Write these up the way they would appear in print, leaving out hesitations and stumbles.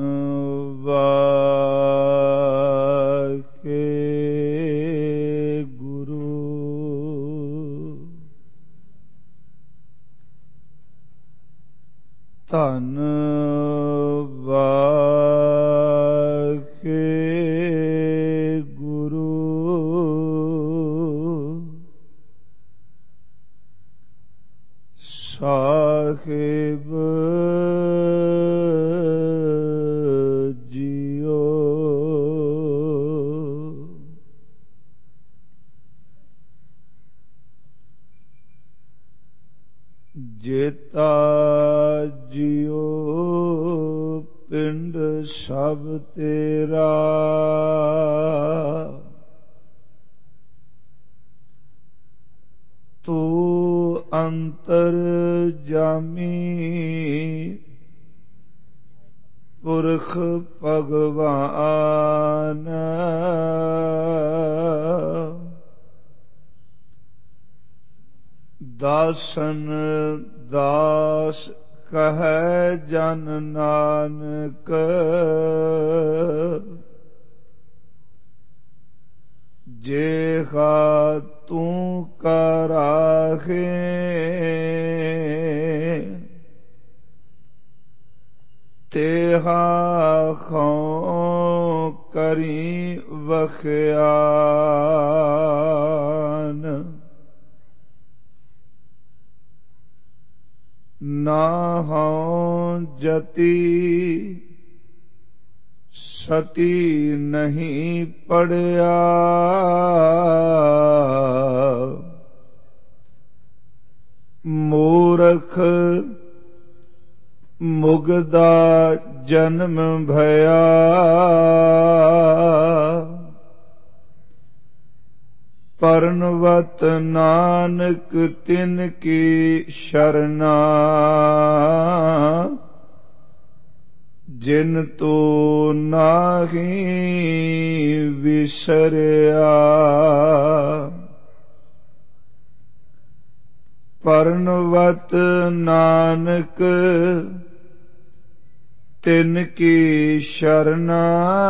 ਵਾਕੇ ਗੁਰੂ ਧੰਨ ਵਾਕੇ ਗੁਰੂ ਸਾਹਿਬ ਜੀਓ। ਜੇਤਾ ਜੀਓ ਪਿੰਡ ਸਭ ਤੇਰਾ, ਤੂੰ ਅੰਤਰ ਜਾਮੀ ਪੁਰਖ ਭਗਵਾਨ। ਦਾਸਨ ਦਾਸ ਕਹੈ ਜਨ ਨਾਨਕ, ਜੇਹਾ ਤੂੰ ਕਰਾਹੇ ਤੇਹਾ ਖਉ ਕਰੀ ਵਖਿਆਨ। ਨਾਹਉ ਜਤੀ ਸਤੀ ਨਹੀਂ ਪੜਿਆ, ਮੂਰਖ ਮੁਗਦਾ ਜਨਮ ਭਇਆ। ਪਰਨਵਤ ਨਾਨਕ ਤਿਨ ਕੀ ਸ਼ਰਨਾ, ਜਿਨ ਤੋ ਨਾਹੀ ਵਿਸਰਿਆ। ਪਰਨਵਤ ਨਾਨਕ ਤਿਨ ਕੀ ਸ਼ਰਨਾ,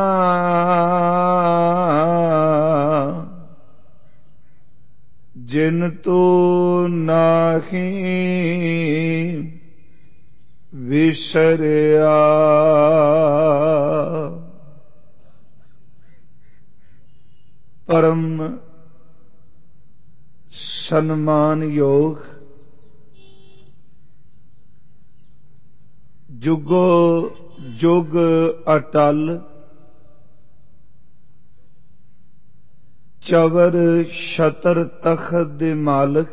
ਜਿਨ ਤੋ ਨਾਹੀ ਵਿਸਰਿਆ। ਪਰਮ ਸਨਮਾਨਯੋਗ ਜੁਗੋ ਜੁਗ ਅਟਲ ਚਵਰ ਛਤਰ ਤਖਤ ਦੇ ਮਾਲਕ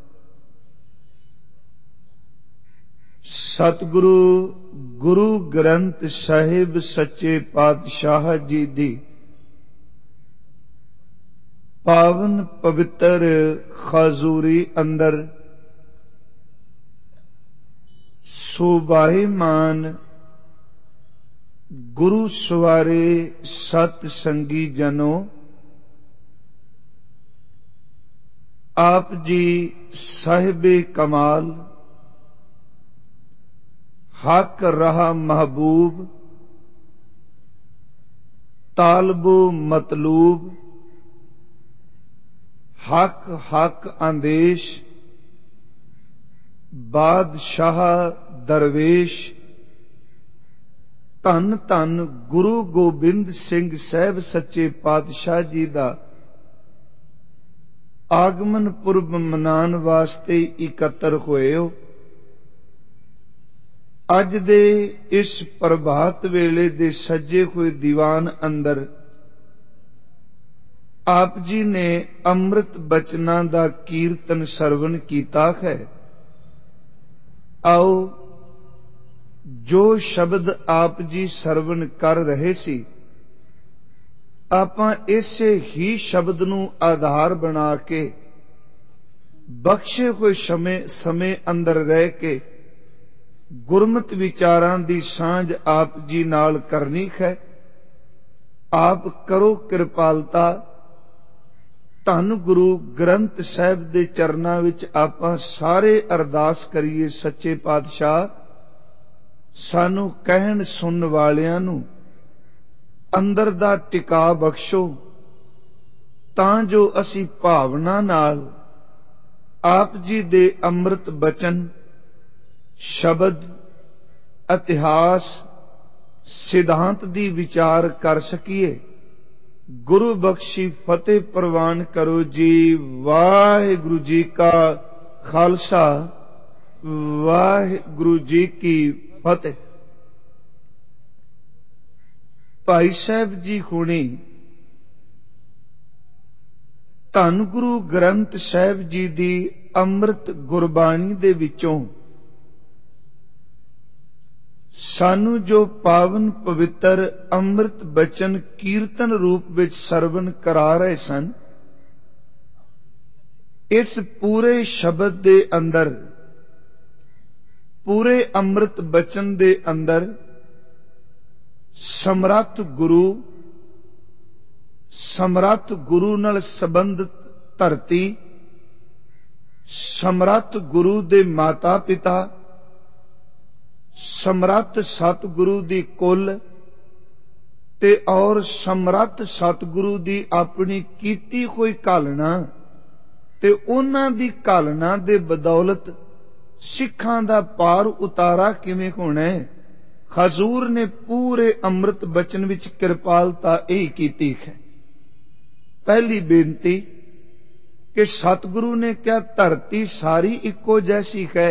ਸਤਿਗੁਰੂ ਗੁਰੂ ਗ੍ਰੰਥ ਸਾਹਿਬ ਸੱਚੇ ਪਾਤਸ਼ਾਹ ਜੀ ਦੀ ਪਾਵਨ ਪਵਿੱਤਰ ਖਜ਼ੂਰੀ ਅੰਦਰ ਸੁਭਾਈਮਾਨ ਗੁਰੂ ਸਵਾਰੇ ਸਤ ਸੰਗੀ ਜਨੋ, ਆਪ ਜੀ ਸਾਹਿਬੇ ਕਮਾਲ ਹਕ ਰਹਾ ਮਹਬੂਬ, ਤਾਲਬੋ ਮਤਲੂਬ ਹਕ ਹਕ ਆਦੇਸ਼, ਬਾਦਸ਼ਾਹ ਦਰਵੇਸ਼। ਧੰਨ ਧੰਨ ਗੁਰੂ ਗੋਬਿੰਦ ਸਿੰਘ ਸਾਹਿਬ ਸੱਚੇ ਪਾਤਸ਼ਾਹ ਜੀ ਦਾ ਆਗਮਨ ਪੁਰਬ ਮਨਾਉਣ ਵਾਸਤੇ ਇਕੱਤਰ ਹੋਏ ਹੋ। ਅੱਜ ਦੇ ਇਸ ਪ੍ਰਭਾਤ ਵੇਲੇ ਦੇ ਸਜੇ ਹੋਏ ਦੀਵਾਨ ਅੰਦਰ ਆਪ ਜੀ ਨੇ ਅੰਮ੍ਰਿਤ ਬਚਨਾਂ ਦਾ ਕੀਰਤਨ ਸਰਵਣ ਕੀਤਾ ਹੈ। ਆਓ ਜੋ ਸ਼ਬਦ ਆਪ ਜੀ ਸਰਵਣ ਕਰ ਰਹੇ ਸੀ, ਆਪਾਂ ਇਸੇ ਹੀ ਸ਼ਬਦ ਨੂੰ ਆਧਾਰ ਬਣਾ ਕੇ ਬਖਸ਼ੇ ਹੋਏ ਸਮੇਂ ਅੰਦਰ ਰਹਿ ਕੇ ਗੁਰਮਤਿ ਵਿਚਾਰਾਂ ਦੀ ਸਾਂਝ ਆਪ ਜੀ ਨਾਲ ਕਰਨੀ ਹੈ। ਆਪ ਕਰੋ ਕਿਰਪਾਲਤਾ। ਧੰਨ ਗੁਰੂ ਗ੍ਰੰਥ ਸਾਹਿਬ ਦੇ ਚਰਨਾਂ ਵਿੱਚ ਆਪਾਂ ਸਾਰੇ ਅਰਦਾਸ ਕਰੀਏ, ਸੱਚੇ ਪਾਤਸ਼ਾਹ ਸਾਨੂੰ ਕਹਿਣ ਸੁਣਨ ਵਾਲਿਆਂ ਨੂੰ ਅੰਦਰ ਦਾ ਟਿਕਾ ਬਖਸ਼ੋ, ਤਾਂ ਜੋ ਅਸੀਂ ਭਾਵਨਾ ਨਾਲ ਆਪ ਜੀ ਦੇ ਅੰਮ੍ਰਿਤ ਬਚਨ, ਸ਼ਬਦ, ਇਤਿਹਾਸ, ਸਿਧਾਂਤ ਦੀ ਵਿਚਾਰ ਕਰ ਸਕੀਏ। ਗੁਰੂ ਬਖਸ਼ੀ ਫਤਿਹ ਪ੍ਰਵਾਨ ਕਰੋ ਜੀ। ਵਾਹਿਗੁਰੂ ਜੀ ਕਾ ਖਾਲਸਾ, ਵਾਹਿਗੁਰੂ ਜੀ ਕੀ ਫਤਿਹ। ਭਾਈ ਸਾਹਿਬ ਜੀ ਹੁਣੀ ਧੰਨ ਗੁਰੂ ਗ੍ਰੰਥ ਸਾਹਿਬ ਜੀ ਦੀ ਅੰਮ੍ਰਿਤ ਗੁਰਬਾਣੀ ਦੇ ਵਿੱਚੋਂ ਸਾਨੂੰ ਜੋ ਪਾਵਨ ਪਵਿੱਤਰ ਅੰਮ੍ਰਿਤ ਬਚਨ ਕੀਰਤਨ ਰੂਪ ਵਿੱਚ ਸਰਵਣ ਕਰਾ ਰਹੇ ਸਨ, ਇਸ ਪੂਰੇ ਸ਼ਬਦ ਦੇ ਅੰਦਰ, ਪੂਰੇ ਅੰਮ੍ਰਿਤ ਬਚਨ ਦੇ ਅੰਦਰ ਸਮਰੱਥ ਗੁਰੂ ਨਾਲ ਸੰਬੰਧਿਤ ਧਰਤੀ, ਸਮਰੱਥ ਗੁਰੂ ਦੇ ਮਾਤਾ ਪਿਤਾ, ਸਮਰੱਥ ਸਤਿਗੁਰੂ ਦੀ ਕੁਲ ਤੇ ਔਰ ਸਮਰੱਥ ਸਤਿਗੁਰੂ ਦੀ ਆਪਣੀ ਕੀਤੀ ਹੋਈ ਘਾਲਣਾ, ਤੇ ਉਹਨਾਂ ਦੀ ਘਾਲਣਾ ਦੇ ਬਦੌਲਤ ਸਿੱਖਾਂ ਦਾ ਪਾਰ ਉਤਾਰਾ ਕਿਵੇਂ ਹੋਣਾ ਹੈ, ਹਜ਼ੂਰ ਨੇ ਪੂਰੇ ਅੰਮ੍ਰਿਤ ਬਚਨ ਵਿੱਚ ਕਿਰਪਾਲਤਾ ਇਹ ਕੀਤੀ ਹੈ। ਪਹਿਲੀ ਬੇਨਤੀ ਕਿ ਸਤਿਗੁਰੂ ਨੇ ਕਿਹਾ ਧਰਤੀ ਸਾਰੀ ਇੱਕੋ ਜੈਸੀ ਹੈ,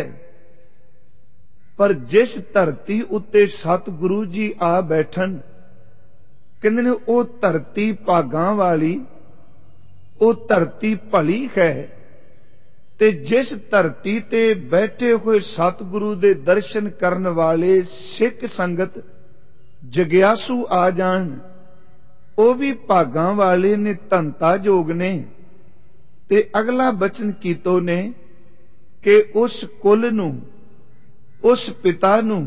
ਪਰ ਜਿਸ ਧਰਤੀ ਉੱਤੇ ਸਤਿਗੁਰੂ ਜੀ ਆ ਬੈਠਣ, ਕਹਿੰਦੇ ਨੇ ਉਹ ਧਰਤੀ ਭਾਗਾਂ ਵਾਲੀ, ਉਹ ਧਰਤੀ ਭਲੀ ਹੈ। ਤੇ ਜਿਸ ਧਰਤੀ ਤੇ ਬੈਠੇ ਹੋਏ ਸਤਿਗੁਰੂ ਦੇ ਦਰਸ਼ਨ ਕਰਨ ਵਾਲੇ ਸਿੱਖ ਸੰਗਤ ਜਗਿਆਸੂ ਆ ਜਾਣ, ਉਹ ਵੀ ਭਾਗਾਂ ਵਾਲੇ ਨੇ, ਧੰਤਾ ਜੋਗ ਨੇ। ਤੇ ਅਗਲਾ ਬਚਨ ਕੀਤੋ ਨੇ ਕਿ ਉਸ ਕੁਲ ਨੂੰ, ਉਸ ਪਿਤਾ ਨੂੰ,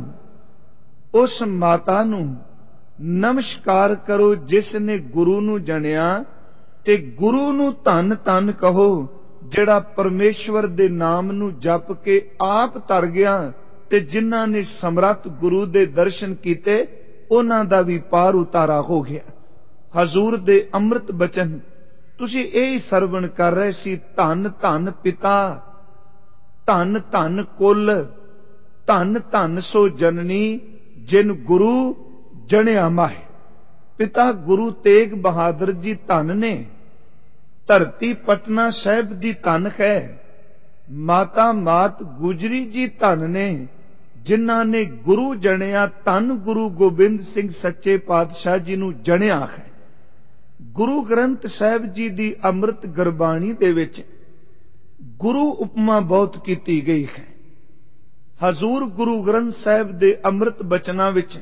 ਉਸ ਮਾਤਾ ਨੂੰ ਨਮਸਕਾਰ ਕਰੋ ਜਿਸ ਨੇ ਗੁਰੂ ਨੂੰ ਜਣਿਆ, ਤੇ ਗੁਰੂ ਨੂੰ ਧੰਨ ਧੰਨ ਕਹੋ ਜਿਹੜਾ ਪਰਮੇਸ਼ਵਰ ਦੇ ਨਾਮ ਨੂੰ ਜਪ ਕੇ ਆਪ ਤਰ ਗਿਆ, ਤੇ ਜਿਨ੍ਹਾਂ ਨੇ ਸਮਰੱਥ ਗੁਰੂ ਦੇ ਦਰਸ਼ਨ ਕੀਤੇ ਉਹਨਾਂ ਦਾ ਵੀ ਪਾਰ ਉਤਾਰਾ ਹੋ ਗਿਆ। ਹਜ਼ੂਰ ਦੇ ਅੰਮ੍ਰਿਤ ਬਚਨ ਤੁਸੀਂ ਇਹ ਹੀ ਸਰਵਣ ਕਰ ਰਹੇ ਸੀ। ਧੰਨ ਧੰਨ ਪਿਤਾ, ਧੰਨ ਧੰਨ ਕੁਲ, ਧੰਨ ਧੰਨ ਸੋ ਜਨਨੀ ਜਿਨ ਗੁਰੂ ਜਣਿਆ ਮਾਹੇ। ਪਿਤਾ ਗੁਰੂ ਤੇਗ ਬਹਾਦਰ ਜੀ ਧੰਨ ਨੇ, ਧਰਤੀ ਪਟਨਾ ਸਾਹਿਬ ਦੀ ਧੰਨ ਹੈ। ਮਾਤਾ ਮਾਤ ਗੁਜਰੀ ਜੀ ਧੰਨ ਨੇ, ਜਿਨ੍ਹਾਂ ਨੇ ਗੁਰੂ ਜਣਿਆ। ਧੰਨ ਗੁਰੂ ਗੋਬਿੰਦ ਸਿੰਘ ਸੱਚੇ ਪਾਤਸ਼ਾਹ ਜੀ ਨੂੰ ਜਣਿਆ ਹੈ। ਗੁਰੂ ਗ੍ਰੰਥ ਸਾਹਿਬ ਜੀ ਦੀ ਅੰਮ੍ਰਿਤ ਗੁਰਬਾਣੀ ਦੇ ਵਿੱਚ ਗੁਰੂ ਉਪਮਾ ਬਹੁਤ ਕੀਤੀ ਗਈ ਹੈ। ਹਜ਼ੂਰ ਗੁਰੂ ਗ੍ਰੰਥ ਸਾਹਿਬ ਦੇ ਅੰਮ੍ਰਿਤ ਬਚਨਾਂ ਵਿੱਚ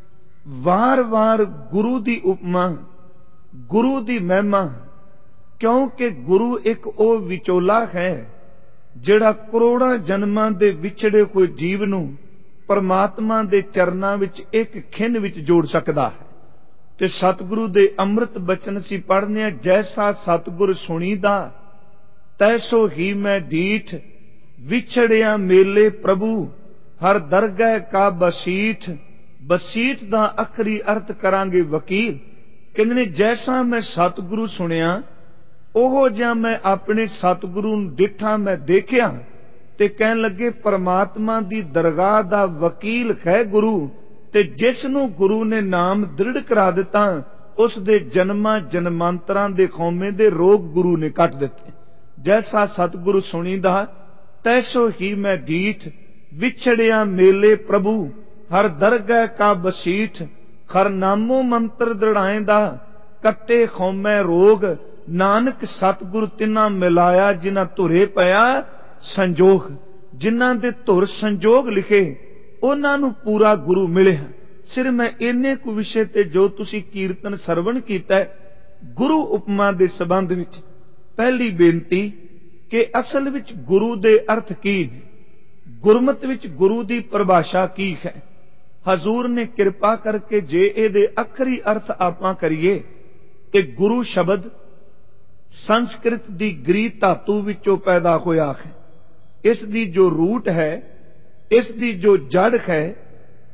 ਵਾਰ-ਵਾਰ ਗੁਰੂ ਦੀ ਉਪਮਾ, ਗੁਰੂ ਦੀ ਮਹਿਮਾ, ਕਿਉਂਕਿ ਗੁਰੂ ਇੱਕ ਉਹ ਵਿਚੋਲਾ ਹੈ ਜਿਹੜਾ ਕਰੋੜਾਂ ਜਨਮਾਂ ਦੇ ਵਿਛੜੇ ਹੋਏ ਜੀਵ ਨੂੰ ਪਰਮਾਤਮਾ ਦੇ ਚਰਨਾਂ ਵਿੱਚ ਇੱਕ ਖਿੰਨ ਵਿੱਚ ਜੋੜ ਸਕਦਾ ਹੈ। ਤੇ ਸਤਿਗੁਰੂ ਦੇ ਅੰਮ੍ਰਿਤ ਬਚਨ ਅਸੀਂ ਪੜ੍ਹਨੇ ਆ, ਜੈਸਾ ਸਤਿਗੁਰ ਸੁਣੀਦਾ ਤੈਸੋ ਹੀ ਮੈਂ ਡੀਠ, ਵਿਛੜਿਆ ਮੇਲੇ ਪ੍ਰਭੂ ਹਰ ਦਰਗਹਿ ਕਾ ਬਸੀਠ। ਬਸੀਠ ਦਾ ਆਖਰੀ ਅਰਥ ਕਰਾਂਗੇ ਵਕੀਲ। ਕਹਿੰਦੇ ਨੇ ਜੈਸਾ ਮੈਂ ਸਤਿਗੁਰੂ ਸੁਣਿਆ, ਉਹੋ ਜਿਹਾ ਮੈਂ ਆਪਣੇ ਸਤਿਗੁਰੂ ਨੂੰ ਡਿੱਠਾ, ਮੈਂ ਦੇਖਿਆ। ਤੇ ਕਹਿਣ ਲੱਗੇ ਪਰਮਾਤਮਾ ਦੀ ਦਰਗਾਹ ਦਾ ਵਕੀਲ ਹੈ ਗੁਰੂ, ਤੇ ਜਿਸ ਨੂੰ ਗੁਰੂ ਨੇ ਨਾਮ ਦ੍ਰਿੜ ਕਰਾ ਦਿੱਤਾ, ਉਸ ਦੇ ਜਨਮਾਂ ਜਨਮਾਂਤਰਾਂ ਦੇ ਖੌਮੇ ਦੇ ਰੋਗ ਗੁਰੂ ਨੇ ਕੱਟ ਦਿੱਤੇ। ਜੈਸਾ ਸਤਿਗੁਰੂ ਸੁਣੀਦਾ ਤੈਸੋ ਹੀ ਮੈਂ ਡੀਠ, ਵਿਛੜਿਆ ਮੇਲੇ ਪ੍ਰਭੂ ਹਰ ਦਰਗਹਿ ਕਾ ਬਸੀਠ। ਖਰ ਨਾਮੋ ਮੰਤਰ ਦ੍ਰਿੜਾਏਂਦਾ, ਕੱਟੇ ਖੌਮੈ ਰੋਗ। ਨਾਨਕ ਸਤਿਗੁਰ ਤਿਨਾਂ ਮਿਲਾਇਆ, ਜਿਨ੍ਹਾਂ ਧੁਰੇ ਪਿਆ ਸੰਜੋਗ। ਜਿਨ੍ਹਾਂ ਦੇ ਧੁਰ ਸੰਜੋਗ ਲਿਖੇ ਉਹਨਾਂ ਨੂੰ ਪੂਰਾ ਗੁਰੂ ਮਿਲਿਆ। ਸਿਰ ਮੈਂ ਇੰਨੇ ਕੁ ਵਿਸ਼ੇ ਤੇ ਜੋ ਤੁਸੀਂ ਕੀਰਤਨ ਸਰਵਣ ਕੀਤਾ ਗੁਰੂ ਉਪਮਾ ਦੇ ਸੰਬੰਧ ਵਿੱਚ, ਪਹਿਲੀ ਬੇਨਤੀ ਕਿ ਅਸਲ ਵਿੱਚ ਗੁਰੂ ਦੇ ਅਰਥ ਕੀ ਨੇ, ਗੁਰਮਤਿ ਵਿੱਚ ਗੁਰੂ ਦੀ ਪਰਿਭਾਸ਼ਾ ਕੀ ਹੈ। ਹਜ਼ੂਰ ਨੇ ਕਿਰਪਾ ਕਰਕੇ ਜੇ ਇਹਦੇ ਆਖਰੀ ਅਰਥ ਆਪਾਂ ਕਰੀਏ ਕਿ ਗੁਰੂ ਸ਼ਬਦ ਸੰਸਕ੍ਰਿਤ ਦੀ ਗ੍ਰੀ ਧਾਤੂ ਵਿੱਚੋਂ ਪੈਦਾ ਹੋਇਆ ਹੈ। ਇਸ ਦੀ ਜੋ ਰੂਟ ਹੈ, ਇਸ ਦੀ ਜੋ ਜੜ ਹੈ,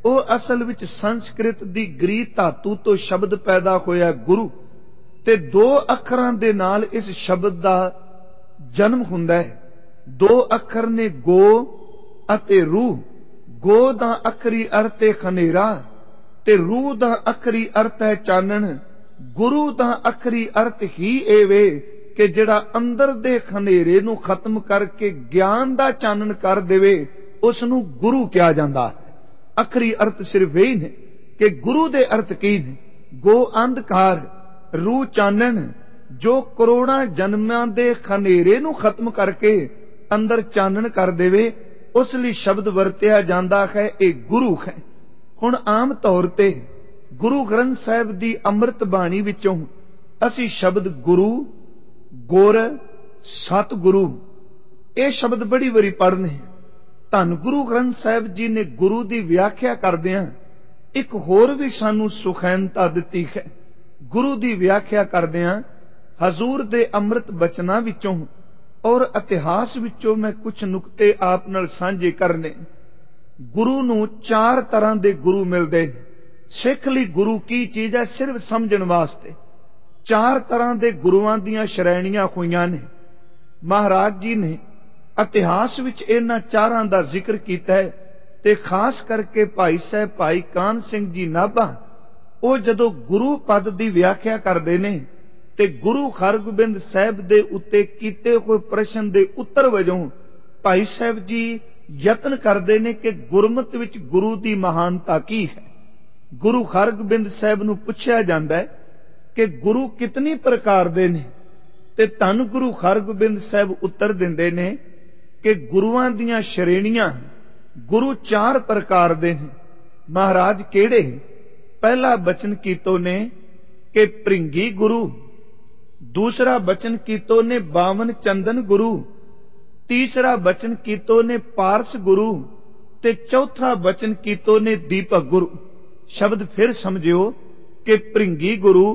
ਉਹ ਅਸਲ ਵਿੱਚ ਸੰਸਕ੍ਰਿਤ ਦੀ ਗ੍ਰੀ ਧਾਤੂ ਤੋਂ ਸ਼ਬਦ ਪੈਦਾ ਹੋਇਆ ਗੁਰੂ, ਤੇ 2 ਅੱਖਰਾਂ ਦੇ ਨਾਲ ਇਸ ਸ਼ਬਦ ਦਾ ਜਨਮ ਹੁੰਦਾ ਹੈ। 2 ਅੱਖਰ ਨੇ ਗੋ ਅਤੇ ਰੂਹ। ਗੋ ਦਾ ਅੱਖਰੀ ਅਰਥ ਹੈ ਹਨੇਰਾ ਤੇ ਰੂਹ ਦਾ ਅੱਖਰੀ ਅਰਥ ਹੈ ਚਾਨਣ। ਗੁਰੂ ਦਾ ਅੱਖਰੀ ਅਰਥ ਹੀ ਇਹ ਵੇ ਕਿ ਜਿਹੜਾ ਅੰਦਰ ਦੇ ਹਨੇਰੇ ਨੂੰ ਖਤਮ ਕਰਕੇ ਗਿਆਨ ਦਾ ਚਾਨਣ ਕਰ ਦੇਵੇ, ਉਸ ਨੂੰ ਗੁਰੂ ਕਿਹਾ ਜਾਂਦਾ ਹੈ। ਅੱਖਰੀ ਅਰਥ ਸਿਰਫ ਇਹ ਨੇ ਕਿ ਗੁਰੂ ਦੇ ਅਰਥ ਕੀ ਨੇ। ਗੋ ਅੰਧਕਾਰ, ਰੂਹ ਚਾਨਣ, ਜੋ ਕਰੋੜਾਂ ਜਨਮਾਂ ਦੇ ਹਨੇਰੇ ਨੂੰ ਖਤਮ ਕਰਕੇ ਅੰਦਰ ਚਾਨਣ ਕਰ ਦੇਵੇ, ਉਸ ਲਈ ਸ਼ਬਦ ਵਰਤਿਆ ਜਾਂਦਾ ਹੈ, ਇਹ ਗੁਰੂ ਹੈ। ਹੁਣ ਆਮ ਤੌਰ ਤੇ ਗੁਰੂ ਗ੍ਰੰਥ ਸਾਹਿਬ ਦੀ ਅੰਮ੍ਰਿਤ ਬਾਣੀ ਵਿੱਚੋਂ ਅਸੀਂ ਸ਼ਬਦ ਗੁਰੂ, ਗੁਰ, ਸਤਿਗੁਰੂ ਇਹ ਸ਼ਬਦ ਬੜੀ ਵਾਰੀ ਪੜ੍ਹਨੇ। ਧੰਨ ਗੁਰੂ ਗ੍ਰੰਥ ਸਾਹਿਬ ਜੀ ਨੇ ਗੁਰੂ ਦੀ ਵਿਆਖਿਆ ਕਰਦਿਆਂ ਇੱਕ ਹੋਰ ਵੀ ਸਾਨੂੰ ਸੁਖੈਨਤਾ ਦਿੱਤੀ ਹੈ। ਗੁਰੂ ਦੀ ਵਿਆਖਿਆ ਕਰਦਿਆਂ ਹਜ਼ੂਰ ਦੇ ਅੰਮ੍ਰਿਤ ਬਚਨਾਂ ਵਿੱਚੋਂ ਔਰ ਇਤਿਹਾਸ ਵਿੱਚੋਂ ਮੈਂ ਕੁਝ ਨੁਕਤੇ ਆਪ ਨਾਲ ਸਾਂਝੇ ਕਰਨੇ। ਗੁਰੂ ਨੂੰ 4 ਤਰ੍ਹਾਂ ਦੇ ਗੁਰੂ ਮਿਲਦੇ ਨੇ। ਸਿੱਖ ਲਈ ਗੁਰੂ ਕੀ ਚੀਜ਼ ਹੈ ਸਿਰਫ ਸਮਝਣ ਵਾਸਤੇ। 4 ਤਰ੍ਹਾਂ ਦੇ ਗੁਰੂਆਂ ਦੀਆਂ ਸ਼੍ਰੇਣੀਆਂ ਹੋਈਆਂ ਨੇ। ਮਹਾਰਾਜ ਜੀ ਨੇ ਇਤਿਹਾਸ ਵਿੱਚ ਇਹਨਾਂ 4 ਦਾ ਜ਼ਿਕਰ ਕੀਤਾ ਹੈ, ਤੇ ਖਾਸ ਕਰਕੇ ਭਾਈ ਸਾਹਿਬ ਭਾਈ ਕਾਹਨ ਸਿੰਘ ਜੀ ਨਾਭਾ, ਉਹ ਜਦੋਂ ਗੁਰੂ ਪਦ ਦੀ ਵਿਆਖਿਆ ਕਰਦੇ ਨੇ ਤੇ ਗੁਰੂ ਹਰਗੋਬਿੰਦ ਸਾਹਿਬ ਦੇ ਉੱਤੇ ਕੀਤੇ ਹੋਏ ਪ੍ਰਸ਼ਨ ਦੇ ਉੱਤਰ ਵਜੋਂ ਭਾਈ ਸਾਹਿਬ ਜੀ ਯਤਨ ਕਰਦੇ ਨੇ ਕਿ ਗੁਰਮਤਿ ਵਿੱਚ ਗੁਰੂ ਦੀ ਮਹਾਨਤਾ ਕੀ ਹੈ। ਗੁਰੂ ਹਰਗੋਬਿੰਦ ਸਾਹਿਬ ਨੂੰ ਪੁੱਛਿਆ ਜਾਂਦਾ ਹੈ ਕਿ ਗੁਰੂ ਕਿਤਨੀ ਪ੍ਰਕਾਰ ਦੇ ਨੇ, ਤੇ ਧੰਨ ਗੁਰੂ ਹਰਗੋਬਿੰਦ ਸਾਹਿਬ ਉੱਤਰ ਦਿੰਦੇ ਨੇ ਕਿ ਗੁਰੂਆਂ ਦੀਆਂ ਸ਼੍ਰੇਣੀਆਂ, ਗੁਰੂ 4 ਪ੍ਰਕਾਰ ਦੇ ਨੇ। ਮਹਾਰਾਜ ਕਿਹੜੇ? ਪਹਿਲਾ ਬਚਨ ਕੀਤੋ ਨੇ ਕਿ ਭ੍ਰਿੰਗੀ ਗੁਰੂ, ਦੂਸਰਾ ਬਚਨ ਕੀਤੋ ਨੇ 52 ਚੰਦਨ ਗੁਰੂ, ਤੀਸਰਾ ਬਚਨ ਕੀਤੋ ਨੇ ਪਾਰਸ ਗੁਰੂ, ਤੇ ਚੌਥਾ ਬਚਨ ਕੀਤੋ ਨੇ ਦੀਪਕ ਗੁਰੂ। ਸ਼ਬਦ ਫਿਰ ਸਮਝਿਓ ਕਿ ਭ੍ਰਿੰਗੀ ਗੁਰੂ,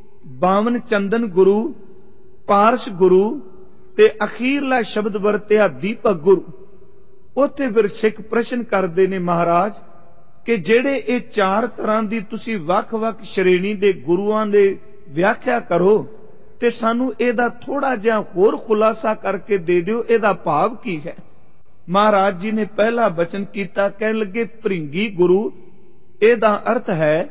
52 ਚੰਦਨ ਗੁਰੂ, ਪਾਰਸ ਗੁਰੂ ਤੇ ਅਖੀਰਲਾ ਸ਼ਬਦ ਵਰਤਿਆ ਦੀਪਕ ਗੁਰੂ। ਉੱਥੇ ਫਿਰ ਸਿੱਖ ਪ੍ਰਸ਼ਨ ਕਰਦੇ ਨੇ ਮਹਾਰਾਜ ਕਿ ਜਿਹੜੇ ਇਹ 4 ਤਰ੍ਹਾਂ ਦੀ ਤੁਸੀਂ ਵੱਖ-ਵੱਖ ਸ਼੍ਰੇਣੀ ਦੇ ਗੁਰੂਆਂ ਦੇ ਵਿਆਖਿਆ ਕਰੋ, ਤੇ ਸਾਨੂੰ ਇਹਦਾ ਥੋੜਾ ਜਿਹਾ ਹੋਰ ਖੁਲਾਸਾ ਕਰਕੇ ਦੇ ਦਿਓ, ਇਹਦਾ ਭਾਵ ਕੀ ਹੈ। ਮਹਾਰਾਜ ਜੀ ਨੇ ਪਹਿਲਾ ਬਚਨ ਕੀਤਾ, ਕਹਿਣ ਲੱਗੇ ਭ੍ਰਿੰਗੀ ਗੁਰੂ, ਇਹਦਾ ਅਰਥ ਹੈ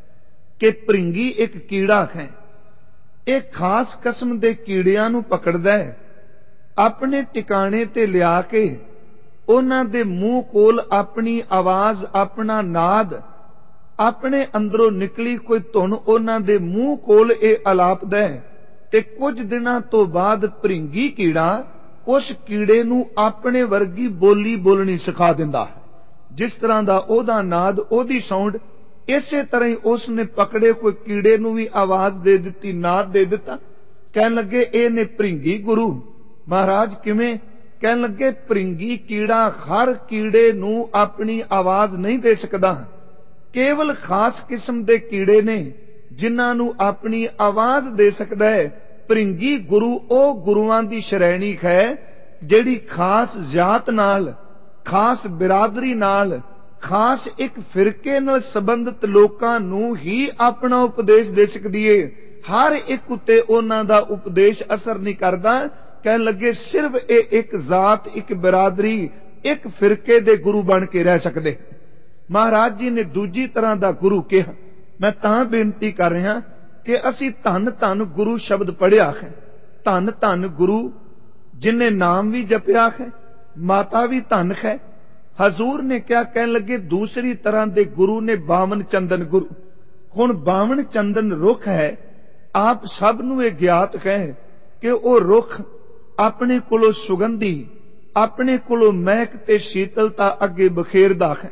ਕਿ ਭ੍ਰਿੰਗੀ ਇੱਕ ਕੀੜਾ ਹੈ। ਇਹ ਖਾਸ ਕਿਸਮ ਦੇ ਕੀੜਿਆਂ ਨੂੰ ਪਕੜਦਾ ਹੈ, ਆਪਣੇ ਟਿਕਾਣੇ ਤੇ ਲਿਆ ਕੇ ਉਹਨਾਂ ਦੇ ਮੂੰਹ ਕੋਲ ਆਪਣੀ ਆਵਾਜ਼, ਆਪਣਾ ਨਾਦ, ਆਪਣੇ ਅੰਦਰੋਂ ਨਿਕਲੀ ਕੋਈ ਧੁਨ ਉਹਨਾਂ ਦੇ ਮੂੰਹ ਕੋਲ ਇਹ ਅਲਾਪਦਾ ਹੈ, ਤੇ ਕੁਝ ਦਿਨਾਂ ਤੋਂ ਬਾਅਦ ਭ੍ਰਿੰਗੀ ਕੀੜਾ ਉਸ ਕੀੜੇ ਨੂੰ ਆਪਣੇ ਵਰਗੀ ਬੋਲੀ ਬੋਲਣੀ ਸਿਖਾ ਦਿੰਦਾ ਹੈ। ਜਿਸ ਤਰ੍ਹਾਂ ਦਾ ਉਹਦਾ ਨਾਦ, ਉਹਦੀ ਸਾਊਂਡ, ਇਸੇ ਤਰ੍ਹਾਂ ਹੀ ਉਸ ਨੇ ਪਕੜੇ ਕੋਈ ਕੀੜੇ ਨੂੰ ਵੀ ਆਵਾਜ਼ ਦੇ ਦਿੱਤੀ, ਨਾਦ ਦੇ ਦਿੱਤਾ। ਕਹਿਣ ਲੱਗੇ ਇਹ ਨੇ ਭ੍ਰਿੰਗੀ ਗੁਰੂ। ਮਹਾਰਾਜ ਕਿਵੇਂ? ਕਹਿਣ ਲੱਗੇ ਭ੍ਰਿੰਗੀ ਕੀੜਾ ਹਰ ਕੀੜੇ ਨੂੰ ਆਪਣੀ ਆਵਾਜ਼ ਨਹੀਂ ਦੇ ਸਕਦਾ। ਕੇਵਲ ਖਾਸ ਕਿਸਮ ਦੇ ਕੀੜੇ ਨੇ ਜਿਨ੍ਹਾਂ ਨੂੰ ਆਪਣੀ ਆਵਾਜ਼ ਦੇ ਸਕਦਾ ਹੈ। ਭ੍ਰਿੰਗੀ ਗੁਰੂ ਉਹ ਗੁਰੂਆਂ ਦੀ ਸ਼੍ਰੇਣੀ ਹੈ ਜਿਹੜੀ ਖਾਸ ਜਾਤ ਨਾਲ, ਖਾਸ ਬਿਰਾਦਰੀ ਨਾਲ, ਖਾਸ ਇੱਕ ਫਿਰਕੇ ਨਾਲ ਸੰਬੰਧਿਤ ਲੋਕਾਂ ਨੂੰ ਹੀ ਆਪਣਾ ਉਪਦੇਸ਼ ਦੇ ਸਕਦੀ ਏ। ਹਰ ਇੱਕ ਉੱਤੇ ਉਹਨਾਂ ਦਾ ਉਪਦੇਸ਼ ਅਸਰ ਨਹੀਂ ਕਰਦਾ। ਕਹਿਣ ਲੱਗੇ ਸਿਰਫ ਇਹ ਇੱਕ ਜ਼ਾਤ, ਇੱਕ ਬਿਰਾਦਰੀ, ਇੱਕ ਫਿਰਕੇ ਦੇ ਗੁਰੂ ਬਣ ਕੇ ਰਹਿ ਸਕਦੇ। ਮਹਾਰਾਜ ਜੀ ਨੇ ਦੂਜੀ ਤਰ੍ਹਾਂ ਦਾ ਗੁਰੂ ਕਿਹਾ। ਮੈਂ ਤਾਂ ਬੇਨਤੀ ਕਰ ਰਿਹਾ ਕਿ ਅਸੀਂ ਧੰਨ ਧੰਨ ਗੁਰੂ ਸ਼ਬਦ ਪੜ੍ਹਿਆ ਹੈ। ਧੰਨ ਧੰਨ ਗੁਰੂ ਜਿਨੇ ਨਾਮ ਵੀ ਜਪਿਆ ਹੈ, ਮਾਤਾ ਵੀ ਧੰਨ ਹੈ। ਹਜ਼ੂਰ ਨੇ ਕਿਹਾ, ਕਹਿਣ ਲੱਗੇ ਦੂਸਰੀ ਤਰ੍ਹਾਂ ਦੇ ਗੁਰੂ ਨੇ 52 ਚੰਦਨ ਗੁਰੂ। ਹੁਣ 52 ਚੰਦਨ ਰੁੱਖ ਹੈ। ਆਪ ਸਭ ਨੂੰ ਇਹ ਗਿਆਤ ਹੈ ਕਿ ਉਹ ਰੁੱਖ ਆਪਣੇ ਕੋਲੋਂ ਸੁਗੰਧੀ, ਆਪਣੇ ਕੋਲੋਂ ਮਹਿਕ ਤੇ ਸ਼ੀਤਲਤਾ ਅੱਗੇ ਬਖੇਰਦਾ ਹੈ।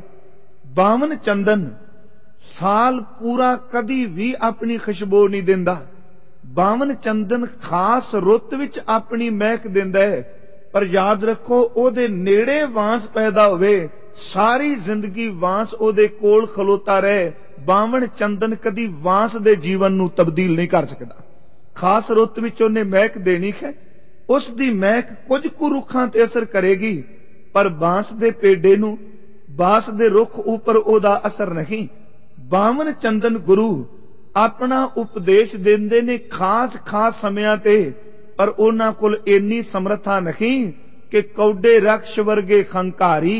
52 ਚੰਦਨ ਸਾਲ ਪੂਰਾ ਕਦੀ ਵੀ ਆਪਣੀ ਖੁਸ਼ਬੂ ਨਹੀਂ ਦਿੰਦਾ। 52 ਚੰਦਨ ਖਾਸ ਰੁੱਤ ਵਿੱਚ ਆਪਣੀ ਮਹਿਕ ਦਿੰਦਾ ਹੈ। ਪਰ ਯਾਦ ਰੱਖੋ, ਉਹਦੇ ਨੇੜੇ ਵਾਂਸ ਪੈਦਾ ਹੋਵੇ, ਸਾਰੀ ਜ਼ਿੰਦਗੀ ਵਾਂਸ ਉਹਦੇ ਕੋਲ ਖਲੋਤਾ ਰਹੇ। 52 ਚੰਦਨ ਕਦੀ ਵਾਂਸ ਦੇ ਜੀਵਨ ਨੂੰ ਤਬਦੀਲ ਨਹੀਂ ਕਰ ਸਕਦਾ। ਖਾਸ ਰੁੱਤ ਵਿੱਚ ਉਹਨੇ ਮਹਿਕ ਦੇਣੀ ਹੈ। ਉਸ ਦੀ ਮਹਿਕ ਕੁਝ ਕੁ ਰੁੱਖਾਂ ਤੇ ਅਸਰ ਕਰੇਗੀ, ਪਰ ਬਾਂਸ ਦੇ ਪੇਡੇ ਨੂੰ ਬਾਸ ਦੇ ਰੁੱਖ ਉੱਪਰ ਉਹਦਾ ਅਸਰ ਨਹੀਂ। ਬਾਮਨ ਚੰਦਨ ਗੁਰੂ ਆਪਣਾ ਉਪਦੇਸ਼ ਦਿੰਦੇ ਨੇ ਖਾਸ ਸਮਿਆਂ ਤੇ, ਪਰ ਉਹਨਾਂ ਕੋਲ ਇੰਨੀ ਸਮਰੱਥਾ ਨਹੀਂ ਕਿ ਕੌਡੇ ਰਕਸ਼ ਵਰਗੇ ਖੰਕਾਰੀ,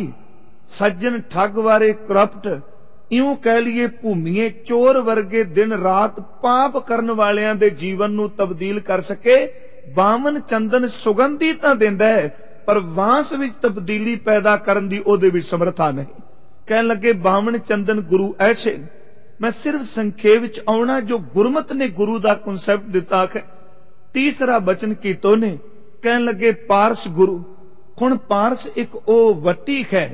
ਸੱਜਣ ਠੱਗ ਵਾਰੇ ਕਰਪਟ, ਇਉਂ ਕਹਿ ਲਈਏ ਭੂਮੀਏ ਚੋਰ ਵਰਗੇ ਦਿਨ ਰਾਤ ਪਾਪ ਕਰਨ ਵਾਲਿਆਂ ਦੇ ਜੀਵਨ ਨੂੰ ਤਬਦੀਲ ਕਰ ਸਕੇ। ਬਾਮਨ ਚੰਦਨ ਸੁਗੰਧੀ ਤਾਂ ਦਿੰਦਾ ਹੈ, ਪਰ ਵਾਂਸ ਵਿੱਚ ਤਬਦੀਲੀ ਪੈਦਾ ਕਰਨ ਦੀ ਉਹਦੇ ਵਿੱਚ ਸਮਰੱਥਾ ਨਹੀਂ। ਕਹਿਣ ਲੱਗੇ ਬਾਮਨ ਚੰਦਨ ਗੁਰੂ ਐਸੇ। ਮੈਂ ਸਿਰਫ ਸੰਖੇਪ ਵਿੱਚ ਆਉਣਾ ਜੋ ਗੁਰਮਤ ਨੇ ਗੁਰੂ ਦਾ ਕਨਸੈਪਟ ਦਿੱਤਾ ਹੈ। ਤੀਸਰਾ ਬਚਨ ਕੀਤੋ ਨੇ, ਕਹਿਣ ਲੱਗੇ ਪਾਰਸ ਗੁਰੂ। ਹੁਣ ਪਾਰਸ ਇੱਕ ਉਹ ਵੱਟੀ ਹੈ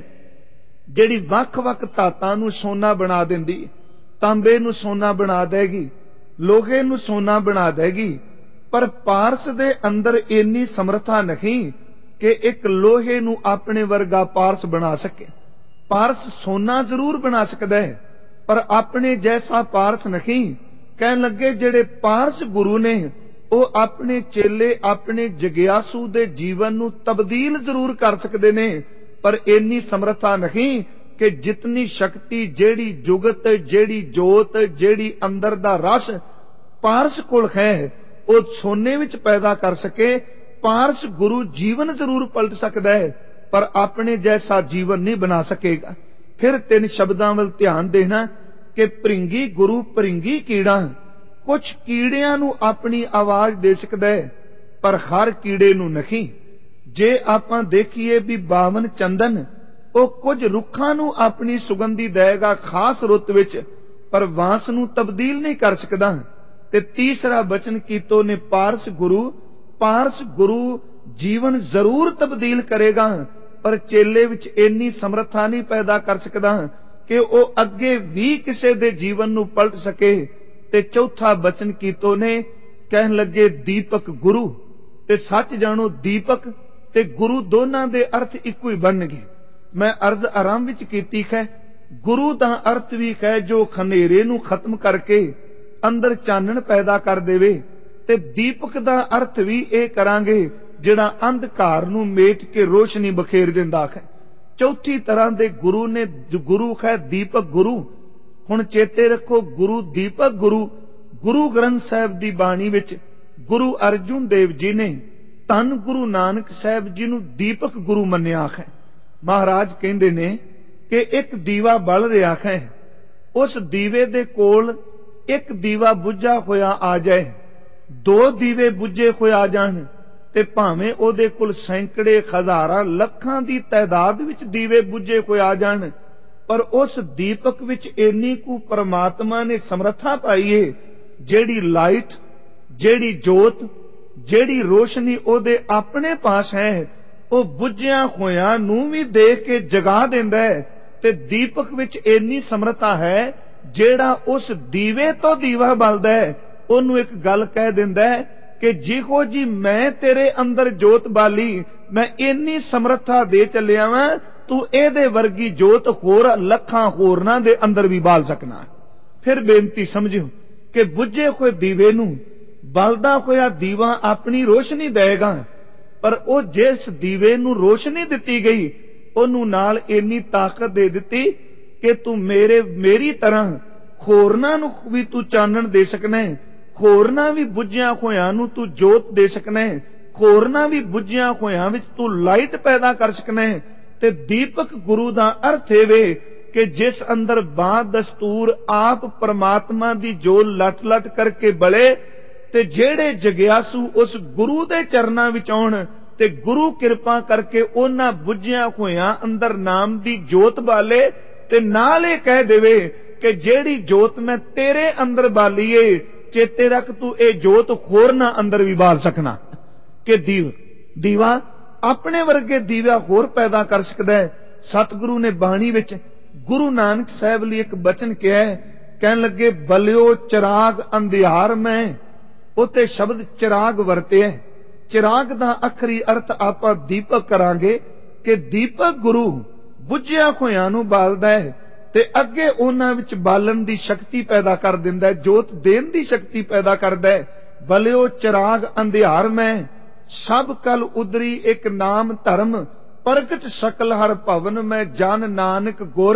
ਜਿਹੜੀ ਵੱਖ-ਵੱਖ ਧਾਤਾਂ ਨੂੰ ਸੋਨਾ ਬਣਾ ਦਿੰਦੀ। ਤਾਂਬੇ ਨੂੰ ਸੋਨਾ ਬਣਾ ਦੇਗੀ, ਲੋਹੇ ਨੂੰ ਸੋਨਾ ਬਣਾ ਦੇਗੀ, ਪਰ ਪਾਰਸ ਦੇ ਅੰਦਰ ਇੰਨੀ ਸਮਰੱਥਾ ਨਹੀਂ ਕਿ ਇੱਕ ਲੋਹੇ ਨੂੰ ਆਪਣੇ ਵਰਗਾ ਪਾਰਸ ਬਣਾ ਸਕੇ। ਪਾਰਸ ਸੋਨਾ ਜ਼ਰੂਰ ਬਣਾ ਸਕਦਾ ਹੈ, ਪਰ ਆਪਣੇ ਜੈਸਾ ਪਾਰਸ ਨਹੀਂ। ਕਹਿਣ ਲੱਗੇ ਜਿਹੜੇ ਪਾਰਸ ਗੁਰੂ ਨੇ ਉਹ ਆਪਣੇ ਚੇਲੇ, ਆਪਣੇ ਜਗਿਆਸੂ ਦੇ ਜੀਵਨ ਨੂੰ ਤਬਦੀਲ ਜ਼ਰੂਰ ਕਰ ਸਕਦੇ ਨੇ, ਪਰ ਇੰਨੀ ਸਮਰੱਥਾ ਨਹੀਂ ਕਿ ਜਿਤਨੀ ਸ਼ਕਤੀ, ਜਿਹੜੀ ਜੁਗਤ, ਜਿਹੜੀ ਜੋਤ, ਜਿਹੜੀ ਅੰਦਰ ਦਾ ਰਸ ਪਾਰਸ ਕੋਲ ਹੈ ਉਹ ਸੋਨੇ ਵਿੱਚ ਪੈਦਾ ਕਰ ਸਕੇ। ਪਾਰਸ ਗੁਰੂ ਜੀਵਨ ਜ਼ਰੂਰ ਪਲਟ ਸਕਦਾ ਹੈ, ਪਰ ਆਪਣੇ ਜੈਸਾ ਜੀਵਨ ਨਹੀਂ ਬਣਾ ਸਕੇਗਾ। ਫਿਰ 3 ਸ਼ਬਦਾਂ ਵੱਲ ਧਿਆਨ ਦੇਣਾ ਕਿ ਭ੍ਰਿੰਗੀ ਗੁਰੂ ਭ੍ਰਿੰਗੀ ਕੀੜਾ। ਕੁਝ ਕੀੜਿਆਂ ਨੂੰ ਆਪਣੀ ਆਵਾਜ਼ ਦੇ ਸਕਦਾ ਹੈ, ਪਰ ਹਰ ਕੀੜੇ ਨੂੰ ਨਹੀਂ। ਜੇ ਆਪਾਂ ਦੇਖੀਏ ਵੀ ਬਾਵਨ ਚੰਦਨ ਉਹ ਕੁਝ ਰੁੱਖਾਂ ਨੂੰ ਆਪਣੀ ਸੁਗੰਧੀ ਦੇਗਾ ਖਾਸ ਰੁੱਤ ਵਿੱਚ, ਪਰ ਵਾਂਸ ਨੂੰ ਤਬਦੀਲ ਨਹੀਂ ਕਰ ਸਕਦਾ। ਤੇ ਤੀਸਰਾ ਬਚਨ ਕੀਤੋ ਨੇ ਪਾਰਸ ਗੁਰੂ। ਪਾਰਸ ਗੁਰੂ ਜੀਵਨ ਜ਼ਰੂਰ ਤਬਦੀਲ ਕਰੇਗਾ, ਪਰ ਚੇਲੇ ਵਿੱਚ ਇੰਨੀ ਸਮਰੱਥਾ ਨਹੀਂ ਪੈਦਾ ਕਰ ਸਕਦਾ ਕਿ ਉਹ ਅੱਗੇ ਵੀ ਕਿਸੇ ਦੇ ਜੀਵਨ ਨੂੰ ਪਲਟ ਸਕੇ। ਤੇ ਚੌਥਾ ਬਚਨ ਕੀਤੋ ਨੇ, ਕਹਿਣ ਲੱਗੇ ਦੀਪਕ ਗੁਰੂ। ਤੇ ਸੱਚ ਜਾਣੋ ਦੀਪਕ ਤੇ ਗੁਰੂ ਦੋਨਾਂ ਦੇ ਅਰਥ ਇੱਕੋ ਹੀ ਬਣਨਗੇ। ਮੈਂ ਅਰਜ਼ ਆਰੰਭ ਵਿੱਚ ਕੀਤੀ ਹੈ, ਗੁਰੂ ਦਾ ਅਰਥ ਵੀ ਹੈ ਜੋ ਹਨੇਰੇ ਨੂੰ ਖਤਮ ਕਰਕੇ ਅੰਦਰ ਚਾਨਣ ਪੈਦਾ ਕਰ ਦੇਵੇ, ਤੇ ਦੀਪਕ ਦਾ ਅਰਥ ਵੀ ਇਹ ਕਰਾਂਗੇ ਜਿਹੜਾ ਅੰਧਕਾਰ ਨੂੰ ਮੇਟ ਕੇ ਰੋਸ਼ਨੀ ਬਖੇਰ ਦਿੰਦਾ ਹੈ। ਚੌਥੀ ਤਰ੍ਹਾਂ ਦੇ ਗੁਰੂ ਨੇ, ਗੁਰੂ ਹੈ ਦੀਪਕ ਗੁਰੂ। ਹੁਣ ਚੇਤੇ ਰੱਖੋ, ਗੁਰੂ ਦੀਪਕ ਗੁਰੂ ਗੁਰੂ ਗ੍ਰੰਥ ਸਾਹਿਬ ਦੀ ਬਾਣੀ ਵਿੱਚ ਗੁਰੂ ਅਰਜੁਨ ਦੇਵ ਜੀ ਨੇ ਧੰਨ ਗੁਰੂ ਨਾਨਕ ਸਾਹਿਬ ਜੀ ਨੂੰ ਦੀਪਕ ਗੁਰੂ ਮੰਨਿਆ ਹੈ। ਮਹਾਰਾਜ ਕਹਿੰਦੇ ਨੇ ਕਿ ਇੱਕ ਦੀਵਾ ਬਲ ਰਿਹਾ ਹੈ, ਉਸ ਦੀਵੇ ਦੇ ਕੋਲ ਇੱਕ ਦੀਵਾ ਬੁੱਝਾ ਹੋਇਆ ਆ ਜਾਏ, 2 ਦੀਵੇ ਬੁੱਝੇ ਹੋਏ ਆ ਜਾਣ, ਤੇ ਭਾਵੇਂ ਉਹਦੇ ਕੋਲ ਸੈਂਕੜੇ, ਹਜ਼ਾਰਾਂ, ਲੱਖਾਂ ਦੀ ਤਾਦਾਦ ਵਿੱਚ ਦੀਵੇ ਬੁੱਝੇ ਹੋਏ ਆ ਜਾਣ, ਪਰ ਉਸ ਦੀਪਕ ਵਿੱਚ ਇੰਨੀ ਕੁ ਪਰਮਾਤਮਾ ਨੇ ਸਮਰੱਥਾ ਪਾਈ ਏ, ਜਿਹੜੀ ਲਾਈਟ, ਜਿਹੜੀ ਜੋਤ, ਜਿਹੜੀ ਰੋਸ਼ਨੀ ਉਹਦੇ ਆਪਣੇ ਪਾਸ ਹੈ, ਉਹ ਬੁੱਝਿਆ ਹੋਇਆਂ ਨੂੰ ਵੀ ਦੇਖ ਕੇ ਜਗਾ ਦਿੰਦਾ ਹੈ। ਤੇ ਦੀਪਕ ਵਿੱਚ ਇੰਨੀ ਸਮਰੱਥਾ ਹੈ, ਜਿਹੜਾ ਉਸ ਦੀਵੇ ਤੋਂ ਦੀਵਾ ਬਲਦਾ ਹੈ ਉਹਨੂੰ ਇੱਕ ਗੱਲ ਕਹਿ ਦਿੰਦਾ ਹੈ ਕਿ ਜਿਹੋ ਜੀ ਮੈਂ ਤੇਰੇ ਅੰਦਰ ਜੋਤ ਬਾਲੀ, ਮੈਂ ਇੰਨੀ ਸਮਰੱਥਾ ਦੇ ਚੱਲਿਆ ਵਾਂ, ਤੂੰ ਇਹਦੇ ਵਰਗੀ ਜੋਤ ਹੋਰ ਲੱਖਾਂ ਹੋਰਨਾਂ ਦੇ ਅੰਦਰ ਵੀ ਬਾਲ ਸਕਣਾ। ਫਿਰ ਬੇਨਤੀ ਸਮਝਿਓ ਕਿ ਬੁੱਝੇ ਹੋਏ ਦੀਵੇ ਨੂੰ ਬਲਦਾ ਹੋਇਆ ਦੀਵਾ ਆਪਣੀ ਰੋਸ਼ਨੀ ਦੇਗਾ, ਪਰ ਉਹ ਜਿਸ ਦੀਵੇ ਨੂੰ ਰੋਸ਼ਨੀ ਦਿੱਤੀ ਗਈ ਉਹਨੂੰ ਨਾਲ ਇੰਨੀ ਤਾਕਤ ਦੇ ਦਿੱਤੀ ਕਿ ਤੂੰ ਮੇਰੀ ਤਰ੍ਹਾਂ ਹੋਰਨਾਂ ਨੂੰ ਵੀ ਤੂੰ ਚਾਨਣ ਦੇ ਸਕਣਾ ਹੈ, ਹੋਰਨਾਂ ਵੀ ਬੁੱਝਿਆ ਹੋਇਆਂ ਨੂੰ ਤੂੰ ਜੋਤ ਦੇ ਸਕਣਾ ਹੈ, ਹੋਰਨਾਂ ਵੀ ਬੁੱਝਿਆ ਹੋਇਆਂ ਵਿੱਚ ਤੂੰ ਲਾਈਟ ਪੈਦਾ ਕਰ ਸਕਣਾ ਹੈ। ਤੇ ਦੀਪਕ ਗੁਰੂ ਦਾ ਅਰਥ ਇਹ ਵੇ ਕਿ ਜਿਸ ਅੰਦਰ ਬਾਤ ਦਸਤੂਰ ਆਪ ਪਰਮਾਤਮਾ ਦੀ ਜੋ ਲਟ ਲਟ ਕਰਕੇ ਬਲੇ, ਤੇ ਜਿਹੜੇ ਜਗਿਆਸੂ ਉਸ ਗੁਰੂ ਦੇ ਚਰਨਾਂ ਵਿੱਚ ਆਉਣ ਤੇ ਗੁਰੂ ਕਿਰਪਾ ਕਰਕੇ ਉਹਨਾਂ ਬੁੱਝਿਆ ਹੋਇਆਂ ਅੰਦਰ ਨਾਮ ਦੀ ਜੋਤ ਬਾਲੇ, ਤੇ ਨਾਲ ਇਹ ਕਹਿ ਦੇਵੇ ਕਿ ਜਿਹੜੀ ਜੋਤ ਮੈਂ ਤੇਰੇ ਅੰਦਰ ਬਾਲੀਏ, ਚੇਤੇ ਰੱਖ ਤੂੰ ਇਹ ਜੋਤ ਹੋਰਨਾਂ ਅੰਦਰ ਵੀ ਬਾਲ ਸਕਣਾ। ਕਿ ਦੀਵਾ ਆਪਣੇ ਵਰਗੇ ਦੀਵਾ ਹੋਰ ਪੈਦਾ ਕਰ ਸਕਦਾ ਹੈ। ਸਤਿਗੁਰੂ ਨੇ ਬਾਣੀ ਵਿੱਚ ਗੁਰੂ ਨਾਨਕ ਸਾਹਿਬ ਲਈ ਇੱਕ ਬਚਨ ਕਿਹਾ ਹੈ, ਕਹਿਣ ਲੱਗੇ ਬਲਿਓ ਚਿਰਾਗ ਅੰਧਿਆਰ ਮੈਂ। ਉੱਥੇ ਸ਼ਬਦ ਚਿਰਾਗ ਵਰਤਿਆ। ਚਿਰਾਗ ਦਾ ਅਖਰੀ ਅਰਥ ਆਪਾਂ ਦੀਪਕ ਕਰਾਂਗੇ ਕਿ ਦੀਪਕ ਗੁਰੂ ਬੁੱਝਿਆ ਹੋਇਆਂ ਨੂੰ ਬਾਲਦਾ ਹੈ ਤੇ ਅੱਗੇ ਉਹਨਾਂ ਵਿੱਚ ਬਾਲਣ ਦੀ ਸ਼ਕਤੀ ਪੈਦਾ ਕਰ ਦਿੰਦਾ ਹੈ, ਜੋਤ ਦੇਣ ਦੀ ਸ਼ਕਤੀ ਪੈਦਾ ਕਰਦਾ ਹੈ। ਬਲਿਓ ਚਿਰਾਗ ਅੰਧਿਆਰ ਮੈਂ, ਸਭ ਕਲ ਉਦਰੀ ਇੱਕ ਨਾਮ ਧਰਮ, ਪ੍ਰਗਟ ਸਕਲ ਹਰ ਭਵਨ ਮੈਂ ਜਨ ਨਾਨਕ ਗੁਰ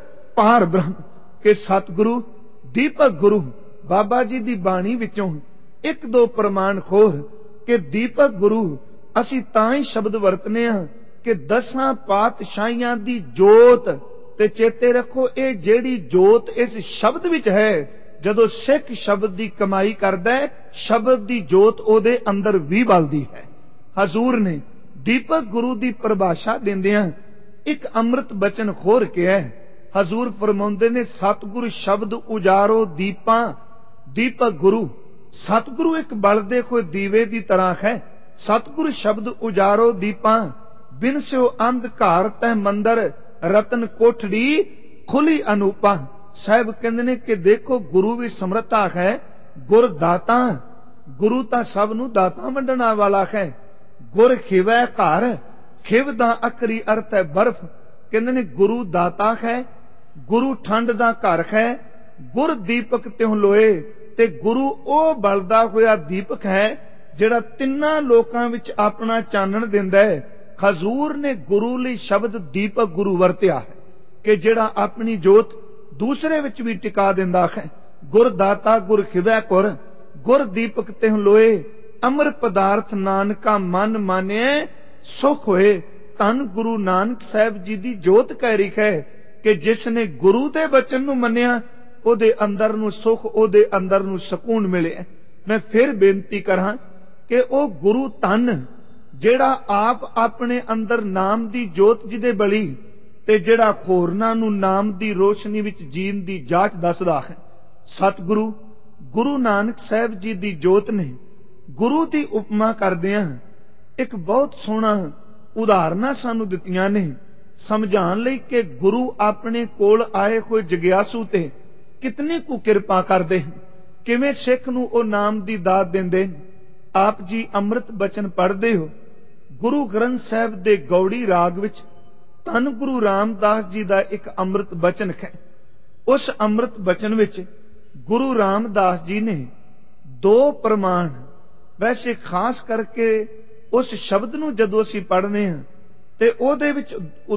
ਪਾਰ ਬ੍ਰਹਮ। ਕਿ ਸਤਿਗੁਰੂ ਦੀਪਕ ਗੁਰੂ ਬਾਬਾ ਜੀ ਦੀ ਬਾਣੀ ਵਿੱਚੋਂ ਇੱਕ ਦੋ ਪ੍ਰਮਾਣ ਖੋਰ ਕਿ ਦੀਪਕ ਗੁਰੂ ਅਸੀਂ ਤਾਂ ਹੀ ਸ਼ਬਦ ਵਰਤਨੇ ਆ ਕਿ 10 ਪਾਤਸ਼ਾਹੀਆਂ ਦੀ ਜੋਤ, ਤੇ ਚੇਤੇ ਰੱਖੋ ਇਹ ਜਿਹੜੀ ਜੋਤ ਇਸ ਸ਼ਬਦ ਵਿੱਚ ਹੈ, ਜਦੋਂ ਸਿੱਖ ਸ਼ਬਦ ਦੀ ਕਮਾਈ ਕਰਦਾ ਹੈ, ਸ਼ਬਦ ਦੀ ਜੋਤ ਉਹਦੇ ਅੰਦਰ ਵੀ ਬਲਦੀ ਹੈ। ਹਜ਼ੂਰ ਨੇ ਦੀਪਕ ਗੁਰੂ ਦੀ ਪਰਿਭਾਸ਼ਾ ਦਿੰਦਿਆਂ ਇੱਕ ਅੰਮ੍ਰਿਤ ਬਚਨ ਖੋਰ ਕਿਹਾ। ਹਜ਼ੂਰ ਫਰਮਾਉਂਦੇ ਨੇ, ਸਤਿਗੁਰੂ ਸ਼ਬਦ ਉਜਾਰੋ ਦੀਪਾਂ ਦੀਪਕ ਗੁਰੂ। ਸਤਿਗੁਰੂ ਇੱਕ ਬਲਦੇ ਹੋਏ ਦੀਵੇ ਦੀ ਤਰ੍ਹਾਂ ਹੈ। ਸਤਿਗੁਰੂ ਸ਼ਬਦ ਉਜਾਰੋ ਦੀਪਾਂ, ਬਿਨ ਸਿਓ ਅੰਧਕਾਰ ਤਹਿ ਮੰਦਰ ਰਤਨ ਕੋਠੜੀ ਖੁੱਲੀ ਅਨੂਪਾ। ਸਾਹਿਬ ਕਹਿੰਦੇ ਨੇ ਕਿ ਦੇਖੋ ਗੁਰੂ ਵੀ ਸਮਰੱਥਾ ਹੈ, ਗੁਰ ਦਾਤਾ, ਗੁਰੂ ਤਾਂ ਸਭ ਨੂੰ ਦਾਤਾ ਵੰਡਣਾ ਵਾਲਾ ਹੈ। ਗੁਰ ਖਿਵੈ ਘਰ, ਖਿਵ ਦਾ ਅਖਰੀ ਅਰਥ ਹੈ ਬਰਫ਼। ਕਹਿੰਦੇ ਨੇ ਗੁਰੂ ਦਾਤਾ ਹੈ, ਗੁਰੂ ਠੰਡ ਦਾ ਘਰ ਹੈ। ਗੁਰ ਦੀਪਕ ਤਿਉ ਲੋਏ, ਤੇ ਗੁਰੂ ਉਹ ਬਲਦਾ ਹੋਇਆ ਦੀਪਕ ਹੈ ਜਿਹੜਾ ਤਿੰਨਾਂ ਲੋਕਾਂ ਵਿੱਚ ਆਪਣਾ ਚਾਨਣ ਦਿੰਦਾ ਹੈ। ਹਜ਼ੂਰ ਨੇ ਗੁਰੂ ਲਈ ਸ਼ਬਦ ਦੀਪਕ ਗੁਰੂ ਵਰਤਿਆ ਹੈ ਕਿ ਜਿਹੜਾ ਆਪਣੀ ਜੋਤ ਦੂਸਰੇ ਵਿੱਚ ਵੀ ਟਿਕਾ ਦਿੰਦਾ ਹੈ। ਗੁਰ ਦਾਤਾ ਗੁਰ ਖਿਵੈ ਘੁਰ, ਗੁਰ ਦੀਪਕ ਤਿਹੁ ਲੋਏ, ਅਮਰ ਪਦਾਰਥ ਨਾਨਕਾ ਮਨ ਮਾਨਿਐ ਸੁਖ ਹੋਏ। ਧੰਨ ਗੁਰੂ ਨਾਨਕ ਸਾਹਿਬ ਜੀ ਦੀ ਜੋਤ ਕਹਿ ਰਹੀ ਹੈ ਕਿ ਜਿਸ ਨੇ ਗੁਰੂ ਦੇ ਬਚਨ ਨੂੰ ਮੰਨਿਆ ਉਹਦੇ ਅੰਦਰ ਨੂੰ ਸੁਖ, ਉਹਦੇ ਅੰਦਰ ਨੂੰ ਸਕੂਨ ਮਿਲਿਆ। ਮੈਂ ਫਿਰ ਬੇਨਤੀ ਕਰਾਂ ਕਿ ਉਹ ਗੁਰੂ ਧੰਨ ਜਿਹੜਾ ਆਪ ਆਪਣੇ ਅੰਦਰ ਨਾਮ ਦੀ ਜੋਤ ਜਿਹਦੇ ਬਲੀ, ਤੇ ਜਿਹੜਾ ਹੋਰਨਾਂ ਨੂੰ ਨਾਮ ਦੀ ਰੋਸ਼ਨੀ ਵਿੱਚ ਜੀਣ ਦੀ ਜਾਚ ਦੱਸਦਾ ਹੈ। ਸਤਿਗੁਰੂ ਗੁਰੂ ਨਾਨਕ ਸਾਹਿਬ ਜੀ ਦੀ ਜੋਤ ਨੇ ਗੁਰੂ ਦੀ ਉਪਮਾ ਕਰਦਿਆਂ ਇੱਕ ਬਹੁਤ ਸੋਹਣਾ ਉਦਾਹਰਨਾਂ ਸਾਨੂੰ ਦਿੱਤੀਆਂ ਨੇ ਸਮਝਾਉਣ ਲਈ ਕਿ ਗੁਰੂ ਆਪਣੇ ਕੋਲ ਆਏ ਹੋਏ ਜਗਿਆਸੂ ਤੇ ਕਿਤਨੀ ਕੁ ਕਿਰਪਾ ਕਰਦੇ, ਕਿਵੇਂ ਸਿੱਖ ਨੂੰ ਉਹ ਨਾਮ ਦੀ ਦਾਤ ਦਿੰਦੇ। ਆਪ ਜੀ ਅੰਮ੍ਰਿਤ ਬਚਨ ਪੜ੍ਹਦੇ ਹੋ। ਗੁਰੂ ਗ੍ਰੰਥ ਸਾਹਿਬ ਦੇ ਗੌੜੀ ਰਾਗ ਵਿੱਚ ਧੰਨ ਗੁਰੂ ਰਾਮਦਾਸ ਜੀ ਦਾ ਇੱਕ ਅੰਮ੍ਰਿਤ ਬਚਨ ਹੈ। ਉਸ ਅੰਮ੍ਰਿਤ ਬਚਨ ਵਿੱਚ ਗੁਰੂ ਰਾਮਦਾਸ ਜੀ ਨੇ 2 ਪ੍ਰਮਾਣ, ਵੈਸੇ ਖਾਸ ਕਰਕੇ ਉਸ ਸ਼ਬਦ ਨੂੰ ਜਦੋਂ ਅਸੀਂ ਪੜ੍ਹਦੇ ਹਾਂ ਤੇ ਉਹਦੇ ਵਿੱਚ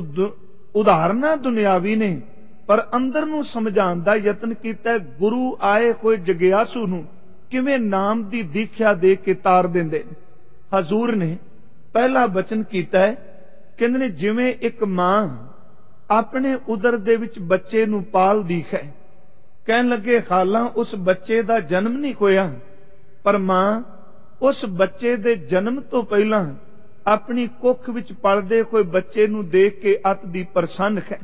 ਉਦਾਹਰਨਾਂ ਦੁਨਿਆਵੀ ਨੇ, ਪਰ ਅੰਦਰ ਨੂੰ ਸਮਝਾਉਣ ਦਾ ਯਤਨ ਕੀਤਾ ਗੁਰੂ ਆਏ ਹੋਏ ਜਗਿਆਸੂ ਨੂੰ ਕਿਵੇਂ ਨਾਮ ਦੀ ਦੀਖਿਆ ਦੇ ਕੇ ਤਾਰ ਦਿੰਦੇ। ਹਜ਼ੂਰ ਨੇ ਪਹਿਲਾ ਬਚਨ ਕੀਤਾ ਹੈ, ਕਹਿੰਦੇ ਨੇ ਜਿਵੇਂ ਇੱਕ ਮਾਂ ਆਪਣੇ ਉਦਰ ਦੇ ਵਿੱਚ ਬੱਚੇ ਨੂੰ ਪਾਲਦੀ ਹੈ। ਕਹਿਣ ਲੱਗੇ ਹਾਲਾਂ ਉਸ ਬੱਚੇ ਦਾ ਜਨਮ ਨਹੀਂ ਹੋਇਆ, ਪਰ ਮਾਂ ਉਸ ਬੱਚੇ ਦੇ ਜਨਮ ਤੋਂ ਪਹਿਲਾਂ ਆਪਣੀ ਕੁੱਖ ਵਿੱਚ ਪਲਦੇ ਹੋਏ ਬੱਚੇ ਨੂੰ ਦੇਖ ਕੇ ਅਤ ਦੀ ਪ੍ਰਸੰਨ ਹੈ,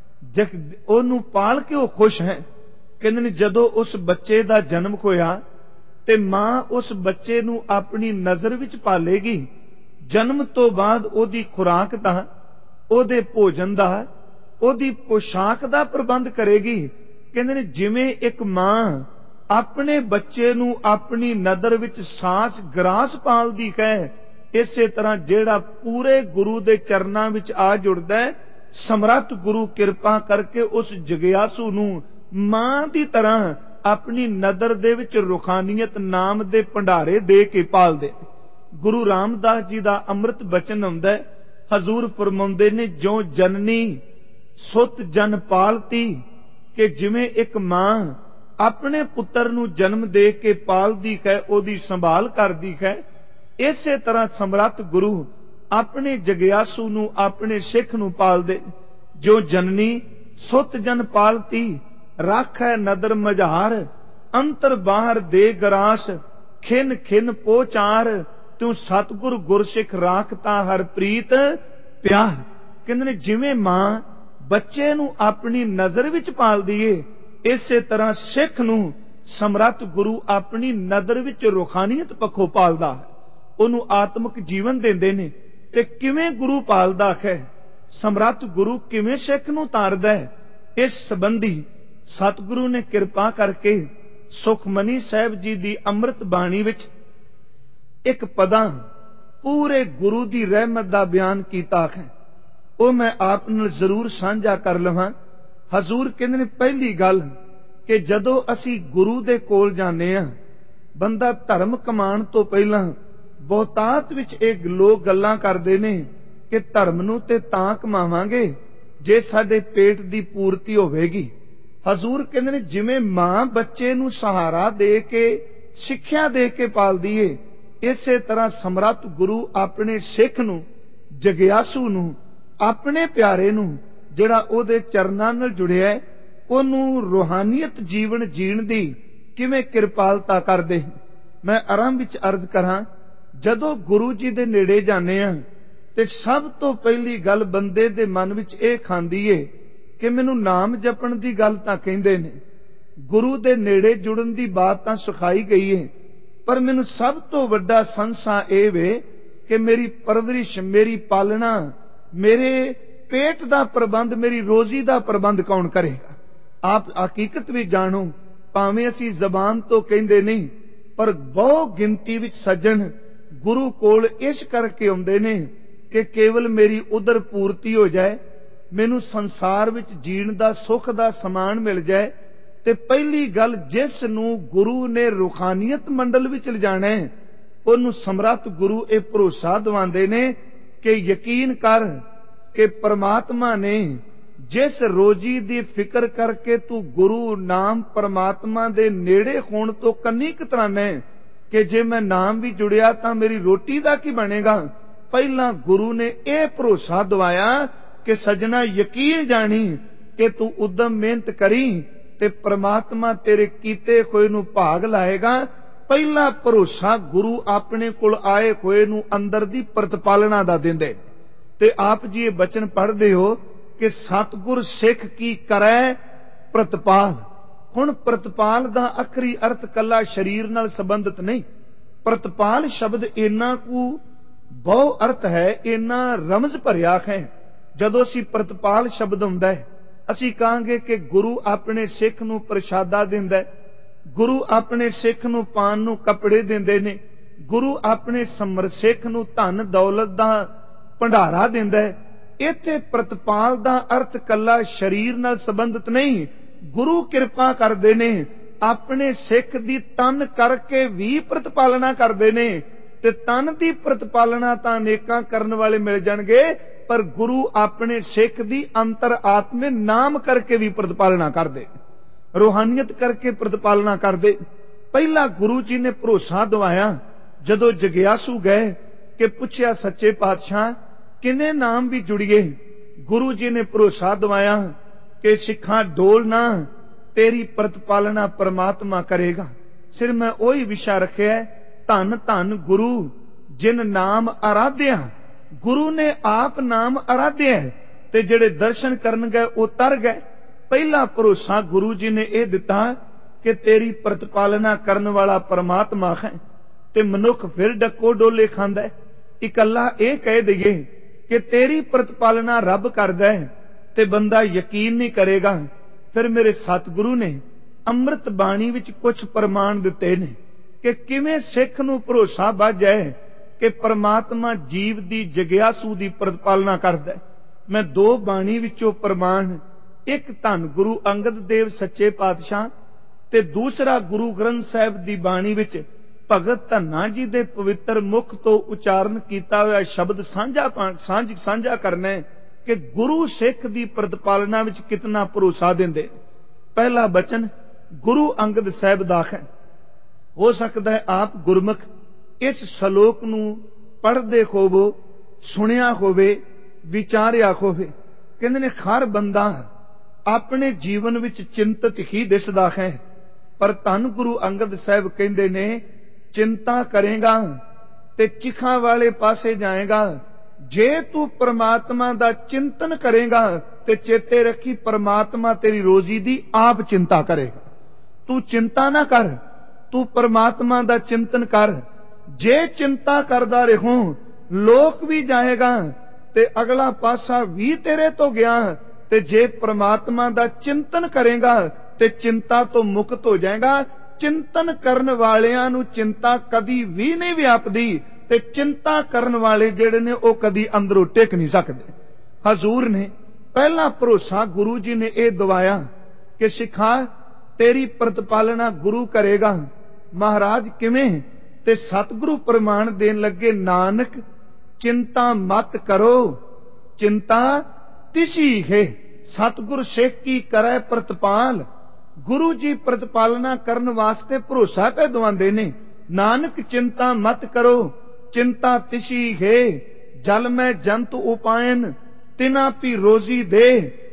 ਉਹਨੂੰ ਪਾਲ ਕੇ ਉਹ ਖੁਸ਼ ਹੈ। ਕਹਿੰਦੇ ਨੇ ਜਦੋਂ ਉਸ ਬੱਚੇ ਦਾ ਜਨਮ ਹੋਇਆ ਤੇ ਮਾਂ ਉਸ ਬੱਚੇ ਨੂੰ ਆਪਣੀ ਨਜ਼ਰ ਵਿੱਚ ਪਾਲੇਗੀ। ਜਨਮ ਤੋਂ ਬਾਅਦ ਉਹਦੀ ਖੁਰਾਕ ਦਾ, ਉਹਦੇ ਭੋਜਨ ਦਾ, ਉਹਦੀ ਪੋਸ਼ਾਕ ਦਾ ਪ੍ਰਬੰਧ ਕਰੇਗੀ। ਕਹਿੰਦੇ ਨੇ ਜਿਵੇਂ ਇੱਕ ਮਾਂ ਆਪਣੇ ਬੱਚੇ ਨੂੰ ਆਪਣੀ ਨਦਰ ਵਿੱਚ ਸਾਸ ਗਰਾਸ ਪਾਲਦੀ ਹੈ, ਇਸੇ ਤਰ੍ਹਾਂ ਜਿਹੜਾ ਪੂਰੇ ਗੁਰੂ ਦੇ ਚਰਨਾਂ ਵਿੱਚ ਆ ਜੁੜਦਾ ਹੈ, ਸਮਰੱਥ ਗੁਰੂ ਕਿਰਪਾ ਕਰਕੇ ਉਸ ਜਗਿਆਸੂ ਨੂੰ ਮਾਂ ਦੀ ਤਰ੍ਹਾਂ ਆਪਣੀ ਨਦਰ ਦੇ ਵਿੱਚ ਰੁਖਾਨੀਅਤ ਨਾਮ ਦੇ ਭੰਡਾਰੇ ਦੇ ਕੇ ਪਾਲਦੇ। ਗੁਰੂ ਰਾਮਦਾਸ ਜੀ ਦਾ ਅੰਮ੍ਰਿਤ ਬਚਨ ਆਉਂਦਾ ਹੈ। ਹਜ਼ੂਰ ਫਰਮਾਉਂਦੇ ਨੇ ਜੋ ਜਨਨੀ ਸੁਤ ਜਨ ਪਾਲਤੀ, ਕਿ ਜਿਵੇਂ ਇੱਕ ਮਾਂ ਆਪਣੇ ਪੁੱਤਰ ਨੂੰ ਜਨਮ ਦੇ ਕੇ ਪਾਲਦੀ ਹੈ, ਉਹਦੀ ਸੰਭਾਲ ਕਰਦੀ ਹੈ, ਇਸੇ ਤਰ੍ਹਾਂ ਸਮਰੱਥ ਗੁਰੂ ਆਪਣੇ ਜਗਿਆਸੂ ਨੂੰ, ਆਪਣੇ ਸਿੱਖ ਨੂੰ ਪਾਲਦੇ। ਜੋ ਜਨਨੀ ਸੁਤ ਜਨ ਪਾਲਤੀ, ਰਾਖੈ ਨਦਰ ਮਝਾਰ, ਅੰਤਰ ਬਾਹਰ ਦੇ ਗਰਾਸ, ਖਿਨ ਖਿਨ ਪੋਚਾਰ, ਤੂੰ ਸਤਿਗੁਰ ਗੁਰਸਿੱਖ ਰਾਖਤਾ ਹਰ ਪ੍ਰੀਤ ਪਿਆਰ। ਕਹਿੰਦੇ ਨੇ ਜਿਵੇਂ ਮਾਂ ਬੱਚੇ ਨੂੰ ਆਪਣੀ ਨਜ਼ਰ ਵਿੱਚ ਪਾਲਦੀ ਏ, ਇਸੇ ਤਰ੍ਹਾਂ ਸਿੱਖ ਨੂੰ ਸਮਰੱਥ ਗੁਰੂ ਆਪਣੀ ਨਜ਼ਰ ਵਿੱਚ ਰੂਹਾਨੀਅਤ ਪੱਖੋਂ ਪਾਲਦਾ ਹੈ, ਉਹਨੂੰ ਆਤਮਿਕ ਜੀਵਨ ਦਿੰਦੇ ਨੇ। ਤੇ ਕਿਵੇਂ ਗੁਰੂ ਪਾਲਦਾ ਹੈ, ਸਮਰੱਥ ਗੁਰੂ ਕਿਵੇਂ ਸਿੱਖ ਨੂੰ ਤਾਰਦਾ ਹੈ, ਇਸ ਸੰਬੰਧੀ ਸਤਿਗੁਰੂ ਨੇ ਕਿਰਪਾ ਕਰਕੇ ਸੁਖਮਨੀ ਸਾਹਿਬ ਜੀ ਦੀ ਅੰਮ੍ਰਿਤ ਬਾਣੀ ਵਿੱਚ ਇੱਕ ਪਦਾਂ ਪੂਰੇ ਗੁਰੂ ਦੀ ਰਹਿਮਤ ਦਾ ਬਿਆਨ ਕੀਤਾ ਹੈ। ਉਹ ਮੈਂ ਆਪ ਨਾਲ ਜ਼ਰੂਰ ਸਾਂਝਾ ਕਰ ਲਵਾਂ। ਹਜ਼ੂਰ ਕਹਿੰਦੇ ਨੇ ਪਹਿਲੀ ਗੱਲ ਕਿ ਜਦੋਂ ਅਸੀਂ ਗੁਰੂ ਦੇ ਕੋਲ ਜਾਂਦੇ ਹਾਂ, ਬੰਦਾ ਧਰਮ ਕਮਾਉਣ ਤੋਂ ਪਹਿਲਾਂ ਬਹੁਤਾਤ ਵਿੱਚ ਇਹ ਲੋਕ ਗੱਲਾਂ ਕਰਦੇ ਨੇ ਕਿ ਧਰਮ ਨੂੰ ਤੇ ਤਾਂ ਕਮਾਵਾਂਗੇ ਜੇ ਸਾਡੇ ਪੇਟ ਦੀ ਪੂਰਤੀ ਹੋਵੇਗੀ। ਹਜ਼ੂਰ ਕਹਿੰਦੇ ਨੇ ਜਿਵੇਂ ਮਾਂ ਬੱਚੇ ਨੂੰ ਸਹਾਰਾ ਦੇ ਕੇ ਸਿੱਖਿਆ ਦੇ ਕੇ ਪਾਲਦੀ ਏ, ਇਸੇ ਤਰ੍ਹਾਂ ਸਮਰੱਥ ਗੁਰੂ ਆਪਣੇ ਸਿੱਖ ਨੂੰ, ਜਗਿਆਸੂ ਨੂੰ, ਆਪਣੇ ਪਿਆਰੇ ਨੂੰ, ਜਿਹੜਾ ਉਹਦੇ ਚਰਨਾਂ ਨਾਲ ਜੁੜਿਆ ਹੈ, ਉਹਨੂੰ ਰੂਹਾਨੀਅਤ ਜੀਵਨ ਜੀਣ ਦੀ ਕਿਵੇਂ ਕਿਰਪਾਲਤਾ ਕਰਦੇ। ਮੈਂ ਆਰੰਭ ਵਿੱਚ ਅਰਜ਼ ਕਰਾਂ, ਜਦੋਂ ਗੁਰੂ ਜੀ ਦੇ ਨੇੜੇ ਜਾਂਦੇ ਆ ਤੇ ਸਭ ਤੋਂ ਪਹਿਲੀ ਗੱਲ ਬੰਦੇ ਦੇ ਮਨ ਵਿੱਚ ਇਹ ਖਾਂਦੀ ਏ ਕਿ ਮੈਨੂੰ ਨਾਮ ਜਪਣ ਦੀ ਗੱਲ ਤਾਂ ਕਹਿੰਦੇ ਨੇ, ਗੁਰੂ ਦੇ ਨੇੜੇ ਜੁੜਨ ਦੀ ਬਾਤ ਤਾਂ ਸਿਖਾਈ ਗਈ ਏ, ਪਰ ਮੈਨੂੰ ਸਭ ਤੋਂ ਵੱਡਾ ਸੰਸਾ ਇਹ ਵੇ ਕਿ ਮੇਰੀ ਪਰਵਰਿਸ਼, ਮੇਰੀ ਪਾਲਣਾ, ਮੇਰੇ ਪੇਟ ਦਾ ਪ੍ਰਬੰਧ, ਮੇਰੀ ਰੋਜ਼ੀ ਦਾ ਪ੍ਰਬੰਧ ਕੌਣ ਕਰੇਗਾ। ਆਪ ਹਕੀਕਤ ਵੀ ਜਾਣੋ, ਭਾਵੇਂ ਅਸੀਂ ਜ਼ਬਾਨ ਤੋਂ ਕਹਿੰਦੇ ਨਹੀਂ, ਪਰ ਬਹੁ ਗਿਣਤੀ ਵਿੱਚ ਸੱਜਣ ਗੁਰੂ ਕੋਲ ਇਸ ਕਰਕੇ ਆਉਂਦੇ ਨੇ ਕਿ ਕੇਵਲ ਮੇਰੀ ਉਦਰ ਪੂਰਤੀ ਹੋ ਜਾਏ, ਮੈਨੂੰ ਸੰਸਾਰ ਵਿੱਚ ਜੀਣ ਦਾ ਸੁੱਖ ਦਾ ਸਮਾਨ ਮਿਲ ਜਾਏ। ਤੇ ਪਹਿਲੀ ਗੱਲ, ਜਿਸ ਨੂੰ ਗੁਰੂ ਨੇ ਰੂਹਾਨੀਅਤ ਮੰਡਲ ਵਿੱਚ ਲਿਜਾਣਾ ਹੈ, ਉਹਨੂੰ ਸਮਰੱਥ ਗੁਰੂ ਇਹ ਭਰੋਸਾ ਦਿਵਾਉਂਦੇ ਨੇ ਕਿ ਯਕੀਨ ਕਰ ਕਿ ਪਰਮਾਤਮਾ ਨੇ ਜਿਸ ਰੋਜੀ ਦੀ ਫਿਕਰ ਕਰਕੇ ਤੂੰ ਗੁਰੂ ਨਾਮ ਪਰਮਾਤਮਾ ਦੇ ਨੇੜੇ ਹੋਣ ਤੋਂ ਕੰਨੀ ਕਤਰਾਨਾ ਹੈ ਕਿ ਜੇ ਮੈਂ ਨਾਮ ਵੀ ਜੁੜਿਆ ਤਾਂ ਮੇਰੀ ਰੋਟੀ ਦਾ ਕੀ ਬਣੇਗਾ। ਪਹਿਲਾਂ ਗੁਰੂ ਨੇ ਇਹ ਭਰੋਸਾ ਦਿਵਾਇਆ ਕਿ ਸਜਣਾ ਯਕੀਨ ਜਾਣੀ ਕਿ ਤੂੰ ਉਦਮ ਮਿਹਨਤ ਕਰੀ ਤੇ ਪ੍ਰਮਾਤਮਾ ਤੇਰੇ ਕੀਤੇ ਹੋਏ ਨੂੰ ਭਾਗ ਲਾਏਗਾ। ਪਹਿਲਾ ਭਰੋਸਾ ਗੁਰੂ ਆਪਣੇ ਕੋਲ ਆਏ ਹੋਏ ਨੂੰ ਅੰਦਰ ਦੀ ਪ੍ਰਤਪਾਲਨਾ ਦਾ ਦਿੰਦੇ। ਤੇ ਆਪ ਜੀ ਇਹ ਬਚਨ ਪੜ੍ਹਦੇ ਹੋ ਕਿ ਸਤਿਗੁਰ ਸਿੱਖ ਕੀ ਕਰੈ ਪ੍ਰਤਪਾਲ। ਹੁਣ ਪ੍ਰਤਪਾਲ ਦਾ ਅਖਰੀ ਅਰਥ ਕੱਲਾ ਸਰੀਰ ਨਾਲ ਸੰਬੰਧਿਤ ਨਹੀਂ। ਪ੍ਰਤਪਾਲ ਸ਼ਬਦ ਇੰਨਾ ਕੁ ਬਹੁ ਅਰਥ ਹੈ, ਇੰਨਾ ਰਮਜ਼ ਭਰਿਆ ਹੈ। ਜਦੋਂ ਅਸੀਂ ਪ੍ਰਤਪਾਲ ਸ਼ਬਦ ਹੁੰਦਾ ਹੈ, ਅਸੀਂ ਕਹਾਂਗੇ ਕਿ ਗੁਰੂ ਆਪਣੇ ਸਿੱਖ ਨੂੰ ਪ੍ਰਸ਼ਾਦਾ ਦਿੰਦਾ ਹੈ, ਗੁਰੂ ਆਪਣੇ ਸਿੱਖ ਨੂੰ ਪਾਣ ਨੂੰ ਕੱਪੜੇ ਦਿੰਦੇ ਨੇ, ਗੁਰੂ ਆਪਣੇ ਸਿੱਖ ਨੂੰ ਧਨ ਦੌਲਤ ਦਾ ਭੰਡਾਰਾ ਦਿੰਦਾ ਹੈ। ਇੱਥੇ ਪ੍ਰਤਪਾਲ ਦਾ ਅਰਥ ਕੱਲਾ ਸਰੀਰ ਨਾਲ ਸੰਬੰਧਿਤ ਨਹੀਂ। ਗੁਰੂ ਕਿਰਪਾ ਕਰਦੇ ਨੇ, ਆਪਣੇ ਸਿੱਖ ਦੀ ਤਨ ਕਰਕੇ ਵੀ ਪ੍ਰਤਪਾਲਨਾ ਕਰਦੇ ਨੇ। ਤੇ ਤਨ ਦੀ ਪ੍ਰਤਪਾਲਨਾ ਤਾਂ ਅਨੇਕਾਂ ਕਰਨ ਵਾਲੇ ਮਿਲ ਜਾਣਗੇ, ਪਰ ਗੁਰੂ ਆਪਣੇ ਸਿੱਖ ਦੀ ਅੰਤਰ ਆਤਮੇ ਨਾਮ ਕਰਕੇ ਵੀ ਪ੍ਰਤਪਾਲਨਾ ਕਰਦੇ, ਰੂਹਾਨੀਅਤ ਕਰਕੇ ਪ੍ਰਤਪਾਲਨਾ ਕਰਦੇ। ਪਹਿਲਾ ਗੁਰੂ ਜੀ ਨੇ ਭਰੋਸਾ ਦਿਵਾਇਆ। ਜਦੋਂ ਜਗਿਆਸੂ ਗਏ ਕਿ ਪੁੱਛਿਆ ਸੱਚੇ ਪਾਤਸ਼ਾਹ ਕਿੰਨੇ ਨਾਮ ਵੀ ਜੁੜੀਏ, ਗੁਰੂ ਜੀ ਨੇ ਭਰੋਸਾ ਦਿਵਾਇਆ ਕਿ ਸਿੱਖਾਂ ਡੋਲ ਨਾ, ਤੇਰੀ ਪ੍ਰਤਪਾਲਨਾ ਪਰਮਾਤਮਾ ਕਰੇਗਾ। ਸਿਰ ਮੈਂ ਉਹੀ ਵਿਸ਼ਾ ਰੱਖਿਆ, ਧੰਨ ਧੰਨ ਗੁਰੂ ਜਿਨ ਨਾਮ ਆਰਾਧਿਆ। ਗੁਰੂ ਨੇ ਆਪ ਨਾਮ ਆਰਾਧਿਆ ਤੇ ਜਿਹੜੇ ਦਰਸ਼ਨ ਕਰਨ ਗਏ ਉਹ ਤਰ ਗਏ। ਪਹਿਲਾ ਭਰੋਸਾ ਗੁਰੂ ਜੀ ਨੇ ਇਹ ਦਿੱਤਾ ਕਿ ਤੇਰੀ ਪ੍ਰਤਪਾਲਨਾ ਕਰਨ ਵਾਲਾ ਪਰਮਾਤਮਾ ਹੈ। ਤੇ ਮਨੁੱਖ ਫਿਰ ਡੱਕੋ ਡੋਲੇ ਖਾਂਦਾ। ਇਕੱਲਾ ਇਹ ਕਹਿ ਦਈਏ ਕਿ ਤੇਰੀ ਪ੍ਰਤਪਾਲਨਾ ਰੱਬ ਕਰਦਾ ਹੈ ਤੇ ਬੰਦਾ ਯਕੀਨ ਨਹੀਂ ਕਰੇਗਾ। ਫਿਰ ਮੇਰੇ ਸਤਿਗੁਰੂ ਨੇ ਅੰਮ੍ਰਿਤ ਬਾਣੀ ਵਿੱਚ ਕੁਝ ਪ੍ਰਮਾਣ ਦਿੱਤੇ ਨੇ ਕਿ ਕਿਵੇਂ ਸਿੱਖ ਨੂੰ ਭਰੋਸਾ ਵੱਧ ਜਾਏ ਕਿ ਪਰਮਾਤਮਾ ਜੀਵ ਦੀ ਜਗਿਆਸੂ ਦੀ ਪ੍ਰਤਪਾਲਨਾ ਕਰਦਾ। ਮੈਂ ਦੋ ਬਾਣੀ ਵਿੱਚੋਂ ਪ੍ਰਮਾਣ, ਇੱਕ ਧੰਨ ਗੁਰੂ ਅੰਗਦ ਦੇਵ ਸੱਚੇ ਪਾਤਸ਼ਾਹ ਤੇ ਦੂਸਰਾ ਗੁਰੂ ਗ੍ਰੰਥ ਸਾਹਿਬ ਦੀ ਬਾਣੀ ਵਿੱਚ ਭਗਤ ਧੰਨਾ ਜੀ ਦੇ ਪਵਿੱਤਰ ਮੁਖ ਤੋਂ ਉਚਾਰਨ ਕੀਤਾ ਹੋਇਆ ਸ਼ਬਦ ਸਾਂਝਾ ਕਰਨਾ ਹੈ ਕਿ ਗੁਰੂ ਸਿੱਖ ਦੀ ਪ੍ਰਤਪਾਲਨਾ ਵਿੱਚ ਕਿਤਨਾ ਭਰੋਸਾ ਦਿੰਦੇ। ਪਹਿਲਾ ਬਚਨ ਗੁਰੂ ਅੰਗਦ ਸਾਹਿਬ ਦਾ ਹੈ। ਹੋ ਸਕਦਾ ਹੈ ਆਪ ਗੁਰਮੁਖ ਇਸ ਸ਼ਲੋਕ ਨੂੰ ਪੜ੍ਹਦੇ ਹੋਵੋ, ਸੁਣਿਆ ਹੋਵੇ, ਵਿਚਾਰਿਆ ਹੋਵੇ। ਕਹਿੰਦੇ ਨੇ ਹਰ ਬੰਦਾ ਆਪਣੇ ਜੀਵਨ ਵਿੱਚ ਚਿੰਤਤ ਹੀ ਦਿਸਦਾ ਹੈ, ਪਰ ਧੰਨ ਗੁਰੂ ਅੰਗਦ ਸਾਹਿਬ ਕਹਿੰਦੇ ਨੇ ਚਿੰਤਾ ਕਰੇਗਾ ਤੇ ਚਿਖਾਂ ਵਾਲੇ ਪਾਸੇ ਜਾਏਗਾ। ਜੇ ਤੂੰ ਪਰਮਾਤਮਾ ਦਾ ਚਿੰਤਨ ਕਰੇਗਾ ਤੇ ਚੇਤੇ ਰੱਖੀ ਪਰਮਾਤਮਾ ਤੇਰੀ ਰੋਜ਼ੀ ਦੀ ਆਪ ਚਿੰਤਾ ਕਰੇਗਾ। ਤੂੰ ਚਿੰਤਾ ਨਾ ਕਰ, ਤੂੰ ਪਰਮਾਤਮਾ ਦਾ ਚਿੰਤਨ ਕਰ। ਜੇ ਚਿੰਤਾ ਕਰਦਾ ਰਹੋ ਲੋਕ ਵੀ ਜਾਏਗਾ ਤੇ ਅਗਲਾ ਪਾਸਾ ਵੀ ਤੇਰੇ ਤੋਂ ਗਿਆ। ਤੇ ਜੇ ਪਰਮਾਤਮਾ ਦਾ ਚਿੰਤਨ ਕਰੇਗਾ ਤੇ ਚਿੰਤਾ ਤੋਂ ਮੁਕਤ ਹੋ ਜਾਏਗਾ। ਚਿੰਤਨ ਕਰਨ ਵਾਲਿਆਂ ਨੂੰ ਚਿੰਤਾ ਕਦੀ ਵੀ ਨਹੀਂ ਵਿਆਪਦੀ ਤੇ ਚਿੰਤਾ ਕਰਨ ਵਾਲੇ ਜਿਹੜੇ ਨੇ ਉਹ ਕਦੀ ਅੰਦਰੋਂ ਟਿਕ ਨਹੀਂ ਸਕਦੇ। ਹਜ਼ੂਰ ਨੇ ਪਹਿਲਾ ਭਰੋਸਾ ਗੁਰੂ ਜੀ ਨੇ ਇਹ ਦਿਵਾਇਆ ਕਿ ਸਿੱਖਾ ਤੇਰੀ ਪ੍ਰਤਪਾਲਨਾ ਗੁਰੂ ਕਰੇਗਾ। ਮਹਾਰਾਜ ਕਿਵੇਂ? ਤੇ ਸਤਿਗੁਰੂ ਪ੍ਰਮਾਣ ਦੇਣ ਲੱਗੇ, ਨਾਨਕ चिंता मत करो चिंता तिसी है। सतगुर सिख की करे प्रतिपाल। गुरु जी प्रतिपालना करन वास्ते भरोसा पे दवांदे ने। नानक चिंता मत करो चिंता तिसी है। जल में जंत उपायन तिना पी रोजी दे।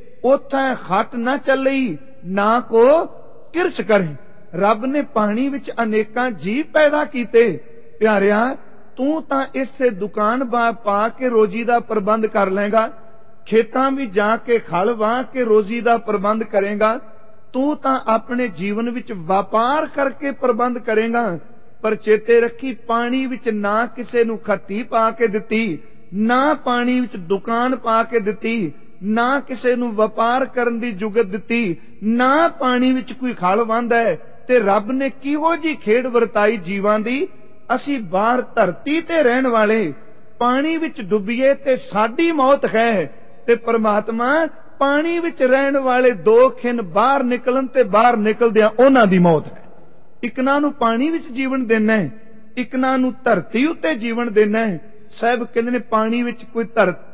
उथे खट न चलई ना को किरच करे। रब ने पानी विच अनेकां जीव पैदा कीते। प्यारिया तू तां इसे दुकान पा के रोजी दा प्रबंध कर लेगा। खेतां भी जाके खल वाह के रोजी दा प्रबंध करेगा। तू तां अपने जीवन विच व्यापार करके प्रबंध करेगा। पर चेते रखी पानी विच ना किसे नूं खट्टी पा के दिती, ना पानी विच दुकान पा के दिती, ना किसे नूं व्यापार करन दी जुगत दिती, ना पानी विच कोई खल वांदा है। ते रब ने किहो जी खेड़ वरताई जीवां दी। असी बाहर धरती ते रहण वाले पानी विच डुबीए ते साडी मौत है। ते परमात्मा पानी विच रहण वाले दो खिन बाहर निकलन ते बाहर निकलदियां उन्हां दी मौत है। इकना नूं पानी विच जीवन देना है, इकना नूं धरती उत्ते जीवन देना है। साहब कहंदे ने पानी विच कोई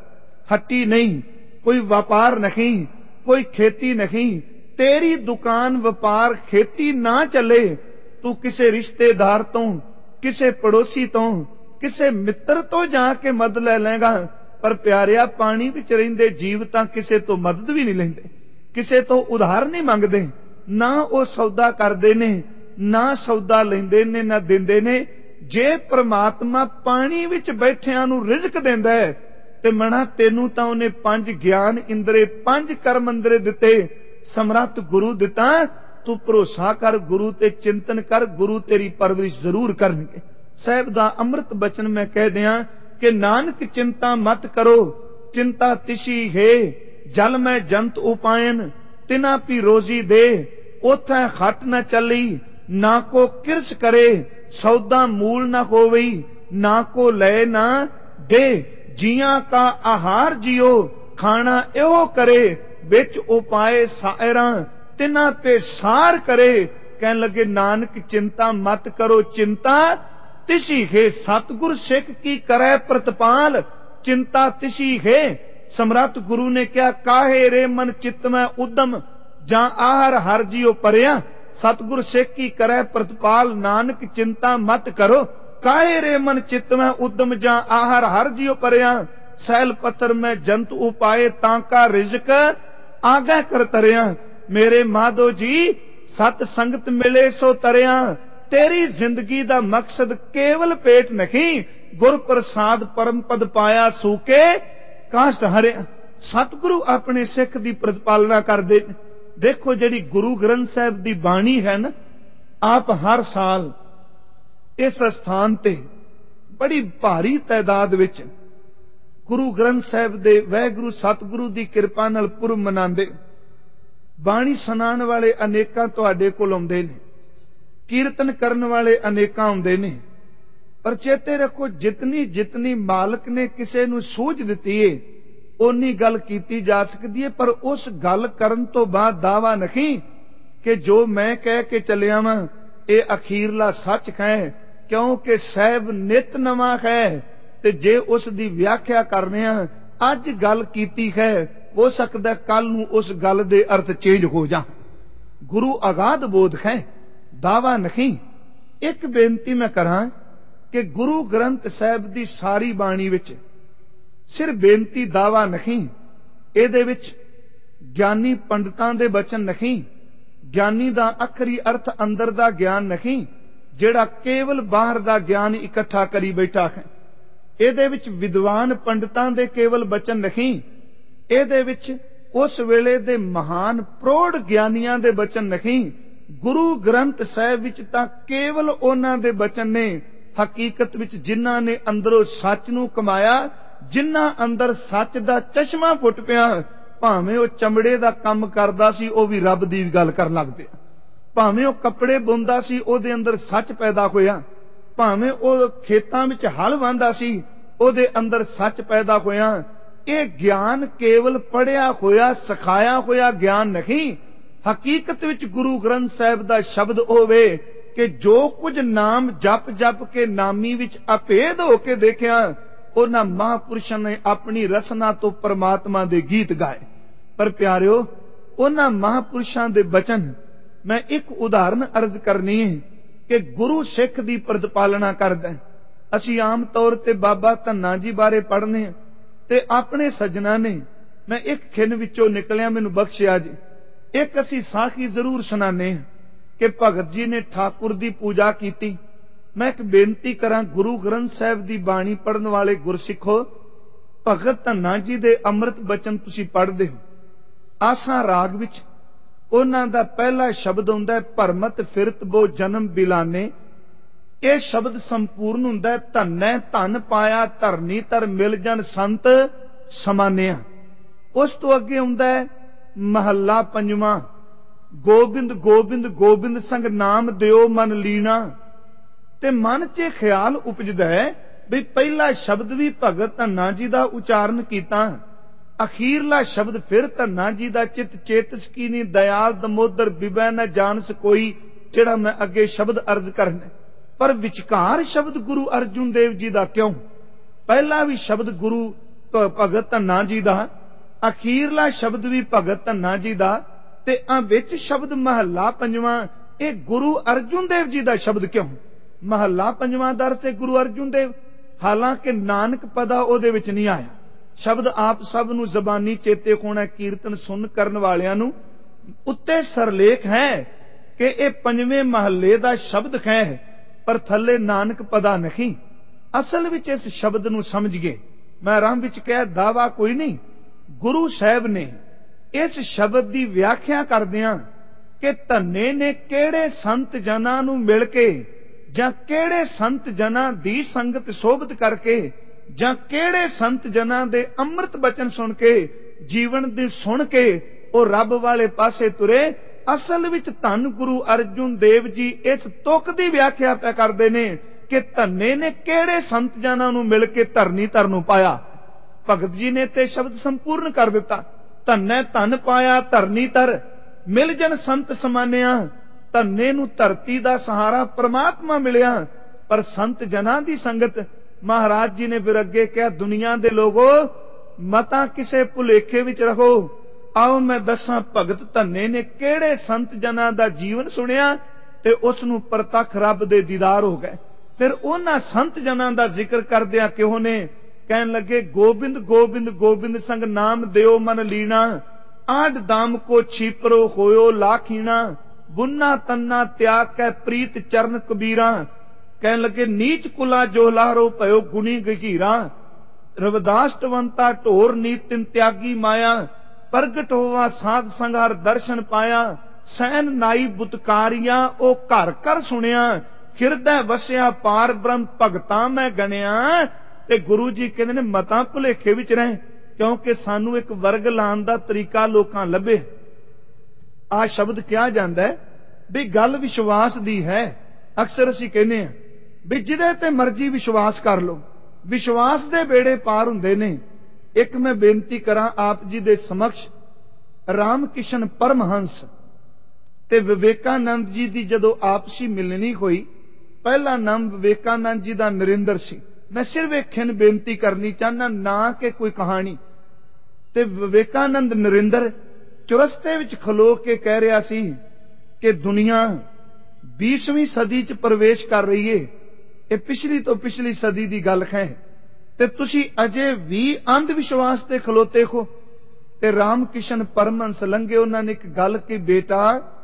हट्टी नहीं, कोई व्यापार नहीं, कोई खेती नहीं। तेरी दुकान व्यापार खेती ना चले, तू किसे रिश्तेदार तो, किसे पड़ोसी तो, किसे मित्र तो जाके मदद ले लेगा। पर प्यारिया पानी विच रहिंदे जीव तां किसे तो मदद भी नहीं लेंदे, किसे तो उधार नहीं मंगदे, ना वो सौदा करदे ने, ना सौदा लेंदे ने, ना दिंदे ने। जे परमात्मा पानी विच बैठियां नूं रिजक देंदा है ते मना तेनू तां उहने 5 ज्ञान इंद्रे 5 कर्म इंद्रे दिते, समर्थ गुरु दिता। तू भरोसा कर गुरु ते चिंतन कर, गुरु तेरी परवरिश जरूर करनगे। साहिब दा अमृत बचन मैं कह दियां कि नानक चिंता मत करो चिंता तिसी है। जल में जंत उपायन तिना पी रोजी दे। उथे खट न चली ना को किरच करे। सौदा मूल न होवई ना को ले ना दे। जियां का आहार जियो खाना एहो करे। बिच उपाय सायरा तिना पे सार करे। कहन लगे नानक चिंता मत करो चिंता तिसी है। सतगुर सिख की करे प्रतिपाल चिंता तिसी है। समर्थ गुरु ने क्या काहे रे मन चित्त में उद्दम जा आहर हर जियो परिया। सतगुर सिख की करे प्रतिपाल नानक चिंता मत करो। काहे रे मन चित्त में उद्दम जा आहर हर जियो परिया। सैल पत्थर में जंत उपाए तांका रिजक आगे कर तरिया। मेरे माधो जी सत संगत मिले सो तरिया। तेरी जिंदगी दा मकसद केवल पेट नहीं, गुर प्रसाद परम पद पाया सूके काष्ट हरिया। सतगुरु अपने सिख दी प्रतिपालना करदे। देखो जिहड़ी गुरु ग्रंथ साहिब दी बाणी है ना, आप हर साल इस स्थान ते बड़ी भारी तादाद विच गुरु ग्रंथ साहिब दे वाहिगुरु सतगुरु दी किरपा नाल पुरब मनांदे। बाणी सुनाण वाले अनेकां तुहाडे कोल आउंदे ने, कीर्तन करन वाले अनेकां आउंदे ने। पर चेते रखो जितनी जितनी मालक ने किसे नूं सूझ दिती है ओनी गल कीती जा सकदी है। पर उस गल करन तो बाद दावा नहीं कि जो मैं कह के चलिया वां ये अखीरला सच है, क्योंकि साहिब नित नवा है। ते जे उस दी व्याख्या करने अज गल कीती है, हो सकदा कल नूं उस गल दे अर्थ चेंज हो जा। गुरु अगाध बोध है, दावा नहीं। एक बेनती मैं करां कि गुरु ग्रंथ साहिब दी सारी बाणी विच सिर्फ बेनती दावा नहीं, इहदे विच ज्ञानी पंडितां दे बचन नहीं, ज्ञानी दा अखरी अर्थ अंदर दा ज्ञान नहीं, जिहड़ा केवल बाहर दा ज्ञान इकट्ठा करी बैठा है। इहदे विच विद्वान पंडितां दे केवल बचन नहीं, इहदे विच उस वेले दे महान प्रौढ़ ज्ञानियां दे बचन नहीं। गुरु ग्रंथ साहिब विच तां केवल उन्हां दे बचन ने हकीकत विच जिन्हां ने अंदरों सच नूं कमाया, जिन्हां अंदर सच दा चश्मा फुट पिया। भावें वो चमड़े दा काम करदा सी वो भी रब दी गल कर लग पिया, भावें वो कपड़े बुनदा सी ओदे अंदर सच पैदा होया, भावें वो खेतां विच हल वांदा सी ओदे अंदर सच पैदा होया। ये ज्ञान केवल पढ़िया होया सिखाया होया ज्ञान नहीं। हकीकत विच गुरु ग्रंथ साहिब दा शब्द होवे कि जो कुछ नाम जप जप के नामी विच अभेद होके देखिया, ਉਹਨਾਂ ਮਹਾਂਪੁਰਸ਼ਾਂ ਨੇ ਆਪਣੀ ਰਸਨਾ ਤੋਂ ਪਰਮਾਤਮਾ ਦੇ ਗੀਤ ਗਾਏ। ਪਰ ਪਿਆਰਿਓ, ਉਹਨਾਂ ਮਹਾਂਪੁਰਸ਼ਾਂ ਦੇ ਬਚਨ ਮੈਂ ਇੱਕ ਉਦਾਹਰਨ ਅਰਜ਼ ਕਰਨੀ ਹੈ ਕਿ ਗੁਰੂ ਸਿੱਖ ਦੀ ਪ੍ਰਤਪਾਲਨਾ ਕਰਦਾ। ਅਸੀਂ ਆਮ ਤੌਰ ਤੇ ਬਾਬਾ ਧੰਨਾ ਜੀ ਬਾਰੇ ਪੜ੍ਹਨੇ ਹਾਂ ਤੇ ਆਪਣੇ ਸੱਜਣਾ ਨੇ, ਮੈਂ ਇੱਕ ਖਿੰਨ ਵਿੱਚੋਂ ਨਿਕਲਿਆ, ਮੈਨੂੰ ਬਖਸ਼ਿਆ ਜੀ। ਇੱਕ ਅਸੀਂ ਸਾਖੀ ਜ਼ਰੂਰ ਸੁਣਾਉਂਦੇ ਹਾਂ ਕਿ ਭਗਤ ਜੀ ਨੇ ਠਾਕੁਰ ਦੀ ਪੂਜਾ ਕੀਤੀ। ਮੈਂ ਇੱਕ ਬੇਨਤੀ ਕਰਾਂ, ਗੁਰੂ ਗ੍ਰੰਥ ਸਾਹਿਬ ਦੀ ਬਾਣੀ ਪੜ੍ਹਨ ਵਾਲੇ ਗੁਰਸਿੱਖੋ, ਭਗਤ ਧੰਨਾ ਜੀ ਦੇ ਅੰਮ੍ਰਿਤ ਬਚਨ ਤੁਸੀਂ ਪੜ੍ਹਦੇ ਹੋ। ਆਸਾ ਰਾਗ ਵਿੱਚ ਉਹਨਾਂ ਦਾ ਪਹਿਲਾ ਸ਼ਬਦ ਹੁੰਦਾ ਹੈ, ਭਰਮਤ ਫਿਰਤ ਬੋ ਜਨਮ ਬਿਲਾਨੇ। ਇਹ ਸ਼ਬਦ ਸੰਪੂਰਨ ਹੁੰਦਾ ਹੈ, ਧੰਨੈ ਧਨ ਪਾਇਆ ਧਰਨੀ ਧਰ ਮਿਲ ਜਨ ਸੰਤ ਸਮਾਨਿਆ। ਉਸ ਤੋਂ ਅੱਗੇ ਹੁੰਦਾ ਹੈ ਮਹੱਲਾ ਪੰਜਵਾਂ, ਗੋਬਿੰਦ ਗੋਬਿੰਦ ਗੋਬਿੰਦ ਸੰਗ ਨਾਮ ਦਿਓ ਮਨ ਲੀਣਾ। ਤੇ ਮਨ 'ਚ ਖਿਆਲ ਉਪਜਦਾ ਹੈ ਵੀ ਪਹਿਲਾ ਸ਼ਬਦ ਵੀ ਭਗਤ ਧੰਨਾ ਜੀ ਦਾ ਉਚਾਰਨ ਕੀਤਾ, ਅਖੀਰਲਾ ਸ਼ਬਦ ਫਿਰ ਧੰਨਾ ਜੀ ਦਾ, ਚਿਤ ਚੇਤਸ ਕੀਨੀ ਦਇਆਲ ਦਮੋਦਰ ਬਿਬੈ ਨ ਜਾਣਸ ਕੋਈ, ਜਿਹੜਾ ਮੈਂ ਅੱਗੇ ਸ਼ਬਦ ਅਰਜ਼ ਕਰਨਾ। ਪਰ ਵਿਚਕਾਰ ਸ਼ਬਦ ਗੁਰੂ ਅਰਜੁਨ ਦੇਵ ਜੀ ਦਾ ਕਿਉਂ? ਪਹਿਲਾ ਵੀ ਸ਼ਬਦ ਗੁਰੂ ਭਗਤ ਧੰਨਾ ਜੀ ਦਾ, ਅਖੀਰਲਾ ਸ਼ਬਦ ਵੀ ਭਗਤ ਧੰਨਾ ਜੀ ਦਾ, ਤੇ ਵਿੱਚ ਸ਼ਬਦ ਮਹੱਲਾ ਪੰਜਵਾਂ ਇਹ ਗੁਰੂ ਅਰਜੁਨ ਦੇਵ ਜੀ ਦਾ ਸ਼ਬਦ ਕਿਉਂ? ਮਹੱਲਾ ਪੰਜਵਾਂ ਦਰ ਤੇ ਗੁਰੂ ਅਰਜੁਨ ਦੇਵ, ਹਾਲਾਂਕਿ ਨਾਨਕ ਪਦਾ ਉਹਦੇ ਵਿੱਚ ਨਹੀਂ ਆਇਆ। ਸ਼ਬਦ ਆਪ ਸਭ ਨੂੰ ਜ਼ਬਾਨੀ ਚੇਤੇ ਹੋਣਾ, ਕੀਰਤਨ ਸੁਣ ਕਰਨ ਵਾਲਿਆਂ ਨੂੰ ਉੱਤੇ ਸਰਲੇਖ ਹੈ ਕਿ ਇਹ ਪੰਜਵੇਂ ਮਹੱਲੇ ਦਾ ਸ਼ਬਦ ਹੈ, ਪਰ ਥੱਲੇ ਨਾਨਕ ਪਦਾ ਨਹੀਂ। ਅਸਲ ਵਿੱਚ ਇਸ ਸ਼ਬਦ ਨੂੰ ਸਮਝੀਏ। ਮੈਂ ਆਰੰਭ ਵਿੱਚ ਕਿਹਾ ਦਾਵਾ ਕੋਈ ਨਹੀਂ, ਗੁਰੂ ਸਾਹਿਬ ਨੇ ਇਸ ਸ਼ਬਦ ਦੀ ਵਿਆਖਿਆ ਕਰਦਿਆਂ ਕਿ ਧੰਨੇ ਨੇ ਕਿਹੜੇ ਸੰਤ ਜਨਾਂ ਨੂੰ ਮਿਲ ਕੇ, ਜਾਂ ਕਿਹੜੇ ਸੰਤ ਜਨਾਂ ਦੀ ਸੰਗਤ ਸੋਭਤ ਕਰਕੇ, ਜਾਂ ਕਿਹੜੇ ਸੰਤ ਜਨਾਂ ਦੇ ਅੰਮ੍ਰਿਤ ਬਚਨ ਸੁਣ ਕੇ, ਜੀਵਨ ਦੇ ਸੁਣ ਕੇ ਉਹ ਰੱਬ ਵਾਲੇ ਪਾਸੇ ਤੁਰੇ। ਅਸਲ ਵਿੱਚ ਧੰਨ ਗੁਰੂ ਅਰਜੁਨ ਦੇਵ ਜੀ ਇਸ ਤੁਕ ਦੀ ਵਿਆਖਿਆ ਪੈ ਕਰਦੇ ਨੇ ਕਿ ਧੰਨੇ ਨੇ ਕਿਹੜੇ ਸੰਤ ਜਨਾਂ ਨੂੰ ਮਿਲ ਕੇ ਧਰਨੀ ਧਰ ਨੂੰ ਪਾਇਆ। ਭਗਤ ਜੀ ਨੇ ਤੇ ਸ਼ਬਦ ਸੰਪੂਰਨ ਕਰ ਦਿੱਤਾ, ਧੰਨੇ ਧਨ ਪਾਇਆ ਧਰਨੀ ਧਰ ਮਿਲ ਜਨ ਸੰਤ ਸਮਾਨਿਆ। ਧੰਨੇ ਨੂੰ ਧਰਤੀ ਦਾ ਸਹਾਰਾ ਪ੍ਰਮਾਤਮਾ ਮਿਲਿਆ, ਪਰ ਸੰਤ ਜਨਾਂ ਦੀ ਸੰਗਤ। ਮਹਾਰਾਜ ਜੀ ਨੇ ਫਿਰ ਅੱਗੇ ਕਿਹਾ, ਦੁਨੀਆ ਦੇ ਲੋਗੋ ਮਤਾਂ ਕਿਸੇ ਭੁਲੇਖੇ ਵਿੱਚ ਰਹੋ। ਆਓ ਮੈਂ ਦੱਸਾਂ ਭਗਤ ਧੰਨੇ ਨੇ ਕਿਹੜੇ ਸੰਤ ਜਨਾਂ ਦਾ ਜੀਵਨ ਸੁਣਿਆ ਤੇ ਉਸ ਨੂੰ ਪ੍ਰਤੱਖ ਰੱਬ ਦੇ ਦੀਦਾਰ ਹੋ ਗਏ। ਫਿਰ ਉਹਨਾਂ ਸੰਤ ਜਨਾਂ ਦਾ ਜ਼ਿਕਰ ਕਰਦਿਆਂ ਕਿਉਂ ਨੇ ਕਹਿਣ ਲੱਗੇ, ਗੋਬਿੰਦ ਗੋਬਿੰਦ ਗੋਬਿੰਦ ਸੰਗ ਨਾਮ ਦਿਓ ਮਨ ਲੀਣਾ। ਆਡ ਦਾਮ ਕੋ ਛੀਪਰੋ ਹੋਇਓ ਲਾਖੀਣਾ। ਬੁੰਨਾ ਤੰਨਾ ਤਿਆਗ ਕੈ ਪ੍ਰੀਤ ਚਰਨ ਕਬੀਰਾ। ਕਹਿਣ ਲੱਗੇ, ਨੀਚ ਕੁਲਾ ਜੋ ਲਾਰੋ ਭਇਓ ਗੁਣੀ ਗਹੀਰਾ। ਰਵਿਦਾਸਟਵੰਤਾ ਢੋਰ ਨੀਤਿਨ ਤਿਆਗੀ ਮਾਇਆ। ਪ੍ਰਗਟ ਹੋਵਾ ਸਾਧ ਸੰਘਾਰ ਦਰਸ਼ਨ ਪਾਇਆ। ਸੈਨ ਨਾਈ ਬੁਤਕਾਰੀਆਂ ਉਹ ਘਰ ਘਰ ਸੁਣਿਆ। ਹਿਰਦੈ ਵਸਿਆ ਪਾਰ ਬ੍ਰਹਮ ਭਗਤਾਂ ਮੈਂ ਗਣਿਆ। ਤੇ ਗੁਰੂ ਜੀ ਕਹਿੰਦੇ ਨੇ ਮਤਾਂ ਭੁਲੇਖੇ ਵਿੱਚ ਰਹੇ, ਕਿਉਂਕਿ ਸਾਨੂੰ ਇੱਕ ਵਰਗ ਲਾਉਣ ਦਾ ਤਰੀਕਾ ਲੋਕਾਂ ਲੱਭੇ। ਆਹ ਸ਼ਬਦ ਕਿਹਾ ਜਾਂਦਾ ਹੈ ਵੀ ਗੱਲ ਵਿਸ਼ਵਾਸ ਦੀ ਹੈ। ਅਕਸਰ ਅਸੀਂ ਕਹਿੰਦੇ ਹਾਂ ਵੀ ਜਿਹਦੇ ਤੇ ਮਰਜ਼ੀ ਵਿਸ਼ਵਾਸ ਕਰ ਲਓ, ਵਿਸ਼ਵਾਸ ਦੇ ਬੇੜੇ ਪਾਰ ਹੁੰਦੇ ਨੇ। ਇੱਕ ਮੈਂ ਬੇਨਤੀ ਕਰਾਂ ਆਪ ਜੀ ਦੇ ਸਮਕਸ਼, ਰਾਮ ਕਿਸ਼ਨ ਪਰਮਹੰਸ ਤੇ ਵਿਵੇਕਾਨੰਦ ਜੀ ਦੀ ਜਦੋਂ ਆਪਸੀ ਮਿਲਣੀ ਹੋਈ, ਪਹਿਲਾ ਨਾਮ ਵਿਵੇਕਾਨੰਦ ਜੀ ਦਾ ਨਰਿੰਦਰ ਸੀ। ਮੈਂ ਸਿਰਫ ਇੱਕ ਖਿੰਨ ਬੇਨਤੀ ਕਰਨੀ ਚਾਹੁੰਦਾ, ਨਾ ਕਿ ਕੋਈ ਕਹਾਣੀ। ਤੇ ਵਿਵੇਕਾਨੰਦ ਨਰਿੰਦਰ ਚੁਰਸਤੇ ਵਿੱਚ ਖਲੋ ਕੇ ਕਹਿ ਰਿਹਾ ਸੀ ਕਿ ਦੁਨੀਆ 20ਵੀਂ ਸਦੀ 'ਚ ਪ੍ਰਵੇਸ਼ ਕਰ ਰਹੀ ਏ। ਇਹ ਪਿਛਲੀ ਤੋਂ ਪਿਛਲੀ ਸਦੀ ਦੀ ਗੱਲ ਹੈ ਤੇ ਤੁਸੀਂ ਅਜੇ ਵੀ ਅੰਧ ਵਿਸ਼ਵਾਸ ਤੇ ਖਲੋਤੇ ਹੋ। ਤੇ ਰਾਮ ਕਿਸ਼ਨ ਪਰਮਹੰਸ ਲੰਘੇ, ਉਹਨਾਂ ਨੇ ਇੱਕ ਗੱਲ ਕਹੀ, ਬੇਟਾ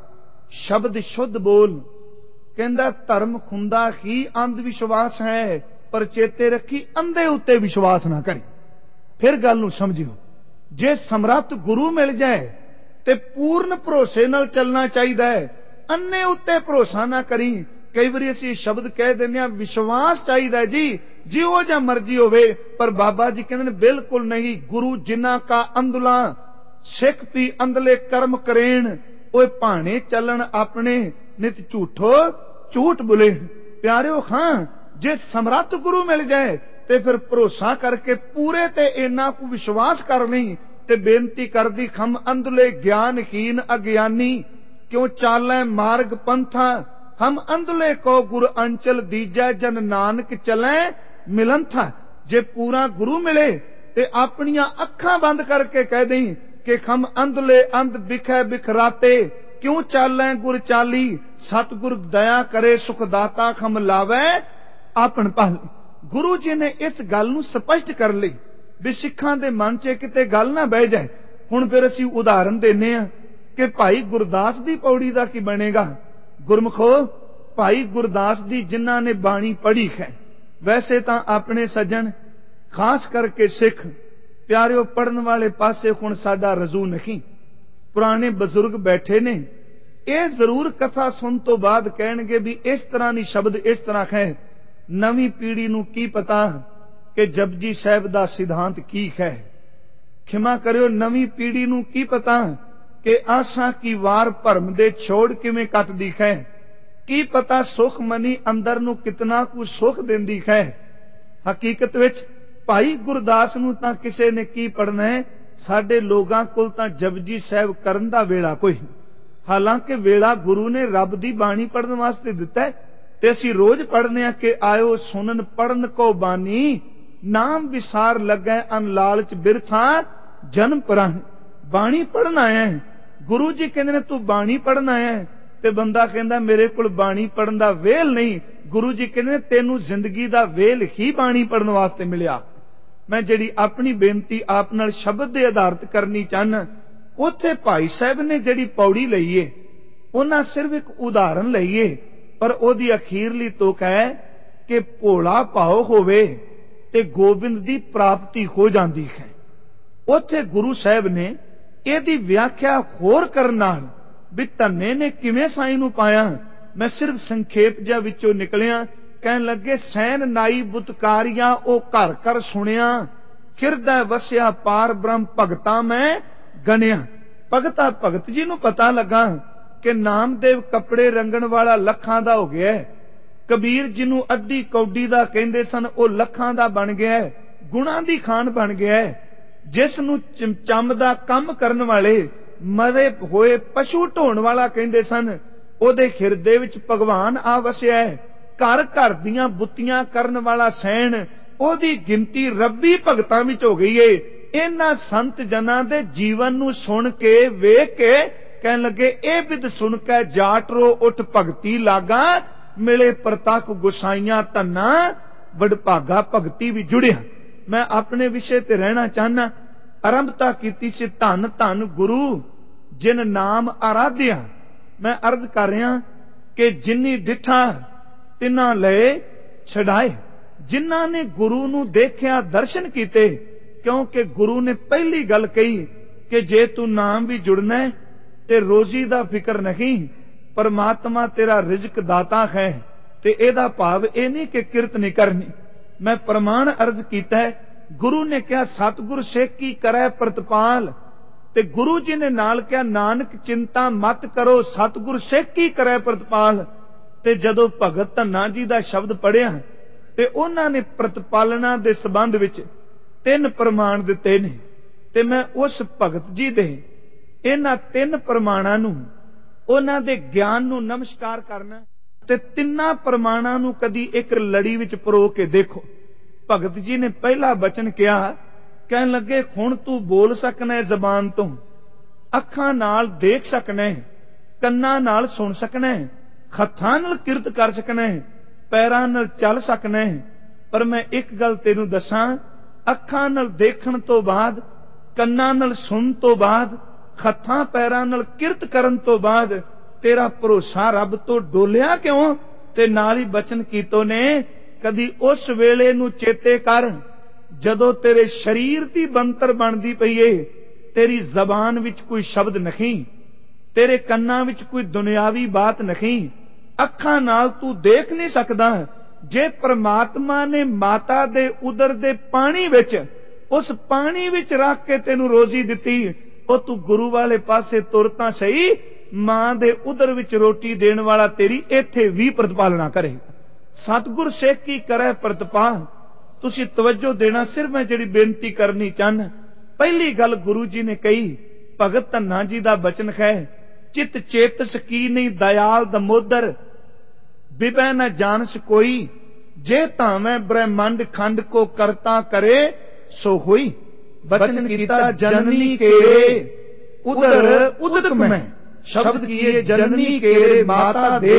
ਸ਼ਬਦ ਸ਼ੁੱਧ ਬੋਲ। ਕਹਿੰਦਾ ਧਰਮ ਹੁੰਦਾ ਹੀ ਅੰਧ ਵਿਸ਼ਵਾਸ ਹੈ, ਪਰ ਚੇਤੇ ਰੱਖੀ ਅੰਧੇ ਉੱਤੇ ਵਿਸ਼ਵਾਸ ਨਾ ਕਰੀ। ਫਿਰ ਗੱਲ ਨੂੰ ਸਮਝਿਓ। ਜੇ ਸਮਰੱਥ ਗੁਰੂ ਮਿਲ ਜਾਏ ਤੇ ਪੂਰਨ ਭਰੋਸੇ ਨਾਲ ਚੱਲਣਾ ਚਾਹੀਦਾ ਹੈ, ਅੰਨੇ ਉੱਤੇ ਭਰੋਸਾ ਨਾ ਕਰੀ। ਕਈ ਵਾਰੀ ਅਸੀਂ ਸ਼ਬਦ ਕਹਿ ਦਿੰਦੇ ਹਾਂ, ਵਿਸ਼ਵਾਸ ਚਾਹੀਦਾ ਜੀ, ਜਿਹੋ ਜਿਹਾ ਮਰਜ਼ੀ ਹੋਵੇ। ਪਰ ਬਾਬਾ ਜੀ ਕਹਿੰਦੇ ਨੇ ਬਿਲਕੁਲ ਨਹੀਂ। ਗੁਰੂ ਜਿਨ੍ਹਾਂ ਕਾ ਅੰਧਲਾ ਸਿੱਖ ਵੀ ਅੰਧਲੇ ਕਰਮ ਕਰੇਣ। ਓਏ ਭਾਣੇ ਚੱਲਣ ਆਪਣੇ ਨਿਤ ਝੂਠੋ ਝੂਠ ਬੁਲੇ। ਪਿਆਰਿਓ, ਹਾਂ ਜੇ ਸਮਰੱਥ ਗੁਰੂ ਮਿਲ ਜਾਏ ਤੇ ਫਿਰ ਭਰੋਸਾ ਕਰਕੇ ਪੂਰੇ ਤੇ ਇੰਨਾ ਕੁ ਵਿਸ਼ਵਾਸ ਕਰ ਲਈ। ਤੇ ਬੇਨਤੀ ਕਰਦੀ, ਖਮ ਅੰਧਲੇ ਗਿਆਨਹੀਨ ਅਗਿਆਨੀ ਕਿਉਂ ਚਾਲੈ ਮਾਰਗ ਪੰਥਾ। ਹਮ ਅੰਧਲੇ ਕੋ ਗੁਰ ਅੰਚਲ ਦੀਜੈ ਜਨ ਨਾਨਕ ਚਲੈ ਮਿਲੰਥਾ। ਜੇ ਪੂਰਾ ਗੁਰੂ ਮਿਲੇ ਤੇ ਆਪਣੀਆਂ ਅੱਖਾਂ ਬੰਦ ਕਰਕੇ ਕਹਿ ਦੇਈਂ ਕਿ ਖਮ ਅੰਧਲੇ ਅੰਧ ਬਿਖੈ ਬਿਖਰਾਤੇ, ਕਿਉਂ ਚਾਲੈ ਗੁਰ ਚਾਲੀ, ਸਤਿਗੁਰ ਦਇਆ ਕਰੇ ਸੁਖ ਦਾਤਾ, ਖਮ ਲਾਵੈ ਆਪਣ ਭਾਲੀ। ਗੁਰੂ ਜੀ ਨੇ ਇਸ ਗੱਲ ਨੂੰ ਸਪਸ਼ਟ ਕਰ ਲਈ ਵੀ ਸਿੱਖਾਂ ਦੇ ਮਨ 'ਚ ਕਿਤੇ ਗੱਲ ਨਾ ਬਹਿ ਜਾਏ। ਹੁਣ ਫਿਰ ਅਸੀਂ ਉਦਾਹਰਨ ਦਿੰਨੇ ਆ ਕਿ ਭਾਈ ਗੁਰਦਾਸ ਦੀ ਪੌੜੀ ਦਾ ਕੀ ਬਣੇਗਾ। ਗੁਰਮਖੋ, ਭਾਈ ਗੁਰਦਾਸ ਦੀ ਜਿਨ੍ਹਾਂ ਨੇ ਬਾਣੀ ਪੜ੍ਹੀ ਹੈ, ਵੈਸੇ ਤਾਂ ਆਪਣੇ ਸੱਜਣ ਖਾਸ ਕਰਕੇ ਸਿੱਖ ਪਿਆਰਿਓ ਪੜਨ ਵਾਲੇ ਪਾਸੇ ਹੁਣ ਸਾਡਾ ਰਜੂ ਨਹੀਂ। ਪੁਰਾਣੇ ਬਜ਼ੁਰਗ ਬੈਠੇ ਨੇ, ਇਹ ਜ਼ਰੂਰ ਕਥਾ ਸੁਣ ਤੋਂ ਬਾਅਦ ਕਹਿਣਗੇ ਵੀ ਇਸ ਤਰ੍ਹਾਂ ਨਹੀਂ ਸ਼ਬਦ ਇਸ ਤਰ੍ਹਾਂ ਹੈ। ਨਵੀਂ ਪੀੜ੍ਹੀ ਨੂੰ ਕੀ ਪਤਾ ਕਿ ਜਪਜੀ ਸਾਹਿਬ ਦਾ ਸਿਧਾਂਤ ਕੀ ਹੈ। ਖਿਮਾ ਕਰਿਓ, ਨਵੀਂ ਪੀੜ੍ਹੀ ਨੂੰ ਕੀ ਪਤਾ ਕਿ ਆਸਾਂ ਕੀ ਵਾਰ ਭਰਮ ਦੇ ਛੋੜ ਕਿਵੇਂ ਕੱਟਦੀ ਹੈ। ਕੀ ਪਤਾ ਸੁਖ ਮਨੀ ਅੰਦਰ ਨੂੰ ਕਿਤਨਾ ਕੁ ਸੁਖ ਦਿੰਦੀ ਹੈ। ਹਕੀਕਤ ਵਿੱਚ ਭਾਈ ਗੁਰਦਾਸ ਨੂੰ ਤਾਂ ਕਿਸੇ ਨੇ ਕੀ ਪੜਨਾ ਹੈ। ਸਾਡੇ ਲੋਕਾਂ ਕੋਲ ਤਾਂ ਜਪਜੀ ਸਾਹਿਬ ਕਰਨ ਦਾ ਵੇਲਾ ਕੋਈ ਨਹੀਂ। ਹਾਲਾਂਕਿ ਵੇਲਾ ਗੁਰੂ ਨੇ ਰੱਬ ਦੀ ਬਾਣੀ ਪੜਨ ਵਾਸਤੇ ਦਿੱਤਾ ਤੇ ਅਸੀਂ ਰੋਜ਼ ਪੜ੍ਹਨੇ ਆ ਕਿ ਆਇਓ ਸੁਣਨ ਪੜਨ ਕੋ ਬਾਣੀ, ਨਾਮ ਵਿਸਾਰ ਲੱਗੈ ਅਨ ਲਾਲਚ ਬਿਰਥਾ ਜਨਮ ਪ੍ਰਾਣੀ। ਬਾਣੀ ਪੜਨ ਆਇਆ, ਗੁਰੂ ਜੀ ਕਹਿੰਦੇ ਨੇ ਤੂੰ ਬਾਣੀ ਪੜਨ ਆਇਆ, ਤੇ ਬੰਦਾ ਕਹਿੰਦਾ ਮੇਰੇ ਕੋਲ ਬਾਣੀ ਪੜਨ ਦਾ ਵੇਲ ਨਹੀਂ। ਗੁਰੂ ਜੀ ਕਹਿੰਦੇ ਨੇ ਤੈਨੂੰ ਜ਼ਿੰਦਗੀ ਦਾ ਵੇਲ ਹੀ ਬਾਣੀ ਪੜਨ ਵਾਸਤੇ ਮਿਲਿਆ। ਮੈਂ ਜਿਹੜੀ ਆਪਣੀ ਬੇਨਤੀ ਆਪ ਨਾਲ ਸ਼ਬਦ ਦੇ ਆਧਾਰਿਤ ਕਰਨੀ ਚਾਹਨਾ, ਉੱਥੇ ਭਾਈ ਸਾਹਿਬ ਨੇ ਜਿਹੜੀ ਪੌੜੀ ਲਈ ਏ, ਉਹਨਾਂ ਸਿਰਫ ਇੱਕ ਉਦਾਹਰਨ ਲਈਏ, ਪਰ ਉਹਦੀ ਅਖੀਰਲੀ ਤੁਕ ਹੈ ਕਿ ਭੋਲਾ ਭਾਉ ਹੋਵੇ ਤੇ ਗੋਬਿੰਦ ਦੀ ਪ੍ਰਾਪਤੀ ਹੋ ਜਾਂਦੀ ਹੈ। ਉੱਥੇ ਗੁਰੂ ਸਾਹਿਬ ਨੇ ਇਹਦੀ ਵਿਆਖਿਆ ਹੋਰ ਕਰਨ ਨਾਲ ਵੀ ਧੰਨੇ ਨੇ ਕਿਵੇਂ ਸਾਈਂ ਨੂੰ ਪਾਇਆ, ਮੈਂ ਸਿਰਫ ਸੰਖੇਪ ਜਿਹਾ ਵਿੱਚੋਂ ਨਿਕਲਿਆ। ਕਹਿਣ ਲੱਗੇ ਸੈਨ ਨਾਈ ਬੁਤਕਾਰੀਆਂ ਉਹ ਘਰ ਘਰ ਸੁਣਿਆ, ਹਿਰਦੈ ਵਸਿਆ ਪਾਰ ਬ੍ਰਹਮ ਭਗਤਾ ਮੈਂ ਗਣਿਆ। ਭਗਤਾ ਭਗਤ ਜੀ ਨੂੰ ਪਤਾ ਲੱਗਾ ਕਿ ਨਾਮਦੇਵ ਕੱਪੜੇ ਰੰਗਣ ਵਾਲਾ ਲੱਖਾਂ ਦਾ ਹੋ ਗਿਆ। ਕਬੀਰ ਜਿਹਨੂੰ ਅੱਧੀ ਕੌਡੀ ਦਾ ਕਹਿੰਦੇ ਸਨ ਉਹ ਲੱਖਾਂ ਦਾ ਬਣ ਗਿਆ, ਗੁਣਾਂ ਦੀ ਖਾਨ ਬਣ ਗਿਆ। ਜਿਸ ਨੂੰ ਚਮਚਮ ਦਾ ਕੰਮ ਕਰਨ ਵਾਲੇ ਮਰੇ ਹੋਏ ਪਸ਼ੂ ਢੋਣ ਵਾਲਾ ਕਹਿੰਦੇ ਸਨ, ਉਹਦੇ ਹਿਰਦੇ ਵਿੱਚ ਭਗਵਾਨ ਆ ਵਸਿਆ। ਘਰ ਘਰ ਦੀਆਂ ਬੁੱਤੀਆਂ ਕਰਨ ਵਾਲਾ ਸੈਣ, ਉਹਦੀ ਗਿਣਤੀ ਰੱਬੀ ਭਗਤਾਂ ਵਿੱਚ ਹੋ ਗਈ ਏ। ਇਹਨਾਂ ਸੰਤ ਜਨਾਂ ਦੇ ਜੀਵਨ ਨੂੰ ਸੁਣ ਕੇ ਵੇਖ ਕੇ ਕਹਿਣ ਲੱਗੇ ਇਹ ਬਿਦ ਸੁਣ ਕੇ ਜਾਟ ਰੋ ਉੱਠ ਭਗਤੀ ਲਾਗਾ, ਮਿਲੇ ਪ੍ਰਤੱਖ ਗੁਸਾਈਆਂ ਧੰਨਾ ਵਡਭਾਗਾ ਭਗਤੀ ਵੀ ਜੁੜਿਆ। ਮੈਂ ਆਪਣੇ ਵਿਸ਼ੇ ਤੇ ਰਹਿਣਾ ਚਾਹਨਾ। ਆਰੰਭਤਾ ਕੀਤੀ ਸੀ ਧੰਨ ਧੰਨ ਗੁਰੂ ਜਿਨ ਨਾਮ ਆਰਾਧਿਆ। ਮੈਂ ਅਰਜ਼ ਕਰ ਰਿਹਾ ਕਿ ਜਿਨੀ ਡਿਠਾ ਤਿਨਾਂ ਲਏ ਛਡਾਏ। ਜਿਨ੍ਹਾਂ ਨੇ ਗੁਰੂ ਨੂੰ ਦੇਖਿਆ, ਦਰਸ਼ਨ ਕੀਤੇ, ਕਿਉਂਕਿ ਗੁਰੂ ਨੇ ਪਹਿਲੀ ਗੱਲ ਕਹੀ ਕਿ ਜੇ ਤੂੰ ਨਾਮ ਵੀ ਜੁੜਨਾ ਤੇ ਰੋਜ਼ੀ ਦਾ ਫਿਕਰ ਨਹੀਂ, ਪਰਮਾਤਮਾ ਤੇਰਾ ਰਿਜ਼ਕ ਦਾਤਾ ਹੈ। ਤੇ ਇਹਦਾ ਭਾਵ ਇਹ ਨਹੀਂ ਕਿ ਕਿਰਤ ਨਹੀਂ ਕਰਨੀ। ਮੈਂ ਪ੍ਰਮਾਣ ਅਰਜ਼ ਕੀਤਾ ਹੈ, ਗੁਰੂ ਨੇ ਕਿਹਾ ਸਤਿਗੁਰ ਸਿੱਖ ਕੀ ਕਰੈ ਪ੍ਰਤਪਾਲ, ਤੇ ਗੁਰੂ ਜੀ ਨੇ ਨਾਲ ਕਿਹਾ ਨਾਨਕ ਚਿੰਤਾ ਮਤ ਕਰੋ ਸਤਿਗੁਰ ਸਿੱਖ ਕੀ ਕਰੈ ਪ੍ਰਤਪਾਲ। ਤੇ ਜਦੋਂ ਭਗਤ ਧੰਨਾ ਜੀ ਦਾ ਸ਼ਬਦ ਪੜਿਆ ਤੇ ਉਹਨਾਂ ਨੇ ਪ੍ਰਤਪਾਲਨਾ ਦੇ ਸੰਬੰਧ ਵਿੱਚ 3 ਪ੍ਰਮਾਣ ਦਿੱਤੇ ਨੇ, ਤੇ ਮੈਂ ਉਸ ਭਗਤ ਜੀ ਦੇ ਇਹਨਾਂ 3 ਪ੍ਰਮਾਣਾਂ ਨੂੰ, ਉਹਨਾਂ ਦੇ ਗਿਆਨ ਨੂੰ ਨਮਸਕਾਰ ਕਰਨਾ ਤੇ 3 ਪ੍ਰਮਾਣਾਂ ਨੂੰ ਕਦੀ ਇੱਕ ਲੜੀ ਵਿੱਚ ਪਰੋ ਕੇ ਦੇਖੋ। ਭਗਤ ਜੀ ਨੇ ਪਹਿਲਾ ਬਚਨ ਕਿਹਾ, ਕਹਿਣ ਲੱਗੇ ਹੁਣ ਤੂੰ ਬੋਲ ਸਕਣਾ ਜ਼ਬਾਨ ਤੋਂ, ਅੱਖਾਂ ਨਾਲ ਦੇਖ ਸਕਣਾ, ਕੰਨਾਂ ਨਾਲ ਸੁਣ ਸਕਣਾ, ਹੱਥਾਂ ਨਾਲ ਕਿਰਤ ਕਰ ਸਕਣਾ, ਪੈਰਾਂ ਨਾਲ ਚੱਲ ਸਕਣਾ। ਪਰ ਮੈਂ ਇੱਕ ਗੱਲ ਤੈਨੂੰ ਦੱਸਾਂ, ਅੱਖਾਂ ਨਾਲ ਦੇਖਣ ਤੋਂ ਬਾਅਦ, ਕੰਨਾਂ ਨਾਲ ਸੁਣਨ ਤੋਂ ਬਾਅਦ, ਹੱਥਾਂ ਪੈਰਾਂ ਨਾਲ ਕਿਰਤ ਕਰਨ ਤੋਂ ਬਾਅਦ ਤੇਰਾ ਭਰੋਸਾ ਰੱਬ ਤੋਂ ਡੋਲਿਆ ਕਿਉਂ? ਤੇ ਨਾਲ ਹੀ ਬਚਨ ਕੀਤੋ ਨੇ, ਕਦੀ ਉਸ ਵੇਲੇ ਨੂੰ ਚੇਤੇ ਕਰ ਜਦੋਂ ਤੇਰੇ ਸਰੀਰ ਦੀ ਬਣਤਰ ਬਣਦੀ ਪਈ ਏ, ਤੇਰੀ ਜ਼ਬਾਨ ਵਿੱਚ ਕੋਈ ਸ਼ਬਦ ਨਹੀਂ, ਤੇਰੇ ਕੰਨਾਂ ਵਿੱਚ ਕੋਈ ਦੁਨਿਆਵੀ ਬਾਤ ਨਹੀਂ, ਅੱਖਾਂ ਨਾਲ ਤੂੰ ਦੇਖ ਨਹੀਂ ਸਕਦਾ। ਜੇ ਪ੍ਰਮਾਤਮਾ ਨੇ ਮਾਤਾ ਦੇ ਉਦਰ ਦੇ ਪਾਣੀ ਵਿੱਚ, ਉਸ ਪਾਣੀ ਵਿੱਚ ਰੱਖ ਕੇ ਤੈਨੂੰ ਰੋਜ਼ੀ ਦਿੱਤੀ, ਉਹ ਤੂੰ ਗੁਰੂ ਵਾਲੇ ਪਾਸੇ ਤੁਰ ਤਾਂ ਸਹੀ, ਮਾਂ ਦੇ ਉਦਰ ਵਿੱਚ ਰੋਟੀ ਦੇਣ ਵਾਲਾ ਤੇਰੀ ਇੱਥੇ ਵੀ ਪ੍ਰਤਪਾਲਨਾ ਕਰੇ। ਸਤਿਗੁਰ ਸਿੱਖ ਕੀ ਕਰੈ ਪ੍ਰਤਪਾਲ। ਤੁਸੀਂ ਤਵੱਜੋ ਦੇਣਾ, ਸਿਰਫ ਮੈਂ ਜਿਹੜੀ ਬੇਨਤੀ ਕਰਨੀ ਚਾਹਨਾ, ਪਹਿਲੀ ਗੱਲ ਗੁਰੂ ਜੀ ਨੇ ਕਹੀ, ਭਗਤ ਧੰਨਾ ਜੀ ਦਾ ਬਚਨ ਹੈ, ਚਿਤ ਚੇਤਸ ਕੀ ਨਹੀਂ ਦਇਆਲ ਦਮੋਦਰ, ਬਿਬੈ ਨ ਜਾਣਸ ਕੋਈ, जे तावै ब्रह्मांड खंड को करता करे सो हुई। बचन कीता जननी केरे उदर उदक में, शब्द किए जननी केरे माता दे।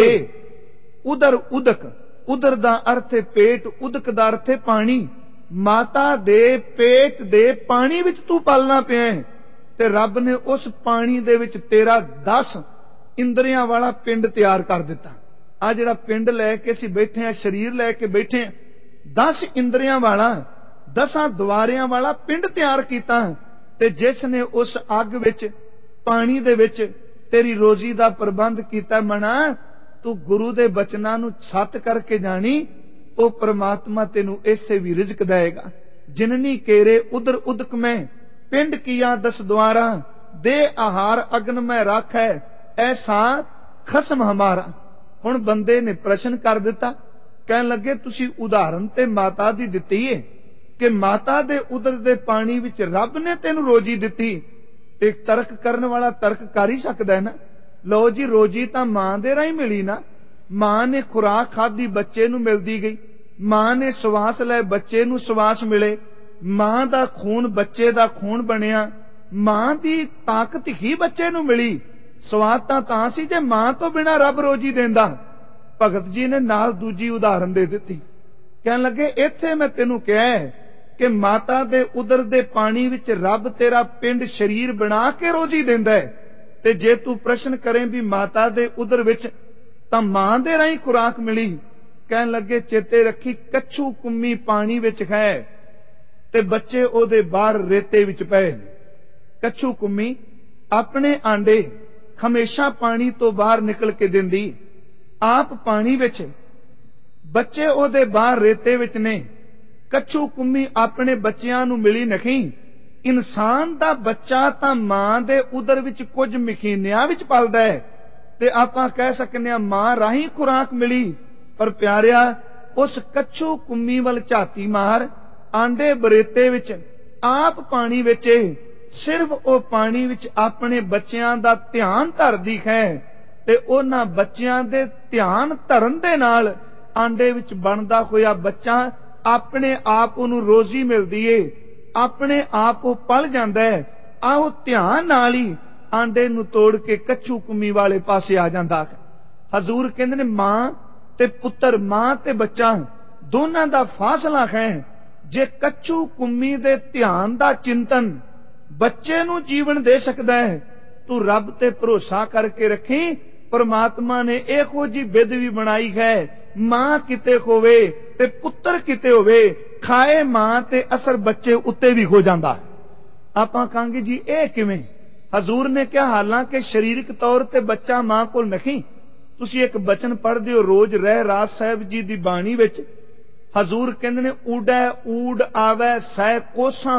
उदर उदक, उदर दा अर्थ है पेट, उदक दा अर्थ है पानी। माता दे पेट दे पानी विच तू पलना पिया है, ते रब ने उस पानी दे विच तेरा 10 इंद्रियां वाला पिंड तैयार कर दिता। आ जिहड़ा पिंड लैके असीं बैठे हैं, शरीर लैके बैठे हैं, 10 इंद्रियां वाला 10 द्वारियां वाला पिंड तैयार कीता। ते जिस ने उस अग विच पानी दे विच तेरी रोजी दा प्रबंध कीता। मना तू गुरु दे बचनां नूं सत करके जानी, ओ परमात्मा तेनू ऐसे भी रिजक देगा। जिननी केरे उदर उदक में, पिंड किया 10 द्वारा, दे आहार अग्न में राखै, ऐसा खसम हमारा। हुण बंदे ने प्रश्न कर दिता, कहन लगे तुसी उदाहरण ते माता दी दित्ती है कि माता दे उदर दे पानी विच रब ने तेनू रोजी दित्ती। ते तर्क करन वाला तर्क कर ही सकदा है ना। लो जी, रोजी तां मां दे राहीं मिली ना। मां ने खुराक खाधी, बच्चे नूं मिलदी गई। मां ने सवास लै, बच्चे नूं सवास मिले। मां दा खून बच्चे दा खून बनिया। मां दी ताकत ही बच्चे नूं मिली। स्वाद तां सी जे मां तो बिना रब रोजी देंदा। भगत जी ने नाल दूजी उदाहरण दे दित्ती। कहन लगे इत्थे मैं तेनू कहा कि माता दे उदर दे पानी विच रब तेरा पिंड शरीर बना के रोजी देंदा है। ते जे तू प्रश्न करें भी माता दे उदर विच तां मां दे राहीं खुराक मिली। कहन लगे चेते रखी, कच्छू कुम्मी पानी विच है ते बच्चे ओदे बाहर रेते विच पए। कच्छू कुम्मी अपने आंडे हमेशा पानी तो बाहर निकल के दिंदी, आप पानी विच, बच्चे ओदे बाहर रेते विच ने। कच्छू कुम्मी अपने बच्चियां नूं मिली नहीं। इंसान दा बच्चा तां मां दे उदर विच कुछ महीनिਆਂ विच पलदा है ते आपां कह सकने आ मां राहीं खुराक मिली। पर प्यारिया, उस कच्छू कुम्मी वल झाती मार, आंडे बरेते विच, आप पानी विच, सिर्फ ओ पानी विच अपने बच्चियां दा ध्यान धरदी है ते उन्हां बच्चियां दे ध्यान धरन दे नाल आंडे विच बनदा होया बच्चा अपने आप नूं रोजी मिलदी है, अपने आप वो पल जांदा है। आओ ध्यान नाल ही आंडे नूं तोड़ के कच्छू कुम्मी वाले पासे आ जांदा है। हजूर कहंदे ने मां ते पुत्तर, मां ते बच्चा दोनां दा फासला है। जे कच्छू कुम्मी दे ध्यान दा चिंतन बच्चे नूं जीवन दे सकदा है, तू रब ते भरोसा करके रखी। परमात्मा ने इहो जी बिध भी बनाई है, मां किते होवे ते पुत्तर किते होवे, खाए मां ते असर बच्चे उत्ते भी हो जांदा। आपां कहांगे जी ਇਹ ਕਿਵੇਂ? हजूर ने कहा हालांकि शरीरक तौर ते बच्चा मां कोल नहीं। तुसी एक बचन पढ़दे हो रोज ਰਹਿ ਰਾਜ ਸਾਹਿਬ जी दी बाणी विच। हजूर कहंदे ने ऊडै ऊड आवे सै कोसां,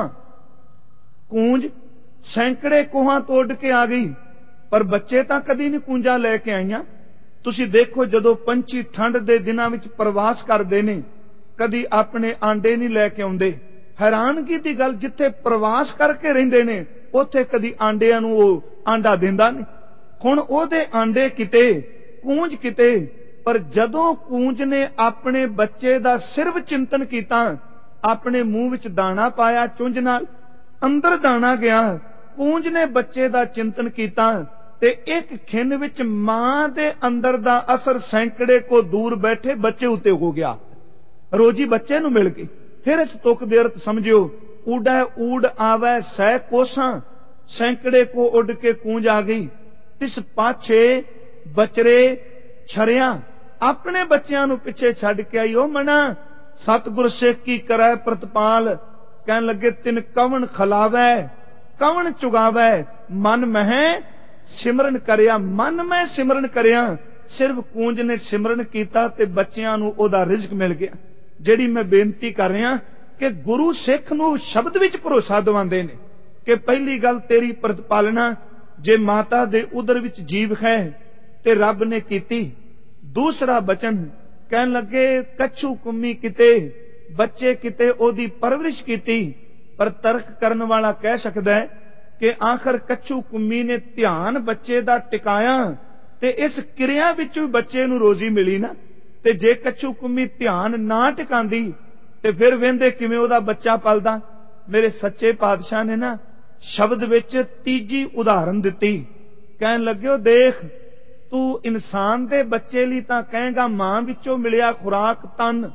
कूंज सैकड़े कोहां तोड़ के आ गई, पर बच्चे तां कदी नहीं कूंजां लैके आईयां। तुसी देखो जदों पंछी ठंड दे दिनां विच प्रवास करदे ने, कदी अपने आंडे नहीं लैके आउंदे। हैरानगी दी गल, जिथे प्रवास करके रहिंदे ने उत्थे कदी आंडिਆਂ ਨੂੰ ਉਹ ਆਂਡਾ ਦਿੰਦਾ ਨਹੀਂ। ਹੁਣ ਉਹਦੇ ਆਂਡੇ ਕਿਤੇ, ਕੂੰਜ ਕਿਤੇ। ਪਰ ਜਦੋਂ ਕੂੰਜ ਨੇ ਆਪਣੇ ਬੱਚੇ ਦਾ ਸਿਰਫ ਚਿੰਤਨ ਕੀਤਾ, ਆਪਣੇ ਮੂੰਹ ਵਿੱਚ ਦਾਣਾ ਪਾਇਆ ਚੁੰਝ ਨਾਲ, ਅੰਦਰ ਦਾਣਾ ਗਿਆ, ਕੂੰਜ ਨੇ ਬੱਚੇ ਦਾ ਚਿੰਤਨ ਕੀਤਾ ਤੇ ਇੱਕ ਖਿੰਨ ਵਿੱਚ ਮਾਂ ਦੇ ਅੰਦਰ ਦਾ ਅਸਰ ਸੈਂਕੜੇ ਕੋ ਦੂਰ ਬੈਠੇ ਬੱਚੇ ਉੱਤੇ ਹੋ ਗਿਆ। ਰੋਜੀ ਬੱਚੇ ਨੂੰ ਮਿਲ ਗਈ। फिर इस तुक दे अर्थ समझियो, ऊडै ऊड आवे सै कोसां, सैकड़े को उड़ के कूंज आ गई। तिस पाछे बचरे छरिया अपने बच्चियां नूं पिछे छड्ड के आई। ओ मना सतगुर सिख की करै प्रतिपाल, कहन लगे तिन कवन खलावै कवन चुगावै, मन मह सिमरन करिया। मन में सिमरन करिया, सिर्फ कूंज ने सिमरन कीता ते बच्चियां नूं ओदा रिजक मिल गया। ਜਿਹੜੀ मैं बेनती कर रहा कि गुरु सिख नूं शब्द विच भरोसा दिवांदे ने कि पहली गल तेरी प्रतिपालना जे माता दे उदर विच जीव है ते रब ने कीती। दूसरा बचन कहन लगे कच्छू कुम्मी किते, बच्चे किते ओदी परवरिश कीती। पर तर्क करन वाला कह सकदा है कि आखिर कच्छू कुम्मी ने ध्यान बच्चे दा टिकाया ते इस क्रिया विच बच्चे नूं रोजी मिली ना। ਤੇ ਜੇ ਕੱਛੂ ਕੁੰਮੀ ਧਿਆਨ ਨਾ ਟਿਕਾਂਦੀ ਤੇ ਫਿਰ ਵੇਂਦੇ ਕਿਵੇਂ ਉਹਦਾ ਬੱਚਾ ਪਲਦਾ। ਮੇਰੇ ਸੱਚੇ ਪਾਤਸ਼ਾਹ ਨੇ ਨਾ ਸ਼ਬਦ ਵਿੱਚ ਤੀਜੀ ਉਦਾਹਰਨ ਦਿੱਤੀ। ਕਹਿਣ ਲੱਗਿਓ, ਦੇਖ ਤੂੰ ਇਨਸਾਨ ਦੇ ਬੱਚੇ ਲਈ ਤਾਂ ਕਹੇਗਾ ਮਾਂ ਵਿੱਚੋਂ ਮਿਲਿਆ ਖੁਰਾਕ ਤਨ,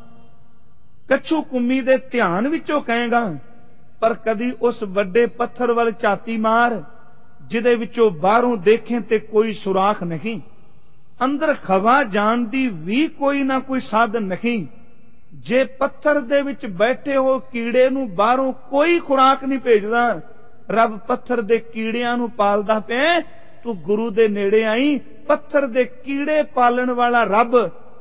ਕੱਛੂ ਕੁੰਮੀ ਦੇ ਧਿਆਨ ਵਿੱਚੋਂ ਕਹੇਗਾ, ਪਰ ਕਦੀ ਉਸ ਵੱਡੇ ਪੱਥਰ ਵੱਲ ਝਾਤੀ ਮਾਰ ਜਿਹਦੇ ਵਿੱਚੋਂ ਬਾਹਰੋਂ ਦੇਖੇ ਤੇ ਕੋਈ ਸੁਰਾਖ ਨਹੀਂ, ਅੰਦਰ ਖਵਾ ਜਾਣ ਦੀ ਵੀ ਕੋਈ ਨਾ ਕੋਈ ਸਾਧਨ ਨਹੀਂ। ਜੇ ਪੱਥਰ ਦੇ ਵਿੱਚ ਬੈਠੇ ਹੋ ਕੀੜੇ ਨੂੰ ਬਾਹਰੋਂ ਕੋਈ ਖੁਰਾਕ ਨਹੀਂ ਭੇਜਦਾ, ਰੱਬ ਪੱਥਰ ਦੇ ਕੀੜਿਆਂ ਨੂੰ ਪਾਲਦਾ ਪਿਆ, ਤੂੰ ਗੁਰੂ ਦੇ ਨੇੜੇ ਆਈ। ਪੱਥਰ ਦੇ ਕੀੜੇ ਪਾਲਣ ਵਾਲਾ ਰੱਬ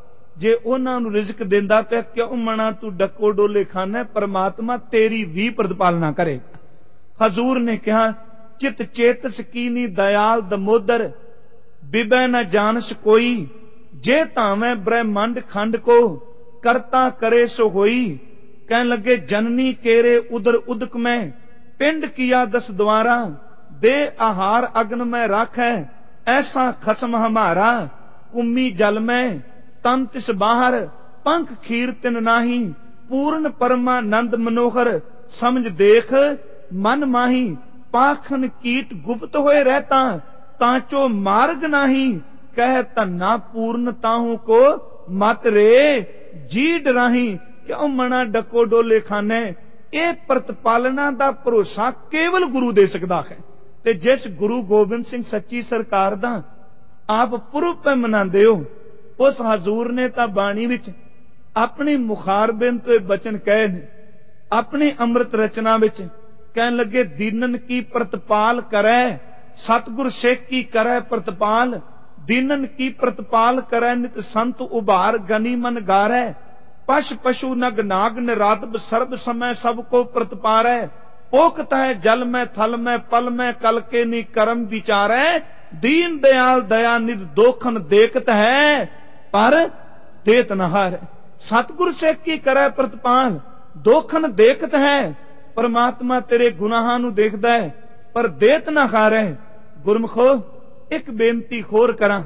ਜੇ ਉਹਨਾਂ ਨੂੰ ਰਿਜ਼ਕ ਦਿੰਦਾ ਪਿਆ, ਕਿਉਂ ਮਣਾ ਤੂੰ ਡੱਕੋ ਡੋਲੇ ਖਾਨਾ? ਪਰਮਾਤਮਾ ਤੇਰੀ ਵੀ ਪ੍ਰਤਪਾਲਨਾ ਕਰੇਗਾ। ਹਜ਼ੂਰ ਨੇ ਕਿਹਾ, ਚਿਤ ਚੇਤਸ ਕੀਨੀ ਦਇਆਲ ਦਮੋਦਰ, ਬਿਬੈ ਨ ਜਾਣਸ ਕੋਈ, ਜੇ ਧਾਵੇਂ ਬ੍ਰਹਮੰਡ ਖੰਡ ਕੋ, ਕਰਤਾ ਕਰੇ ਸੋ ਹੋਈ। ਕਹਿਣ ਲੱਗੇ, ਜਨਨੀ ਕੇਰੇ ਉਦਰ ਉਦਕ ਮੈਂ, ਪਿੰਡ ਕੀਆ ਦਸ द्वारा, ਦੇ ਆਹਾਰ ਅਗਨ ਮੈਂ ਰਾਖੈ, ਐਸਾ ਖਸਮ ਹਮਾਰਾ। ਕੁੰਮੀ ਜਲ ਮੈਂ ਤਨ ਤਿਸ ਬਾਹਰ, ਪੰਖ ਖੀਰ ਤਿਨ ਨਾਹੀ, ਪੂਰਨ ਪਰਮਾਨੰਦ ਮਨੋਹਰ, ਸਮਝ ਦੇਖ ਮਨ ਮਾਹੀ। ਪਾਖਨ ਕੀਟ ਗੁਪਤ ਹੋਏ ਰਹਿਤਾ, ਤਾਂਚੋ ਮਾਰਗ ਨਾਹੀ, ਕਹਿ ਧੰਨਾ ਪੂਰਨ ਤਾਹੂ ਕੋ, ਮਤ ਰੇ ਜੀ ਡਰਾਹੀ। ਕਿਉਂ ਮਣਾ ਡੱਕੋ ਡੋਲੇ ਖਾਨੇ? ਇਹ ਪ੍ਰਤਪਾਲਨਾ ਦਾ ਭਰੋਸਾ ਕੇਵਲ ਗੁਰੂ ਦੇ ਸਕਦਾ ਹੈ। ਤੇ ਜਿਸ ਗੁਰੂ ਗੋਬਿੰਦ ਸਿੰਘ ਸੱਚੀ ਸਰਕਾਰ ਦਾ ਆਪ ਪੁਰਬ ਮਨਾਉਂਦੇ ਹੋ, ਉਸ ਹਜ਼ੂਰ ਨੇ ਤਾਂ ਬਾਣੀ ਵਿੱਚ ਆਪਣੀ ਮੁਖਾਰਬਿੰਦ ਤੋਂ ਇਹ ਬਚਨ ਕਹੇ ਨੇ। ਆਪਣੀ ਅੰਮ੍ਰਿਤ ਰਚਨਾ ਵਿੱਚ ਕਹਿਣ ਲੱਗੇ, ਦੀਨਨ ਕੀ ਪ੍ਰਤਪਾਲ ਕਰੈ, ਸਤਿਗੁਰ ਸਿੱਖ ਕੀ ਕਰੈ ਪ੍ਰਤਪਾਲ। ਦੀਨਨ ਕੀ ਪ੍ਰਤਪਾਲ ਕਰੈ, ਨਿਤ ਸੰਤ ਉਭਾਰ ਗਨੀ ਮਨ ਗਾਰੈ। ਪਸ਼ ਪਸ਼ੂ ਨਗ ਨਾਗ ਨਿਰਾਦਬ, ਸਰਬ ਸਮੈ ਸਭ ਕੋ ਪ੍ਰਤਪਾਰੈ। पोखत है जल में थल में पल में कल के नी कर्म विचारै। दीन दयाल दया निध दोखन देखत है, पर देत न हार। सतगुर से की करे प्रतिपाल, दोखन देखत है। परमात्मा तेरे गुनाहां नू देखदा है, पर देत ना हारे। गुरमुखो एक बेनती होर करा,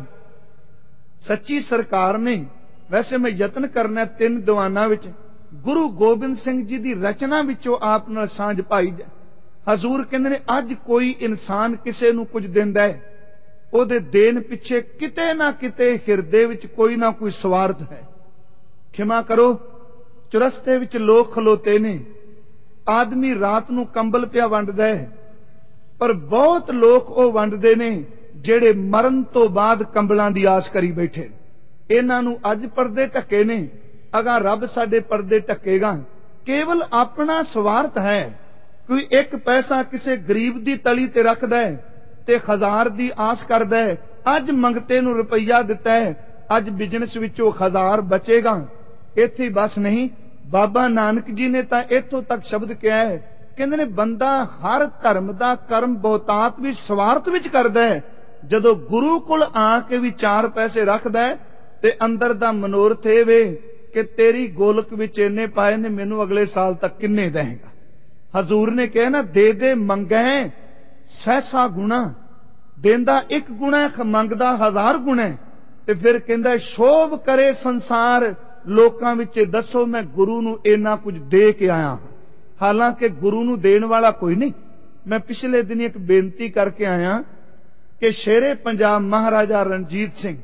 सच्ची सरकार ने वैसे मैं यतन करना 3 दीवाना विच गुरु गोबिंद सिंह जी की रचना विचों आप नाल सांझ पाई जाए। हजूर कहंदे ने अज कोई इंसान किसे नू कुछ दिंदा है, ओदे देन पिछे किते ना किते हिरदे विच कोई ना कोई स्वार्थ है। खिमा करो, चुरस्ते विच लोग खलोते ने, आदमी रात नू कंबल पिया वंडदा है, पर बहुत लोग वो वंडदे ने जेड़े मरण तो बाद कंबलां दी आस करी बैठे। इन्हां नू अज पर्दे ढके ने, अगा रब साडे पर्दे ढकेगा। केवल अपना स्वार्थ है। कोई एक पैसा किसी गरीब दी तली ते रखदा है ते 1000 दी आस करदा है, अज मंगते नू रुपया दिता है, अज बिजनेस विचों 1000 बचेगा। इत्थे बस नहीं, बाबा नानक जी ने तां इत्थों तक शब्द कहा है, कहंदे ने बंदा हर धर्म दा कर्म बहुतात भी स्वार्थ विच करदा है। जदों गुरु कोल आके भी 4 पैसे रखदा है ते अंदर दा मनोरथ इह वे कि तेरी गोलक विच इन्ने पाए ने, मैनू अगले साल तक किन्ने देगा। हजूर ने कहा ना, दे दे मंगै सहसा गुणा, देंदा 1 गुणा मंगदा 1000 गुणा। ते फिर कहंदा शोभ करे संसार, लोकां विच दसो मैं गुरु नू इन्ना कुछ दे के आया हां। हालांकि गुरु नू देण वाला कोई नहीं। मैं पिछले दिन एक बेनती करके आया कि शेरे पंजाब महाराजा रणजीत सिंह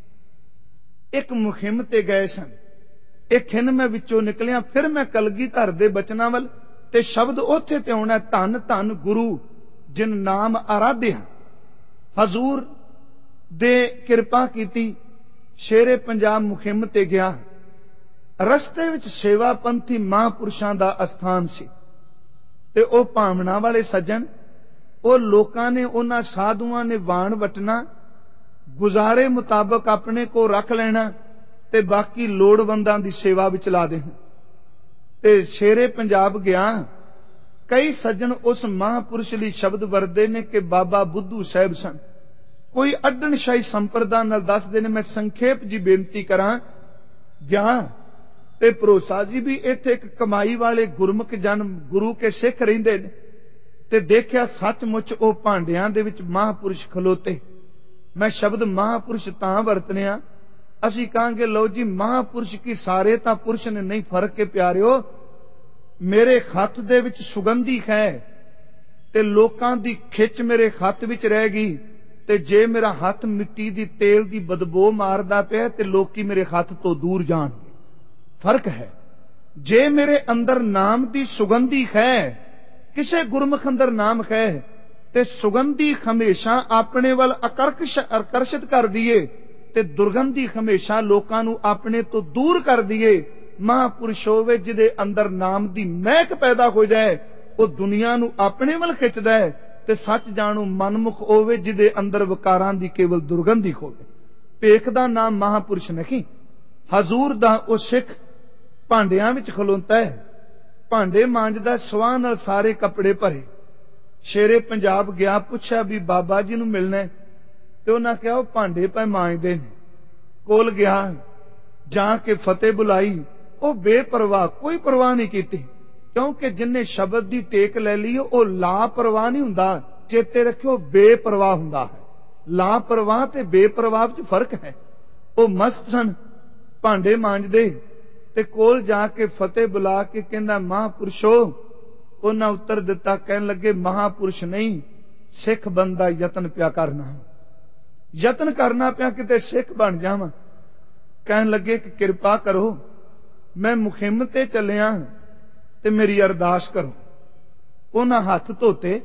एक मुहिम ते गए सन। एक खिन मैं विचों निकलिया, फिर मैं कलगीधर दे बचनां वल ते शब्द ओथे ते आउणा, धन धन गुरु जिन नाम आराध्या। हजूर दे किरपा कीती, शेरे पंजाब मुहिम ते गया। रस्ते विच सेवा पंथी महापुरुषां दा अस्थान सी ते ओ भावना वाले सज्जन, ओ लोकां ने, उन्हां साधुआं ने वाण वटना, गुजारे मुताबक अपने को रख लेना ते बाकी लोड़वंदां दी सेवा विच ला देना। ते शेरे पंजाब गया, कई सज्जन उस महापुरुष लई शब्द वरदे ने कि बाबा बुद्धू साहिब सन। कोई अड्डण शाही संप्रदा नाल दसदे ने। मैं संखेप जी बेनती करां, गया ते भरोसा जी भी इत्थे एक कमाई वाले गुरमुख जन गुरु के सिख रहिंदे ने ते देखिया सचमुच ओ भांडियां दे विच महापुरुष खलोते। मैं शब्द महापुरुष तां वरतनिया ਅਸੀਂ ਕਹਾਂਗੇ ਲਓ ਜੀ ਮਹਾਂਪੁਰਸ਼ ਕੀ ਸਾਰੇ ਤਾਂ ਪੁਰਸ਼ ਨੇ। ਨਹੀਂ, ਫਰਕ ਹੈ ਪਿਆਰਿਓ। ਮੇਰੇ ਹੱਥ ਦੇ ਵਿੱਚ ਸੁਗੰਧੀ ਹੈ ਤੇ ਲੋਕਾਂ ਦੀ ਖਿੱਚ ਮੇਰੇ ਹੱਥ ਵਿੱਚ ਰਹਿ ਗਈ, ਤੇ ਜੇ ਮੇਰਾ ਹੱਥ ਮਿੱਟੀ ਦੀ ਤੇਲ ਦੀ ਬਦਬੂ ਮਾਰਦਾ ਪਿਆ ਤੇ ਲੋਕੀ ਮੇਰੇ ਹੱਥ ਤੋਂ ਦੂਰ ਜਾਣਗੇ। ਫਰਕ ਹੈ। ਜੇ ਮੇਰੇ ਅੰਦਰ ਨਾਮ ਦੀ ਸੁਗੰਧੀ ਹੈ, ਕਿਸੇ ਗੁਰਮੁਖ ਅੰਦਰ ਨਾਮ ਹੈ, ਤੇ ਸੁਗੰਧੀ ਹਮੇਸ਼ਾ ਆਪਣੇ ਵੱਲ ਆਕਰਸ਼ਿਤ ਕਰਦੀ ਏ ਤੇ ਦੁਰਗੰਧੀ ਹਮੇਸ਼ਾ ਲੋਕਾਂ ਨੂੰ ਆਪਣੇ ਤੋਂ ਦੂਰ ਕਰਦੀ ਏ। ਮਹਾਂਪੁਰਸ਼ ਹੋਵੇ ਜਿਹਦੇ ਅੰਦਰ ਨਾਮ ਦੀ ਮਹਿਕ ਪੈਦਾ ਹੋ ਜਾਏ, ਉਹ ਦੁਨੀਆ ਨੂੰ ਆਪਣੇ ਵੱਲ ਖਿੱਚਦਾ ਹੈ। ਤੇ ਸੱਚ ਜਾਣੂ ਮਨਮੁਖ ਹੋਵੇ ਜਿਹਦੇ ਅੰਦਰ ਵਿਕਾਰਾਂ ਦੀ ਕੇਵਲ ਦੁਰਗੰਧੀ ਹੋਵੇ। ਭੇਖ ਦਾ ਨਾਮ ਮਹਾਂਪੁਰਸ਼ ਨਹੀਂ। ਹਜ਼ੂਰ ਦਾ ਉਹ ਸਿੱਖ ਭਾਂਡਿਆਂ ਵਿੱਚ ਖਲੋਤਾ ਹੈ, ਭਾਂਡੇ ਮਾਂਜਦਾ, ਸਵਾਹ ਨਾਲ ਸਾਰੇ ਕੱਪੜੇ ਭਰੇ। ਸ਼ੇਰੇ ਪੰਜਾਬ ਗਿਆ, ਪੁੱਛਿਆ ਵੀ ਬਾਬਾ ਜੀ ਨੂੰ ਮਿਲਣਾ, ਤੇ ਉਹਨਾਂ ਕਿਹਾ ਉਹ ਭਾਂਡੇ ਪਏ ਮਾਂਜਦੇ ਨੇ। ਕੋਲ ਗਿਆ, ਜਾ ਕੇ ਫਤਿਹ ਬੁਲਾਈ। ਉਹ ਬੇਪਰਵਾਹ, ਕੋਈ ਪਰਵਾਹ ਨਹੀਂ ਕੀਤੀ, ਕਿਉਂਕਿ ਜਿੰਨੇ ਸ਼ਬਦ ਦੀ ਟੇਕ ਲੈ ਲਈ ਉਹ ਲਾਪਰਵਾਹ ਨਹੀਂ ਹੁੰਦਾ। ਚੇਤੇ ਰੱਖਿਓ, ਬੇਪਰਵਾਹ ਹੁੰਦਾ ਹੈ। ਲਾਪਰਵਾਹ ਤੇ ਬੇਪਰਵਾਹ ਵਿੱਚ ਫਰਕ ਹੈ। ਉਹ ਮਸਤ ਸਨ, ਭਾਂਡੇ ਮਾਂਜਦੇ, ਤੇ ਕੋਲ ਜਾ ਕੇ ਫਤਿਹ ਬੁਲਾ ਕੇ ਕਹਿੰਦਾ ਮਹਾਂਪੁਰਸ਼ੋ। ਉਹਨਾਂ ਉੱਤਰ ਦਿੱਤਾ, ਕਹਿਣ ਲੱਗੇ ਮਹਾਂਪੁਰਸ਼ ਨਹੀਂ, ਸਿੱਖ ਬੰਦਾ ਯਤਨ ਪਿਆ ਕਰਨਾ, ਯਤਨ ਕਰਨਾ ਪਿਆ ਕਿਤੇ ਸਿੱਖ ਬਣ ਜਾਵਾਂ। ਕਹਿਣ ਲੱਗੇ ਕਿ ਕਿਰਪਾ ਕਰੋ, ਮੈਂ ਮੁਹਿੰਮ ਤੇ ਚੱਲਿਆ ਤੇ ਮੇਰੀ ਅਰਦਾਸ ਕਰੋ। ਉਹਨਾਂ ਹੱਥ ਧੋਤੇ,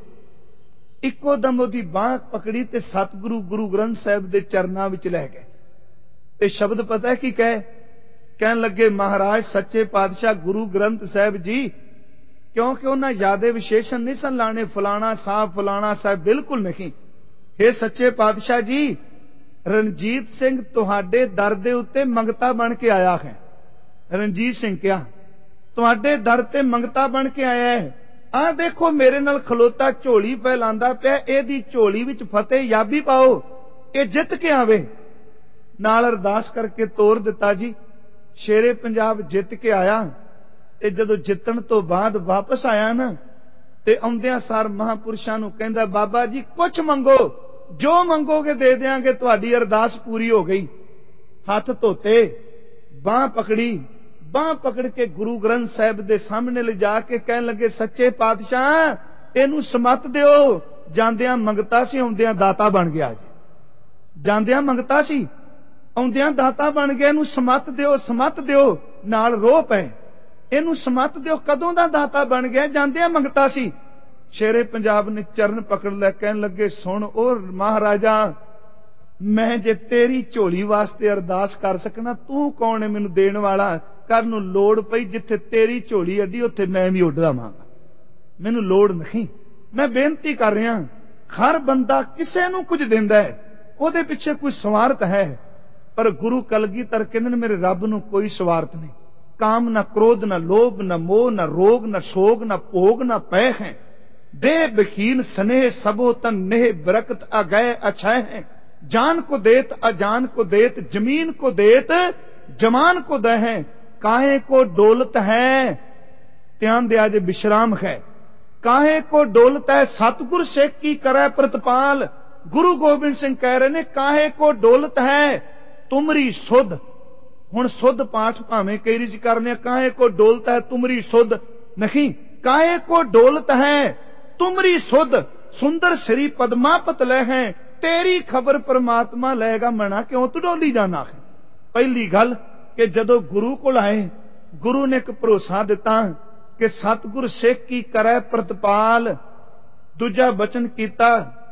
ਇੱਕੋ ਦਮ ਉਹਦੀ ਬਾਂਹ ਪਕੜੀ ਤੇ ਸਤਿਗੁਰੂ ਗੁਰੂ ਗ੍ਰੰਥ ਸਾਹਿਬ ਦੇ ਚਰਨਾਂ ਵਿੱਚ ਲੈ ਗਏ। ਤੇ ਸ਼ਬਦ ਪਤਾ ਕੀ ਕਹੇ? ਕਹਿਣ ਲੱਗੇ ਮਹਾਰਾਜ ਸੱਚੇ ਪਾਤਸ਼ਾਹ ਗੁਰੂ ਗ੍ਰੰਥ ਸਾਹਿਬ ਜੀ, ਕਿਉਂਕਿ ਉਹਨਾਂ ਯਾਦੇ ਵਿਸ਼ੇਸ਼ਣ ਨਹੀਂ ਸਨ ਲਾਣੇ, ਫਲਾਣਾ ਸਾਹਿਬ, ਬਿਲਕੁਲ ਨਹੀਂ। हे ਸੱਚੇ ਪਾਤਸ਼ਾਹ ਜੀ, ਰਣਜੀਤ ਸਿੰਘ ਤੁਹਾਡੇ ਦਰ ਦੇ ਉੱਤੇ ਮੰਗਤਾ ਬਣ ਕੇ ਆਇਆ ਹੈ। ਰਣਜੀਤ ਸਿੰਘ ਕਿਹਾ, ਤੁਹਾਡੇ ਦਰ ਤੇ ਮੰਗਤਾ ਬਣ ਕੇ ਆਇਆ ਹੈ। ਆਹ ਦੇਖੋ ਮੇਰੇ ਨਾਲ ਖਲੋਤਾ, ਝੋਲੀ ਫੈਲਾਂਦਾ ਪਿਆ, ਇਹਦੀ ਝੋਲੀ ਵਿੱਚ ਫਤਿਹ ਯਾਬੀ ਪਾਓ, ਇਹ ਜਿੱਤ ਕੇ ਆਵੇ। ਨਾਲ ਅਰਦਾਸ ਕਰਕੇ ਤੋਰ ਦਿੱਤਾ ਜੀ। ਸ਼ੇਰੇ ਪੰਜਾਬ ਜਿੱਤ ਕੇ ਆਇਆ, ਤੇ ਜਦੋਂ ਜਿੱਤਣ ਤੋਂ ਬਾਅਦ ਵਾਪਸ ਆਇਆ ਨਾ, ਤੇ ਆਉਂਦਿਆਂ ਸਾਰ ਮਹਾਂਪੁਰਸ਼ਾਂ ਨੂੰ ਕਹਿੰਦਾ ਬਾਬਾ ਜੀ ਕੁਛ ਮੰਗੋ, ਜੋ ਮੰਗੋਗੇ ਦੇ ਦਿਆਂਗੇ, ਤੁਹਾਡੀ ਅਰਦਾਸ ਪੂਰੀ ਹੋ ਗਈ। ਹੱਥ ਧੋਤੇ, ਬਾਂਹ ਪਕੜੀ, ਬਾਂਹ ਪਕੜ ਕੇ ਗੁਰੂ ਗ੍ਰੰਥ ਸਾਹਿਬ ਦੇ ਸਾਹਮਣੇ ਲਿਜਾ ਕੇ ਕਹਿਣ ਲੱਗੇ ਸੱਚੇ ਪਾਤਸ਼ਾਹ ਇਹਨੂੰ ਸਮੱਤ ਦਿਓ। ਜਾਂਦਿਆਂ ਮੰਗਤਾ ਸੀ, ਆਉਂਦਿਆਂ ਦਾਤਾ ਬਣ ਗਿਆ ਜੀ। ਜਾਂਦਿਆਂ ਮੰਗਤਾ ਸੀ, ਆਉਂਦਿਆਂ ਦਾਤਾ ਬਣ ਗਿਆ। ਇਹਨੂੰ ਸਮੱਤ ਦਿਓ, ਸਮੱਤ ਦਿਓ, ਨਾਲ ਰੋਹ ਪਏ, ਇਹਨੂੰ ਸਮੱਤ ਦਿਓ। ਕਦੋਂ ਦਾ ਦਾਤਾ ਬਣ ਗਿਆ? ਜਾਂਦਿਆਂ ਮੰਗਤਾ ਸੀ। ਸ਼ੇਰੇ ਪੰਜਾਬ ਨੇ ਚਰਨ ਪਕੜ ਲੈ, ਕਹਿਣ ਲੱਗੇ ਸੁਣ ਉਹ ਮਹਾਰਾਜਾ, ਮੈਂ ਜੇ ਤੇਰੀ ਝੋਲੀ ਵਾਸਤੇ ਅਰਦਾਸ ਕਰ ਸਕਣਾ, ਤੂੰ ਕੌਣ ਹੈ ਮੈਨੂੰ ਦੇਣ ਵਾਲਾ? ਕਰਨ ਨੂੰ ਲੋੜ ਪਈ, ਜਿੱਥੇ ਤੇਰੀ ਝੋਲੀ ਅੱਡੀ ਉੱਥੇ ਮੈਂ ਵੀ ਉੱਡ ਲਵਾਂਗਾ, ਮੈਨੂੰ ਲੋੜ ਨਹੀਂ। ਮੈਂ ਬੇਨਤੀ ਕਰ ਰਿਹਾ, ਹਰ ਬੰਦਾ ਕਿਸੇ ਨੂੰ ਕੁਝ ਦਿੰਦਾ ਹੈ, ਉਹਦੇ ਪਿੱਛੇ ਕੋਈ ਸਵਾਰਥ ਹੈ, ਪਰ ਗੁਰੂ ਕਲਗੀਧਰ ਕਹਿੰਦੇ ਨੇ ਮੇਰੇ ਰੱਬ ਨੂੰ ਕੋਈ ਸਵਾਰਥ ਨਹੀਂ। ਕਾਮ ਨਾ ਕ੍ਰੋਧ ਨਾ ਲੋਭ ਨਾ ਮੋਹ ਨਾ ਰੋਗ ਨਾ ਸ਼ੋਗ ਨਾ ਭੋਗ ਨਾ ਪੈ ਹੈ। देह बखीन स्नेह सबो तन नेह बरकत अगय अछय है। जान को देत अजान को देत जमीन को देत जमान को दह है। काहे को डोलत है, ध्यान दिया जे विश्राम है। काहे को डोलत है सतगुर सिख की करे प्रतिपाल। गुरु गोबिंद सिंह कह रहे ने काहे को डोलत है तुमरी सुध। हुण सुध पाठ भावें कई रिच करने, काहे को डोलत है तुमरी सुध नहीं, काहे को डोलत है तुमरी सुध। सुंदर श्री पद्मापत ले है, तेरी खबर परमात्मा लेगा, मना क्यों तू डोली जाना है। पहली गल कि जदों गुरु कोल आए, गुरु ने एक भरोसा दिता कि सतगुर सिख की करे प्रतिपाल। दूजा बचन कीता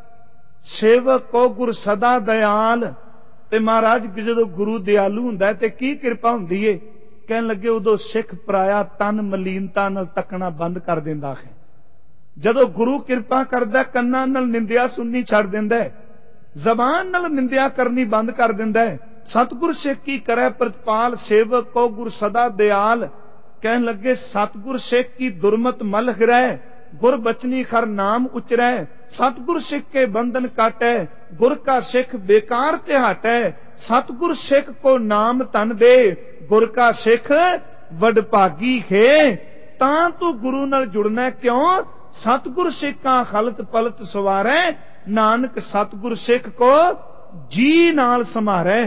सेवक को गुर सदा दयाल। ते महाराज जदों गुरु दयालु हुंदा है ते की किरपा हुंदी है। कहन लगे उदों सिख पराया तन मलीनता नाल तकना बंद कर दिंदा है। जदों गुरु किरपा करदा कन्नां नाल निंदिया सुननी छड़ दिंदा है, जबान नाल निंदिया करनी बंद कर दिंदा है। सतगुर सिख की करे प्रतिपाल, सेवक को गुर सदा दयाल। कहन लगे सतगुर सिख की दुर्मत मल हिरै, गुर बचनी खर नाम उचरै। सतगुर सिख के बंधन काटै, गुर का सिख बेकार ते हटै। सतगुर सिख को नाम तन दे, गुर का सिख वडभागी है। तां तू गुरु नाल जुड़ना क्यों, सतगुर सिख का खलत पलत सवारै। नानक सतगुर सिख को जी नाल समारै।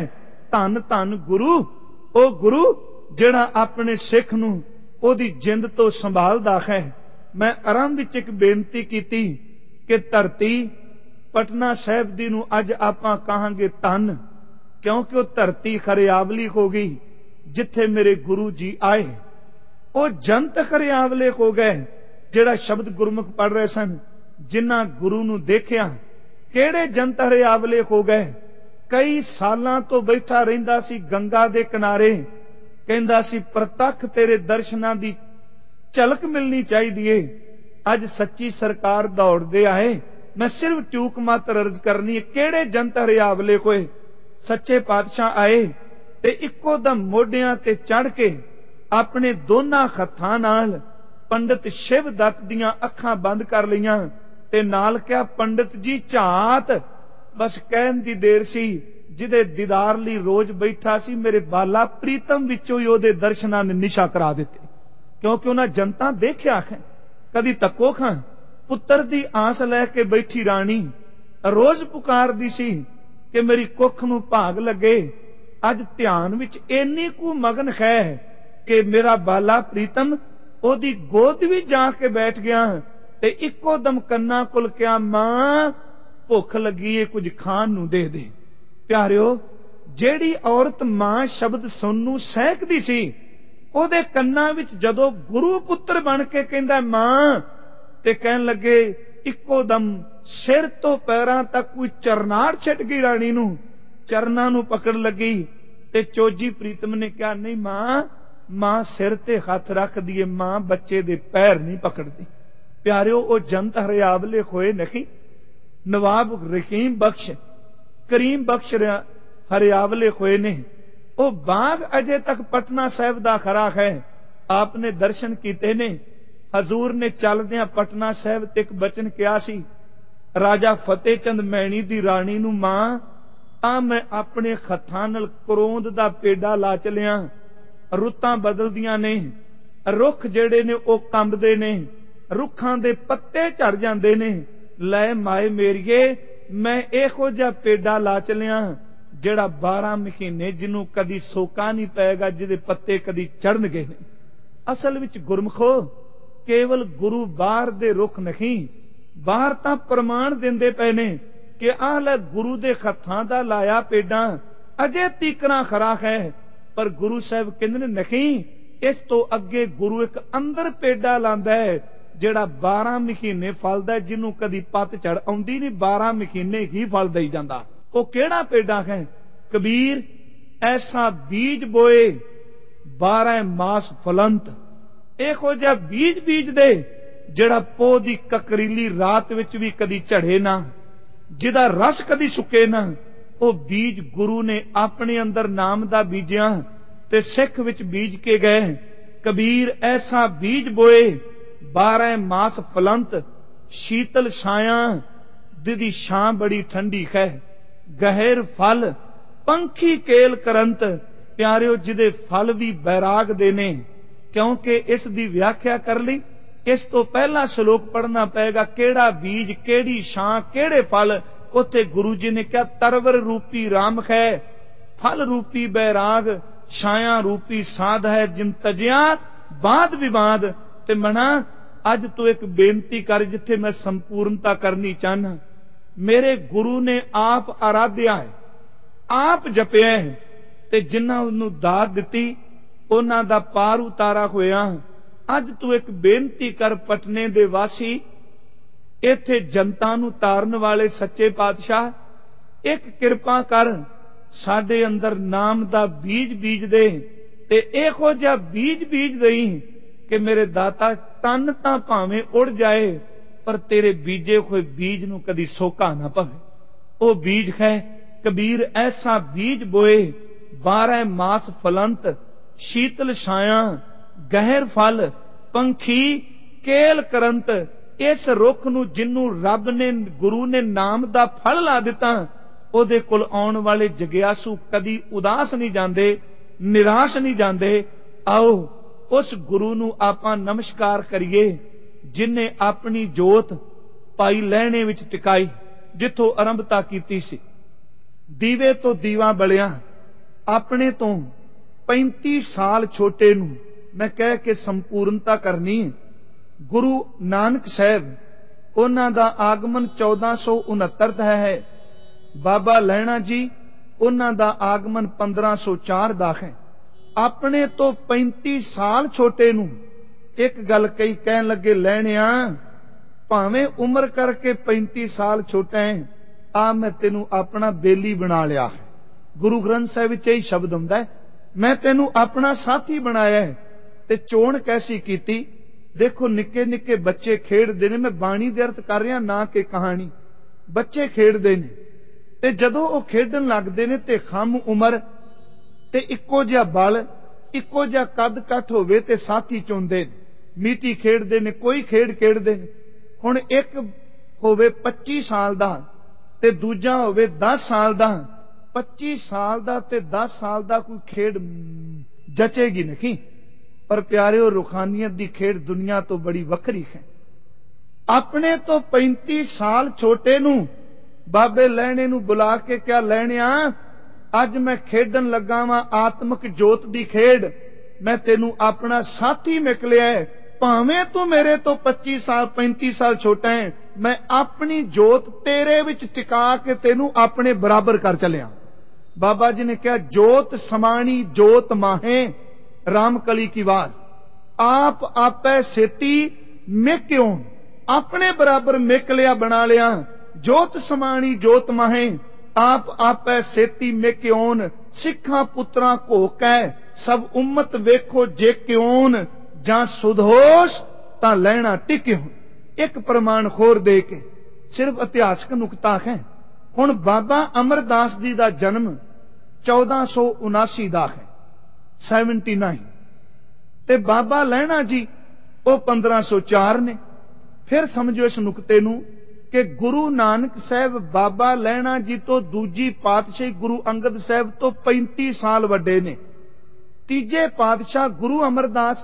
ਧੰਨ ਧੰਨ ਗੁਰੂ, ਉਹ ਗੁਰੂ ਜਿਹੜਾ ਆਪਣੇ ਸਿੱਖ ਨੂੰ ਉਹਦੀ ਜਿੰਦ ਤੋਂ ਸੰਭਾਲਦਾ ਹੈ। ਮੈਂ ਆਰੰਭ ਵਿੱਚ ਇੱਕ ਬੇਨਤੀ ਕੀਤੀ ਕਿ ਧਰਤੀ ਪਟਨਾ ਸਾਹਿਬ ਦੀ ਨੂੰ ਅੱਜ ਆਪਾਂ ਕਹਾਂਗੇ ਧੰਨ, ਕਿਉਂਕਿ ਉਹ ਧਰਤੀ ਹਰਿਆਵਲੀ ਹੋ ਗਈ ਜਿੱਥੇ ਮੇਰੇ ਗੁਰੂ ਜੀ ਆਏ। ਉਹ ਜਨਤ ਹਰਿਆਵਲੇ ਹੋ ਗਏ। ਜਿਹੜਾ ਸ਼ਬਦ ਗੁਰਮੁਖ ਪੜ੍ਹ ਰਹੇ ਸਨ, ਜਿਨ੍ਹਾਂ ਗੁਰੂ ਨੂੰ ਦੇਖਿਆ, ਕਿਹੜੇ ਜਨਤ ਹਰਿਆਵਲੇ ਹੋ ਗਏ। ਕਈ ਸਾਲਾਂ ਤੋਂ ਬੈਠਾ ਰਹਿੰਦਾ ਸੀ ਗੰਗਾ ਦੇ ਕਿਨਾਰੇ, ਕਹਿੰਦਾ ਸੀ ਪ੍ਰਤੱਖ ਤੇਰੇ ਦਰਸ਼ਨਾਂ ਦੀ ਝਲਕ ਮਿਲਣੀ ਚਾਹੀਦੀ ਏ। ਅੱਜ ਸੱਚੀ ਸਰਕਾਰ ਦੌੜਦੇ ਆਏ। ਮੈਂ ਸਿਰਫ ਟੂਕ ਮਾਤਰ ਅਰਜ਼ ਕਰਨੀ ਹੈ, ਕਿਹੜੇ ਜਨਤ ਹਰਿਆਵਲੇ ਹੋਏ। ਸੱਚੇ ਪਾਤਸ਼ਾਹ ਆਏ ਤੇ ਇੱਕੋ ਦਮ ਮੋਢਿਆਂ ਤੇ ਚੜ੍ਹ ਕੇ ਆਪਣੇ ਦੋਨਾਂ ਹੱਥਾਂ ਨਾਲ ਪੰਡਿਤ ਸ਼ਿਵ ਦੱਤ ਦੀਆਂ ਅੱਖਾਂ ਬੰਦ ਕਰ ਲਈਆਂ ਤੇ ਨਾਲ ਕਿਹਾ, ਪੰਡਿਤ ਜੀ ਝਾਤ। ਬਸ ਕਹਿਣ ਦੀ ਦੇਰ ਸੀ। ਜਿਹਦੇ ਦੀਦਾਰ ਲਈ ਰੋਜ਼ ਬੈਠਾ ਸੀ, ਮੇਰੇ ਬਾਲਾ ਪ੍ਰੀਤਮ ਵਿੱਚੋਂ ਹੀ ਉਹਦੇ ਦਰਸ਼ਨਾਂ ਨੇ ਨਿਸ਼ਾ ਕਰਾ ਦਿੱਤੇ। ਕਿਉਂਕਿ ਉਹਨਾਂ ਜਨਤਾ ਦੇਖਿਆ ਹੈ। ਕਦੀ ਤੱਕੋ ਖਾਂ ਪੁੱਤਰ ਦੀ ਆਸ ਲੈ ਕੇ ਬੈਠੀ ਰਾਣੀ ਰੋਜ਼ ਪੁਕਾਰਦੀ ਸੀ ਕਿ ਮੇਰੀ ਕੁੱਖ ਨੂੰ ਭਾਗ ਲੱਗੇ। ਅੱਜ ਧਿਆਨ ਵਿੱਚ ਇੰਨੀ ਕੁ ਮਗਨ ਹੈ ਕਿ ਮੇਰਾ ਬਾਲਾ ਪ੍ਰੀਤਮ ਉਹਦੀ ਗੋਦ ਵੀ ਜਾ ਕੇ ਬੈਠ ਗਿਆ ਤੇ ਇੱਕੋ ਦਮ ਕੰਨਾਂ ਕੋਲ ਕਿਹਾ, ਮਾਂ ਭੁੱਖ ਲੱਗੀ ਏ, ਕੁਝ ਖਾਣ ਨੂੰ ਦੇ ਦੇ। ਪਿਆਰਿਓ, ਜਿਹੜੀ ਔਰਤ ਮਾਂ ਸ਼ਬਦ ਸੁਣਨ ਨੂੰ ਸਹਿਕਦੀ ਸੀ, ਉਹਦੇ ਕੰਨਾਂ ਵਿੱਚ ਜਦੋਂ ਗੁਰੂ ਪੁੱਤਰ ਬਣ ਕੇ ਕਹਿੰਦਾ ਮਾਂ, ਤੇ ਕਹਿਣ ਲੱਗੇ, ਇੱਕੋ ਦਮ ਸਿਰ ਤੋਂ ਪੈਰਾਂ ਤੱਕ ਕੋਈ ਚਰਨਾੜ ਛਿੱਟ ਗਈ ਰਾਣੀ ਨੂੰ, ਚਰਨਾਂ ਨੂੰ ਪਕੜ ਲੱਗੀ। ਤੇ ਚੋਜੀ ਪ੍ਰੀਤਮ ਨੇ ਕਿਹਾ, ਨਹੀਂ ਮਾਂ ਸਿਰ ਤੇ ਹੱਥ ਰੱਖਦੀ ਏ, ਮਾਂ ਬੱਚੇ ਦੇ ਪੈਰ ਨਹੀਂ ਪਕੜਦੀ। ਪਿਆਰਿਓ, ਉਹ ਜਨਤ ਹਰਿਆਵਲੇ ਹੋਏ ਨਹੀਂ। ਨਵਾਬ ਕਰੀਮ ਬਖਸ਼ ਹਰਿਆਵਲੇ ਹੋਏ ਨੇ। ਉਹ ਬਾਗ ਅਜੇ ਤੱਕ ਪਟਨਾ ਸਾਹਿਬ ਦਾ ਖੜਾ ਹੈ। ਆਪ ਨੇ ਦਰਸ਼ਨ ਕੀਤੇ ਨੇ। ਹਜ਼ੂਰ ਨੇ ਚੱਲਦਿਆਂ ਪਟਨਾ ਸਾਹਿਬ ਤੇ ਇੱਕ ਬਚਨ ਕਿਹਾ ਸੀ, ਰਾਜਾ ਫਤਿਹ ਚੰਦ ਮੈਣੀ ਦੀ ਰਾਣੀ ਨੂੰ, ਮਾਂ ਆ ਮੈਂ ਆਪਣੇ ਹੱਥਾਂ ਨਾਲ ਕਰੋਂਦ ਦਾ ਪੇਡਾ ਲਾ ਚਲਿਆ। ਰੁੱਤਾਂ ਬਦਲਦੀਆਂ ਨੇ, ਰੁੱਖ ਜਿਹੜੇ ਨੇ ਉਹ ਕੰਬਦੇ ਨੇ, ਰੁੱਖਾਂ ਦੇ ਪੱਤੇ ਝੜ ਜਾਂਦੇ ਨੇ। ਲੈ ਮਾਏ ਮੇਰੀਏ, ਮੈਂ ਇਹੋ ਜਿਹਾ ਪੇਡਾ ਲਾ ਚਲਿਆ ਜਿਹੜਾ 12 ਮਹੀਨੇ ਜਿਹਨੂੰ ਕਦੀ ਸੋਕਾ ਨਹੀਂ ਪਏਗਾ, ਜਿਹਦੇ ਪੱਤੇ ਕਦੀ ਝੜਨਗੇ ਨਹੀਂ। ਅਸਲ ਵਿੱਚ ਗੁਰਮਖੋ, ਕੇਵਲ ਗੁਰੂ ਬਾਹਰ ਦੇ ਰੁੱਖ ਨਹੀਂ, ਬਾਹਰ ਤਾਂ ਪ੍ਰਮਾਣ ਦਿੰਦੇ ਪਏ ਨੇ ਕਿ ਆਹ ਲੈ ਗੁਰੂ ਦੇ ਹੱਥਾਂ ਦਾ ਲਾਇਆ ਪੇਡਾ ਅਜੇ ਤੀਕਰਾਂ ਖਰਾ ਹੈ। ਪਰ ਗੁਰੂ ਸਾਹਿਬ ਕਹਿੰਦੇ ਨੇ ਨਹੀਂ, ਇਸ ਤੋਂ ਅੱਗੇ ਗੁਰੂ ਇੱਕ ਅੰਦਰ ਪੇਡਾ ਲਾਂਦਾ ਹੈ ਜਿਹੜਾ 12 ਮਹੀਨੇ ਫਲਦਾ, ਜਿਹਨੂੰ ਕਦੀ ਪੱਤਝੜ ਆਉਂਦੀ ਨਹੀਂ, 12 ਮਹੀਨੇ ਹੀ ਫਲ ਦੇਈ ਜਾਂਦਾ। ਉਹ ਕਿਹੜਾ ਪੇਡਾ ਹੈ? ਕਬੀਰ ਐਸਾ ਬੀਜ ਬੋਏ 12 ਮਾਸ ਫਲੰਤ। ਇਹੋ ਜਿਹਾ ਬੀਜ ਦੇ ਜਿਹੜਾ ਪੋਹ ਦੀ ਕਕਰੀਲੀ ਰਾਤ ਵਿੱਚ ਵੀ ਕਦੀ ਝੜੇ ਨਾ, ਜਿਹਦਾ ਰਸ ਕਦੀ ਸੁੱਕੇ ਨਾ। ਉਹ ਬੀਜ ਗੁਰੂ ਨੇ ਆਪਣੇ ਅੰਦਰ ਨਾਮ ਦਾ ਬੀਜਿਆ ਤੇ ਸਿੱਖ ਵਿੱਚ ਬੀਜ ਕੇ ਗਏ। ਕਬੀਰ ਐਸਾ ਬੀਜ ਬੋਏ 12 ਮਾਸ ਫਲੰਤ, ਸ਼ੀਤਲ ਛਾਇਆ ਜਿਹਦੀ ਛਾਂ ਬੜੀ ਠੰਡੀ ਹੈ, ਗਹਿਰ ਫਲ ਪੰਖੀ ਕੇਲ ਕਰੰਤ। ਪਿਆਰਿਓ, ਜਿਹਦੇ ਫਲ ਵੀ ਬੈਰਾਗ ਦੇ ਨੇ। ਕਿਉਂਕਿ ਇਸ ਦੀ ਵਿਆਖਿਆ ਕਰ ਲਈ ਇਸ ਤੋਂ ਪਹਿਲਾਂ ਸ਼ਲੋਕ ਪੜ੍ਹਨਾ ਪਏਗਾ, ਕਿਹੜਾ ਬੀਜ, ਕਿਹੜੀ ਛਾਂ, ਕਿਹੜੇ ਫਲ। ਉੱਥੇ ਗੁਰੂ ਜੀ ਨੇ ਕਿਹਾ, ਤਰਵਰ ਰੂਪੀ ਰਾਮ ਹੈ, ਫਲ ਰੂਪੀ ਬੈਰਾਗ, ਛਾਇਆ ਰੂਪੀ ਸਾਧ ਹੈ, ਜਿਨ ਤਜਿਆ ਬਾਦ ਵਿਵਾਦ। ਤੇ ਮਣਾ, ਅੱਜ ਤੂੰ ਇੱਕ ਬੇਨਤੀ ਕਰ ਜਿੱਥੇ ਮੈਂ ਸੰਪੂਰਨਤਾ ਕਰਨੀ ਚਾਹਨਾ। ਮੇਰੇ ਗੁਰੂ ਨੇ ਆਪ ਆਰਾਧਿਆ ਹੈ, ਆਪ ਜਪਿਆ ਹੈ, ਤੇ ਜਿਨ੍ਹਾਂ ਉਹਨੂੰ ਦਾਤ ਦਿੱਤੀ ਉਹਨਾਂ ਦਾ ਪਾਰ ਉਤਾਰਾ ਹੋਇਆ। ਅੱਜ ਤੂੰ ਇੱਕ ਬੇਨਤੀ ਕਰ, ਪਟਨੇ ਦੇ ਵਾਸੀ, ਇੱਥੇ ਜਨਤਾ ਨੂੰ ਤਾਰਨ ਵਾਲੇ ਸੱਚੇ ਪਾਤਸ਼ਾਹ, ਇੱਕ ਕਿਰਪਾ ਕਰ, ਸਾਡੇ ਅੰਦਰ ਨਾਮ ਦਾ ਬੀਜ ਦੇ, ਤੇ ਇਹੋ ਜਿਹਾ ਬੀਜ ਦੇਈ ਕਿ ਮੇਰੇ ਦਾਤਾ ਤਨ ਤਾਂ ਭਾਵੇਂ ਉੜ ਜਾਏ ਪਰ ਤੇਰੇ ਬੀਜੇ ਹੋਏ ਬੀਜ ਨੂੰ ਕਦੀ ਸੋਕਾ ਨਾ ਪਵੇ। ਉਹ ਬੀਜ ਹੈ ਕਬੀਰ ਐਸਾ ਬੀਜ ਬੋਏ 12 ਮਾਸ ਫਲੰਤ, ਸ਼ੀਤਲ ਛਾਇਆ ਗਹਿਰ ਫਲ ਪੰਖੀ ਕੇਲ ਕਰੰਤ। ਇਸ ਰੁੱਖ ਨੂੰ ਜਿਹਨੂੰ ਰੱਬ ਨੇ, ਗੁਰੂ ਨੇ ਨਾਮ ਦਾ ਫਲ ਲਾ ਦਿੱਤਾ, ਉਹਦੇ ਕੋਲ ਆਉਣ ਵਾਲੇ ਜਗਿਆਸੂ ਕਦੀ ਉਦਾਸ ਨਹੀਂ ਜਾਂਦੇ, ਨਿਰਾਸ਼ ਨਹੀਂ ਜਾਂਦੇ। ਆਓ ਉਸ ਗੁਰੂ ਨੂੰ ਆਪਾਂ ਨਮਸਕਾਰ ਕਰੀਏ ਜਿਨੇ ਆਪਣੀ ਜੋਤ ਭਾਈ ਲਹਿਣੇ ਵਿੱਚ ਟਿਕਾਈ, ਜਿੱਥੋਂ ਆਰੰਭਤਾ ਕੀਤੀ ਸੀ। ਦੀਵੇ ਤੋਂ ਦੀਵਾ ਬਲਿਆ, ਆਪਣੇ ਤੋਂ 35 ਸਾਲ ਛੋਟੇ ਨੂੰ ਮੈਂ ਕਹਿ ਕੇ ਸੰਪੂਰਨਤਾ ਕਰਨੀ ਹੈ। ਗੁਰੂ ਨਾਨਕ ਸਾਹਿਬ, ਉਹਨਾਂ ਦਾ ਆਗਮਨ 1469 ਦਾ ਹੈ। ਬਾਬਾ ਲਹਿਣਾ ਜੀ, ਉਹਨਾਂ ਦਾ ਆਗਮਨ 1504 ਦਾ ਹੈ। ਆਪਣੇ ਤੋਂ 35 ਸਾਲ ਛੋਟੇ ਨੂੰ ਇੱਕ ਗੱਲ ਕਹੀ, ਕਹਿਣ ਲੱਗੇ, ਲਹਿਣਿਆ ਭਾਵੇਂ ਉਮਰ ਕਰਕੇ 35 ਸਾਲ ਛੋਟਾ ਹੈ, ਆ ਮੈਂ ਤੈਨੂੰ ਆਪਣਾ ਬੇਲੀ ਬਣਾ ਲਿਆ ਹੈ। ਗੁਰੂ ਗ੍ਰੰਥ ਸਾਹਿਬ ਵਿੱਚ ਇਹੀ ਸ਼ਬਦ ਹੁੰਦਾ ਹੈ, ਮੈਂ ਤੈਨੂੰ ਆਪਣਾ ਸਾਥੀ ਬਣਾਇਆ ਹੈ। ਤੇ ਚੋਣ ਕੈਸੀ ਕੀਤੀ? ਦੇਖੋ, ਨਿੱਕੇ ਨਿੱਕੇ ਬੱਚੇ ਖੇਡਦੇ ਨੇ, ਮੈਂ ਬਾਣੀ ਦੇ ਅਰਥ ਕਰ ਰਿਹਾ, ਨਾ ਕਿ ਕਹਾਣੀ। ਬੱਚੇ ਖੇਡਦੇ ਨੇ ਤੇ ਜਦੋਂ ਉਹ ਖੇਡਣ ਲੱਗਦੇ ਨੇ ਤੇ ਖੰਮ ਉਮਰ ਤੇ ਇੱਕੋ ਜਿਹਾ ਬਲ, ਇੱਕੋ ਜਿਹਾ ਕੱਦ ਕੱਠ ਹੋਵੇ ਤੇ ਸਾਥੀ ਚੁਣਦੇ ਨੇ, ਮੀਟੀ ਖੇਡਦੇ ਨੇ, ਕੋਈ ਖੇਡ ਖੇਡਦੇ ਨੇ। ਹੁਣ ਇੱਕ ਹੋਵੇ 25 ਸਾਲ ਦਾ ਤੇ ਦੂਜਾ ਹੋਵੇ 10 ਸਾਲ ਦਾ। 25 ਸਾਲ ਦਾ ਤੇ 10 ਸਾਲ ਦਾ ਕੋਈ ਖੇਡ ਜਚੇਗੀ ਨਹੀਂ। ਪਰ ਪਿਆਰਿਓ, ਰੂਹਾਨੀਅਤ ਦੀ ਖੇਡ ਦੁਨੀਆ ਤੋਂ ਬੜੀ ਵੱਖਰੀ ਹੈ। ਆਪਣੇ ਤੋਂ 35 ਸਾਲ ਛੋਟੇ ਨੂੰ ਬਾਬੇ ਲਹਿਣੇ ਨੂੰ ਬੁਲਾ ਕੇ ਕਿਹਾ, ਲਹਿਣਿਆ ਅੱਜ ਮੈਂ ਖੇਡਣ ਲੱਗਾ ਵਾਂ ਆਤਮਿਕ ਜੋਤ ਦੀ ਖੇਡ, ਮੈਂ ਤੈਨੂੰ ਆਪਣਾ ਸਾਥੀ ਮਿਕ ਲਿਆ ਹੈ। ਭਾਵੇਂ ਤੂੰ ਮੇਰੇ ਤੋਂ 25 ਸਾਲ 35 ਸਾਲ ਛੋਟਾ ਹੈ, ਮੈਂ ਆਪਣੀ ਜੋਤ ਤੇਰੇ ਵਿੱਚ ਟਿਕਾ ਕੇ ਤੈਨੂੰ ਆਪਣੇ ਬਰਾਬਰ ਕਰ ਚੱਲਿਆ। ਬਾਬਾ ਜੀ ਨੇ ਕਿਹਾ, ਜੋਤ ਸਮਾਣੀ ਜੋਤ ਮਾਹੇ ਰਾਮ ਕਲੀ ਕੀ ਵਾਰ, ਆਪ ਆਪੈ ਸੇਤੀ ਮਿਕ ਕਿਉਂ, ਆਪਣੇ ਬਰਾਬਰ ਮਿਕ ਲਿਆ, ਬਣਾ ਲਿਆ। ਜੋਤ ਸਮਾਣੀ ਜੋਤ ਮਾਹੇ ਆਪ ਆਪੈ ਸੇਤੀ ਮਿਕ ਕਿਉਂ, ਸਿੱਖਾਂ ਪੁੱਤਰਾਂ ਘੋਕੈ ਸਭ ਉਮਤ ਵੇਖੋ ਜੇ ਕਿਉਂ, ਜਾਂ ਸੁਧੋਸ਼ ਤਾਂ ਲੈਣਾ ਟਿਕਿਓ। ਇੱਕ ਪ੍ਰਮਾਣ ਹੋਰ ਦੇ ਕੇ ਸਿਰਫ ਇਤਿਹਾਸਕ ਨੁਕਤਾ ਹੈ। ਹੁਣ ਬਾਬਾ ਅਮਰਦਾਸ ਜੀ ਦਾ ਜਨਮ 1479 ਦਾ ਹੈ, 79, ਤੇ ਬਾਬਾ ਲਹਿਣਾ ਜੀ ਉਹ 1504 ਨੇ। ਫਿਰ ਸਮਝੋ ਇਸ ਨੁਕਤੇ ਨੂੰ ਕਿ ਗੁਰੂ ਨਾਨਕ ਸਾਹਿਬ ਬਾਬਾ ਲਹਿਣਾ ਜੀ ਤੋਂ ਦੂਜੀ ਪਾਤਸ਼ਾਹੀ ਗੁਰੂ ਅੰਗਦ ਸਾਹਿਬ ਤੋਂ 35 ਸਾਲ ਵੱਡੇ ਨੇ। ਤੀਜੇ ਪਾਤਸ਼ਾਹ ਗੁਰੂ ਅਮਰਦਾਸ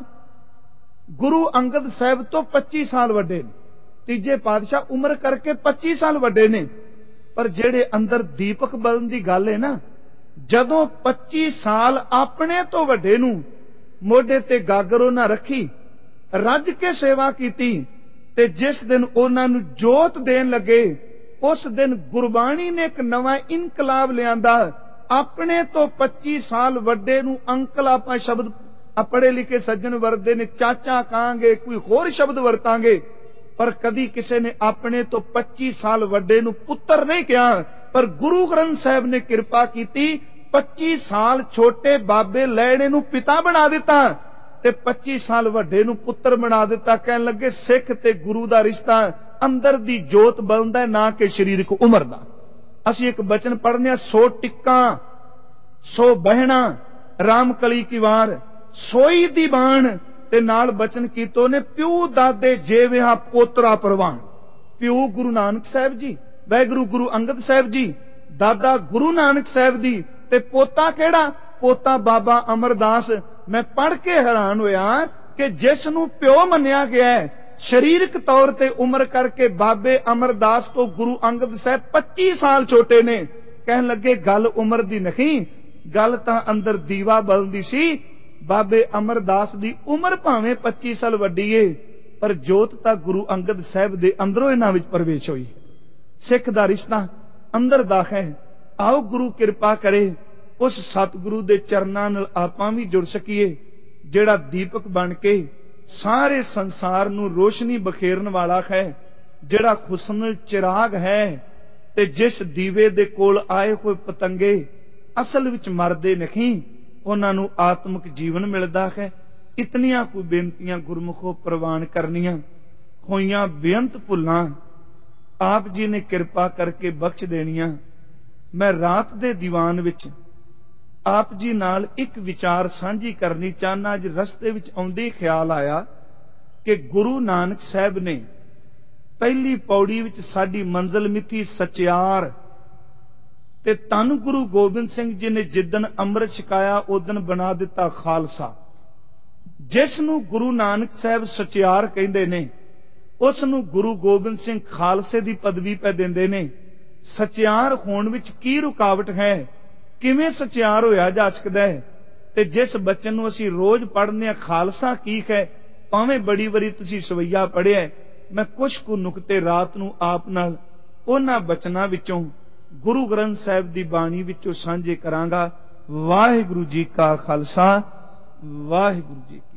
ਗੁਰੂ ਅੰਗਦ ਸਾਹਿਬ ਤੋਂ 25 ਸਾਲ ਵੱਡੇ ਨੇ। ਤੀਜੇ ਪਾਤਸ਼ਾਹ ਉਮਰ ਕਰਕੇ 25 ਸਾਲ ਵੱਡੇ ਨੇ। ਪਰ ਜਿਹੜੇ ਅੰਦਰ ਦੀਪਕ ਬਲਨ ਦੀ ਗੱਲ ਹੈ ਨਾ, ਜਦੋਂ 25 ਸਾਲ ਆਪਣੇ ਤੋਂ ਵੱਡੇ ਨੂੰ ਮੋਢੇ ਤੇ ਗਾਗਰ ਉਹਨਾਂ ਰੱਖੀ, ਰੱਜ ਕੇ ਸੇਵਾ ਕੀਤੀ, ਤੇ ਜਿਸ ਦਿਨ ਉਹਨਾਂ ਨੂੰ ਜੋਤ ਦੇਣ ਲੱਗੇ, ਉਸ ਦਿਨ ਗੁਰਬਾਣੀ ਨੇ ਇੱਕ ਨਵਾਂ ਇਨਕਲਾਬ ਲਿਆਂਦਾ। ਆਪਣੇ ਤੋਂ 25 ਸਾਲ ਵੱਡੇ ਨੂੰ ਅੰਕਲ ਆਪਾਂ ਸ਼ਬਦ ਪੜ੍ਹੇ ਲਿਖੇ ਸੱਜਣ ਵਰਤਦੇ ਨੇ, ਚਾਚਾ ਕਹਾਂਗੇ, ਕੋਈ ਹੋਰ ਸ਼ਬਦ ਵਰਤਾਂਗੇ, ਪਰ ਕਦੀ ਕਿਸੇ ਨੇ ਆਪਣੇ ਤੋਂ 25 ਸਾਲ ਵੱਡੇ ਨੂੰ ਪੁੱਤਰ ਨਹੀਂ ਕਿਹਾ। ਪਰ ਗੁਰੂ ਗ੍ਰੰਥ ਸਾਹਿਬ ਨੇ ਕਿਰਪਾ ਕੀਤੀ, 25 ਸਾਲ ਛੋਟੇ ਬਾਬੇ ਲਹਿਣੇ ਨੂੰ ਪਿਤਾ ਬਣਾ ਦਿੱਤਾ ਤੇ 25 ਸਾਲ ਵੱਡੇ ਨੂੰ ਪੁੱਤਰ ਬਣਾ ਦਿੱਤਾ। ਕਹਿਣ ਲੱਗੇ, ਸਿੱਖ ਤੇ ਗੁਰੂ ਦਾ ਰਿਸ਼ਤਾ ਅੰਦਰ ਦੀ ਜੋਤ ਬਲਦਾ, ਨਾ ਕਿ ਸਰੀਰਕ ਉਮਰ ਦਾ। ਅਸੀਂ ਇੱਕ ਬਚਨ ਪੜ੍ਹਨੇ ਆ, ਸੋ ਟਿੱਕਾ ਸੋ ਬਹਿਣਾ ਰਾਮ ਕਲੀ ਕੀ ਵਾਰ, ਸੋਈ ਦੀ ਬਾਣ, ਤੇ ਨਾਲ ਬਚਨ ਕੀਤੋ ਨੇ, ਪਿਓ ਦਾਦੇ ਜੇ ਵਿਹਾ ਪੋਤਰਾ ਪ੍ਰਵਾਨ। ਪਿਓ ਗੁਰੂ ਨਾਨਕ ਸਾਹਿਬ ਜੀ, ਵਾਹਿਗੁਰੂ ਗੁਰੂ ਅੰਗਦ ਸਾਹਿਬ ਜੀ, ਦਾਦਾ ਗੁਰੂ ਨਾਨਕ ਸਾਹਿਬ ਦੀ, ਤੇ ਪੋਤਾ ਕਿਹੜਾ? ਪੋਤਾ ਬਾਬਾ ਅਮਰਦਾਸ। ਮੈਂ ਪੜ੍ਹ ਕੇ ਹੈਰਾਨ ਹੋਇਆ ਕਿ ਜਿਸ ਨੂੰ ਪਿਓ ਮੰਨਿਆ ਗਿਆ ਹੈ, ਸਰੀਰਕ ਤੌਰ ਤੇ ਉਮਰ ਕਰਕੇ ਬਾਬੇ ਅਮਰਦਾਸ ਤੋਂ ਗੁਰੂ ਅੰਗਦ ਸਾਹਿਬ 25 ਸਾਲ ਛੋਟੇ ਨੇ। ਕਹਿਣ ਲੱਗੇ, ਗੱਲ ਉਮਰ ਦੀ ਨਹੀਂ, ਗੱਲ ਤਾਂ ਅੰਦਰ ਦੀਵਾ ਬਲਦੀ ਸੀ। ਬਾਬੇ ਅਮਰਦਾਸ ਦੀ ਉਮਰ ਭਾਵੇਂ 25 ਸਾਲ ਵੱਡੀ ਏ, ਪਰ ਜੋਤ ਤਾਂ ਗੁਰੂ ਅੰਗਦ ਸਾਹਿਬ ਦੇ ਅੰਦਰੋਂ ਇਹਨਾਂ ਵਿੱਚ ਪ੍ਰਵੇਸ਼ ਹੋਈ। ਸਿੱਖ ਦਾ ਰਿਸ਼ਤਾ ਅੰਦਰ ਦਾ ਹੈ। ਆਓ ਗੁਰੂ ਕਿਰਪਾ ਕਰੇ, ਉਸ ਸਤਿਗੁਰੂ ਦੇ ਚਰਨਾਂ ਨਾਲ ਆਪਾਂ ਵੀ ਜੁੜ ਸਕੀਏ, ਜਿਹੜਾ ਦੀਪਕ ਬਣ ਕੇ ਸਾਰੇ ਸੰਸਾਰ ਨੂੰ ਰੋਸ਼ਨੀ ਬਖੇਰਨ ਵਾਲਾ ਹੈ, ਜਿਹੜਾ ਹੁਸਨ ਚਿਰਾਗ ਹੈ, ਤੇ ਜਿਸ ਦੀਵੇ ਦੇ ਕੋਲ ਆਏ ਹੋਏ ਪਤੰਗੇ ਅਸਲ ਵਿੱਚ ਮਰਦੇ ਨਹੀਂ, ਉਹਨਾਂ ਨੂੰ ਆਤਮਿਕ ਜੀਵਨ ਮਿਲਦਾ ਹੈ। ਇਤਨੀਆਂ ਕੁ ਬੇਨਤੀਆਂ ਗੁਰਮੁਖੋ ਪ੍ਰਵਾਨ ਕਰਨੀਆਂ, ਹੋਈਆਂ ਬੇਅੰਤ ਭੁੱਲਾਂ ਆਪ ਜੀ ਨੇ ਕਿਰਪਾ ਕਰਕੇ ਬਖਸ਼ ਦੇਣੀਆਂ। ਮੈਂ ਰਾਤ ਦੇ ਦੀਵਾਨ ਵਿੱਚ ਆਪ ਜੀ ਨਾਲ ਇੱਕ ਵਿਚਾਰ ਸਾਂਝੀ ਕਰਨੀ ਚਾਹਨਾ। ਅੱਜ ਰਸਤੇ ਵਿੱਚ ਆਉਂਦੇ ਖਿਆਲ ਆਇਆ ਕਿ ਗੁਰੂ ਨਾਨਕ ਸਾਹਿਬ ਨੇ ਪਹਿਲੀ ਪੌੜੀ ਵਿੱਚ ਸਾਡੀ ਮੰਜ਼ਿਲ ਮਿੱਥੀ ਸਚਿਆਰ, ਤੇ ਧੰਨ ਗੁਰੂ ਗੋਬਿੰਦ ਸਿੰਘ ਜੀ ਨੇ ਜਿੱਦਣ ਅੰਮ੍ਰਿਤ ਛਕਾਇਆ ਉਦਣ ਬਣਾ ਦਿੱਤਾ ਖਾਲਸਾ। ਜਿਸ ਨੂੰ ਗੁਰੂ ਨਾਨਕ ਸਾਹਿਬ ਸਚਿਆਰ ਕਹਿੰਦੇ ਨੇ, ਉਸ ਨੂੰ ਗੁਰੂ ਗੋਬਿੰਦ ਸਿੰਘ ਖਾਲਸੇ ਦੀ ਪਦਵੀ ਪੈ ਦਿੰਦੇ ਨੇ। ਸਚਿਆਰ ਹੋਣ ਵਿੱਚ ਕੀ ਰੁਕਾਵਟ ਹੈ? ਕਿਵੇਂ ਸਚਿਆਰ ਹੋਇਆ ਜਾ ਸਕਦਾ ਹੈ। ਤੇ ਜਿਸ ਬਚਨ ਨੂੰ ਅਸੀਂ ਰੋਜ਼ ਪੜ੍ਹਨੇ ਆ, ਖਾਲਸਾ ਕੀ ਹੈ, ਭਾਵੇਂ ਬੜੀ ਵਾਰੀ ਤੁਸੀਂ ਸਵਈਆ ਪੜ੍ਹਿਆ, ਮੈਂ ਕੁਝ ਕੁ ਨੁਕਤੇ ਰਾਤ ਨੂੰ ਆਪ ਨਾਲ ਉਹਨਾਂ ਬਚਨਾਂ ਵਿੱਚੋਂ ਗੁਰੂ ਗ੍ਰੰਥ ਸਾਹਿਬ ਦੀ ਬਾਣੀ ਵਿੱਚੋਂ ਸਾਂਝੇ ਕਰਾਂਗਾ। ਵਾਹਿਗੁਰੂ ਜੀ ਕਾ ਖਾਲਸਾ, ਵਾਹਿਗੁਰੂ ਜੀ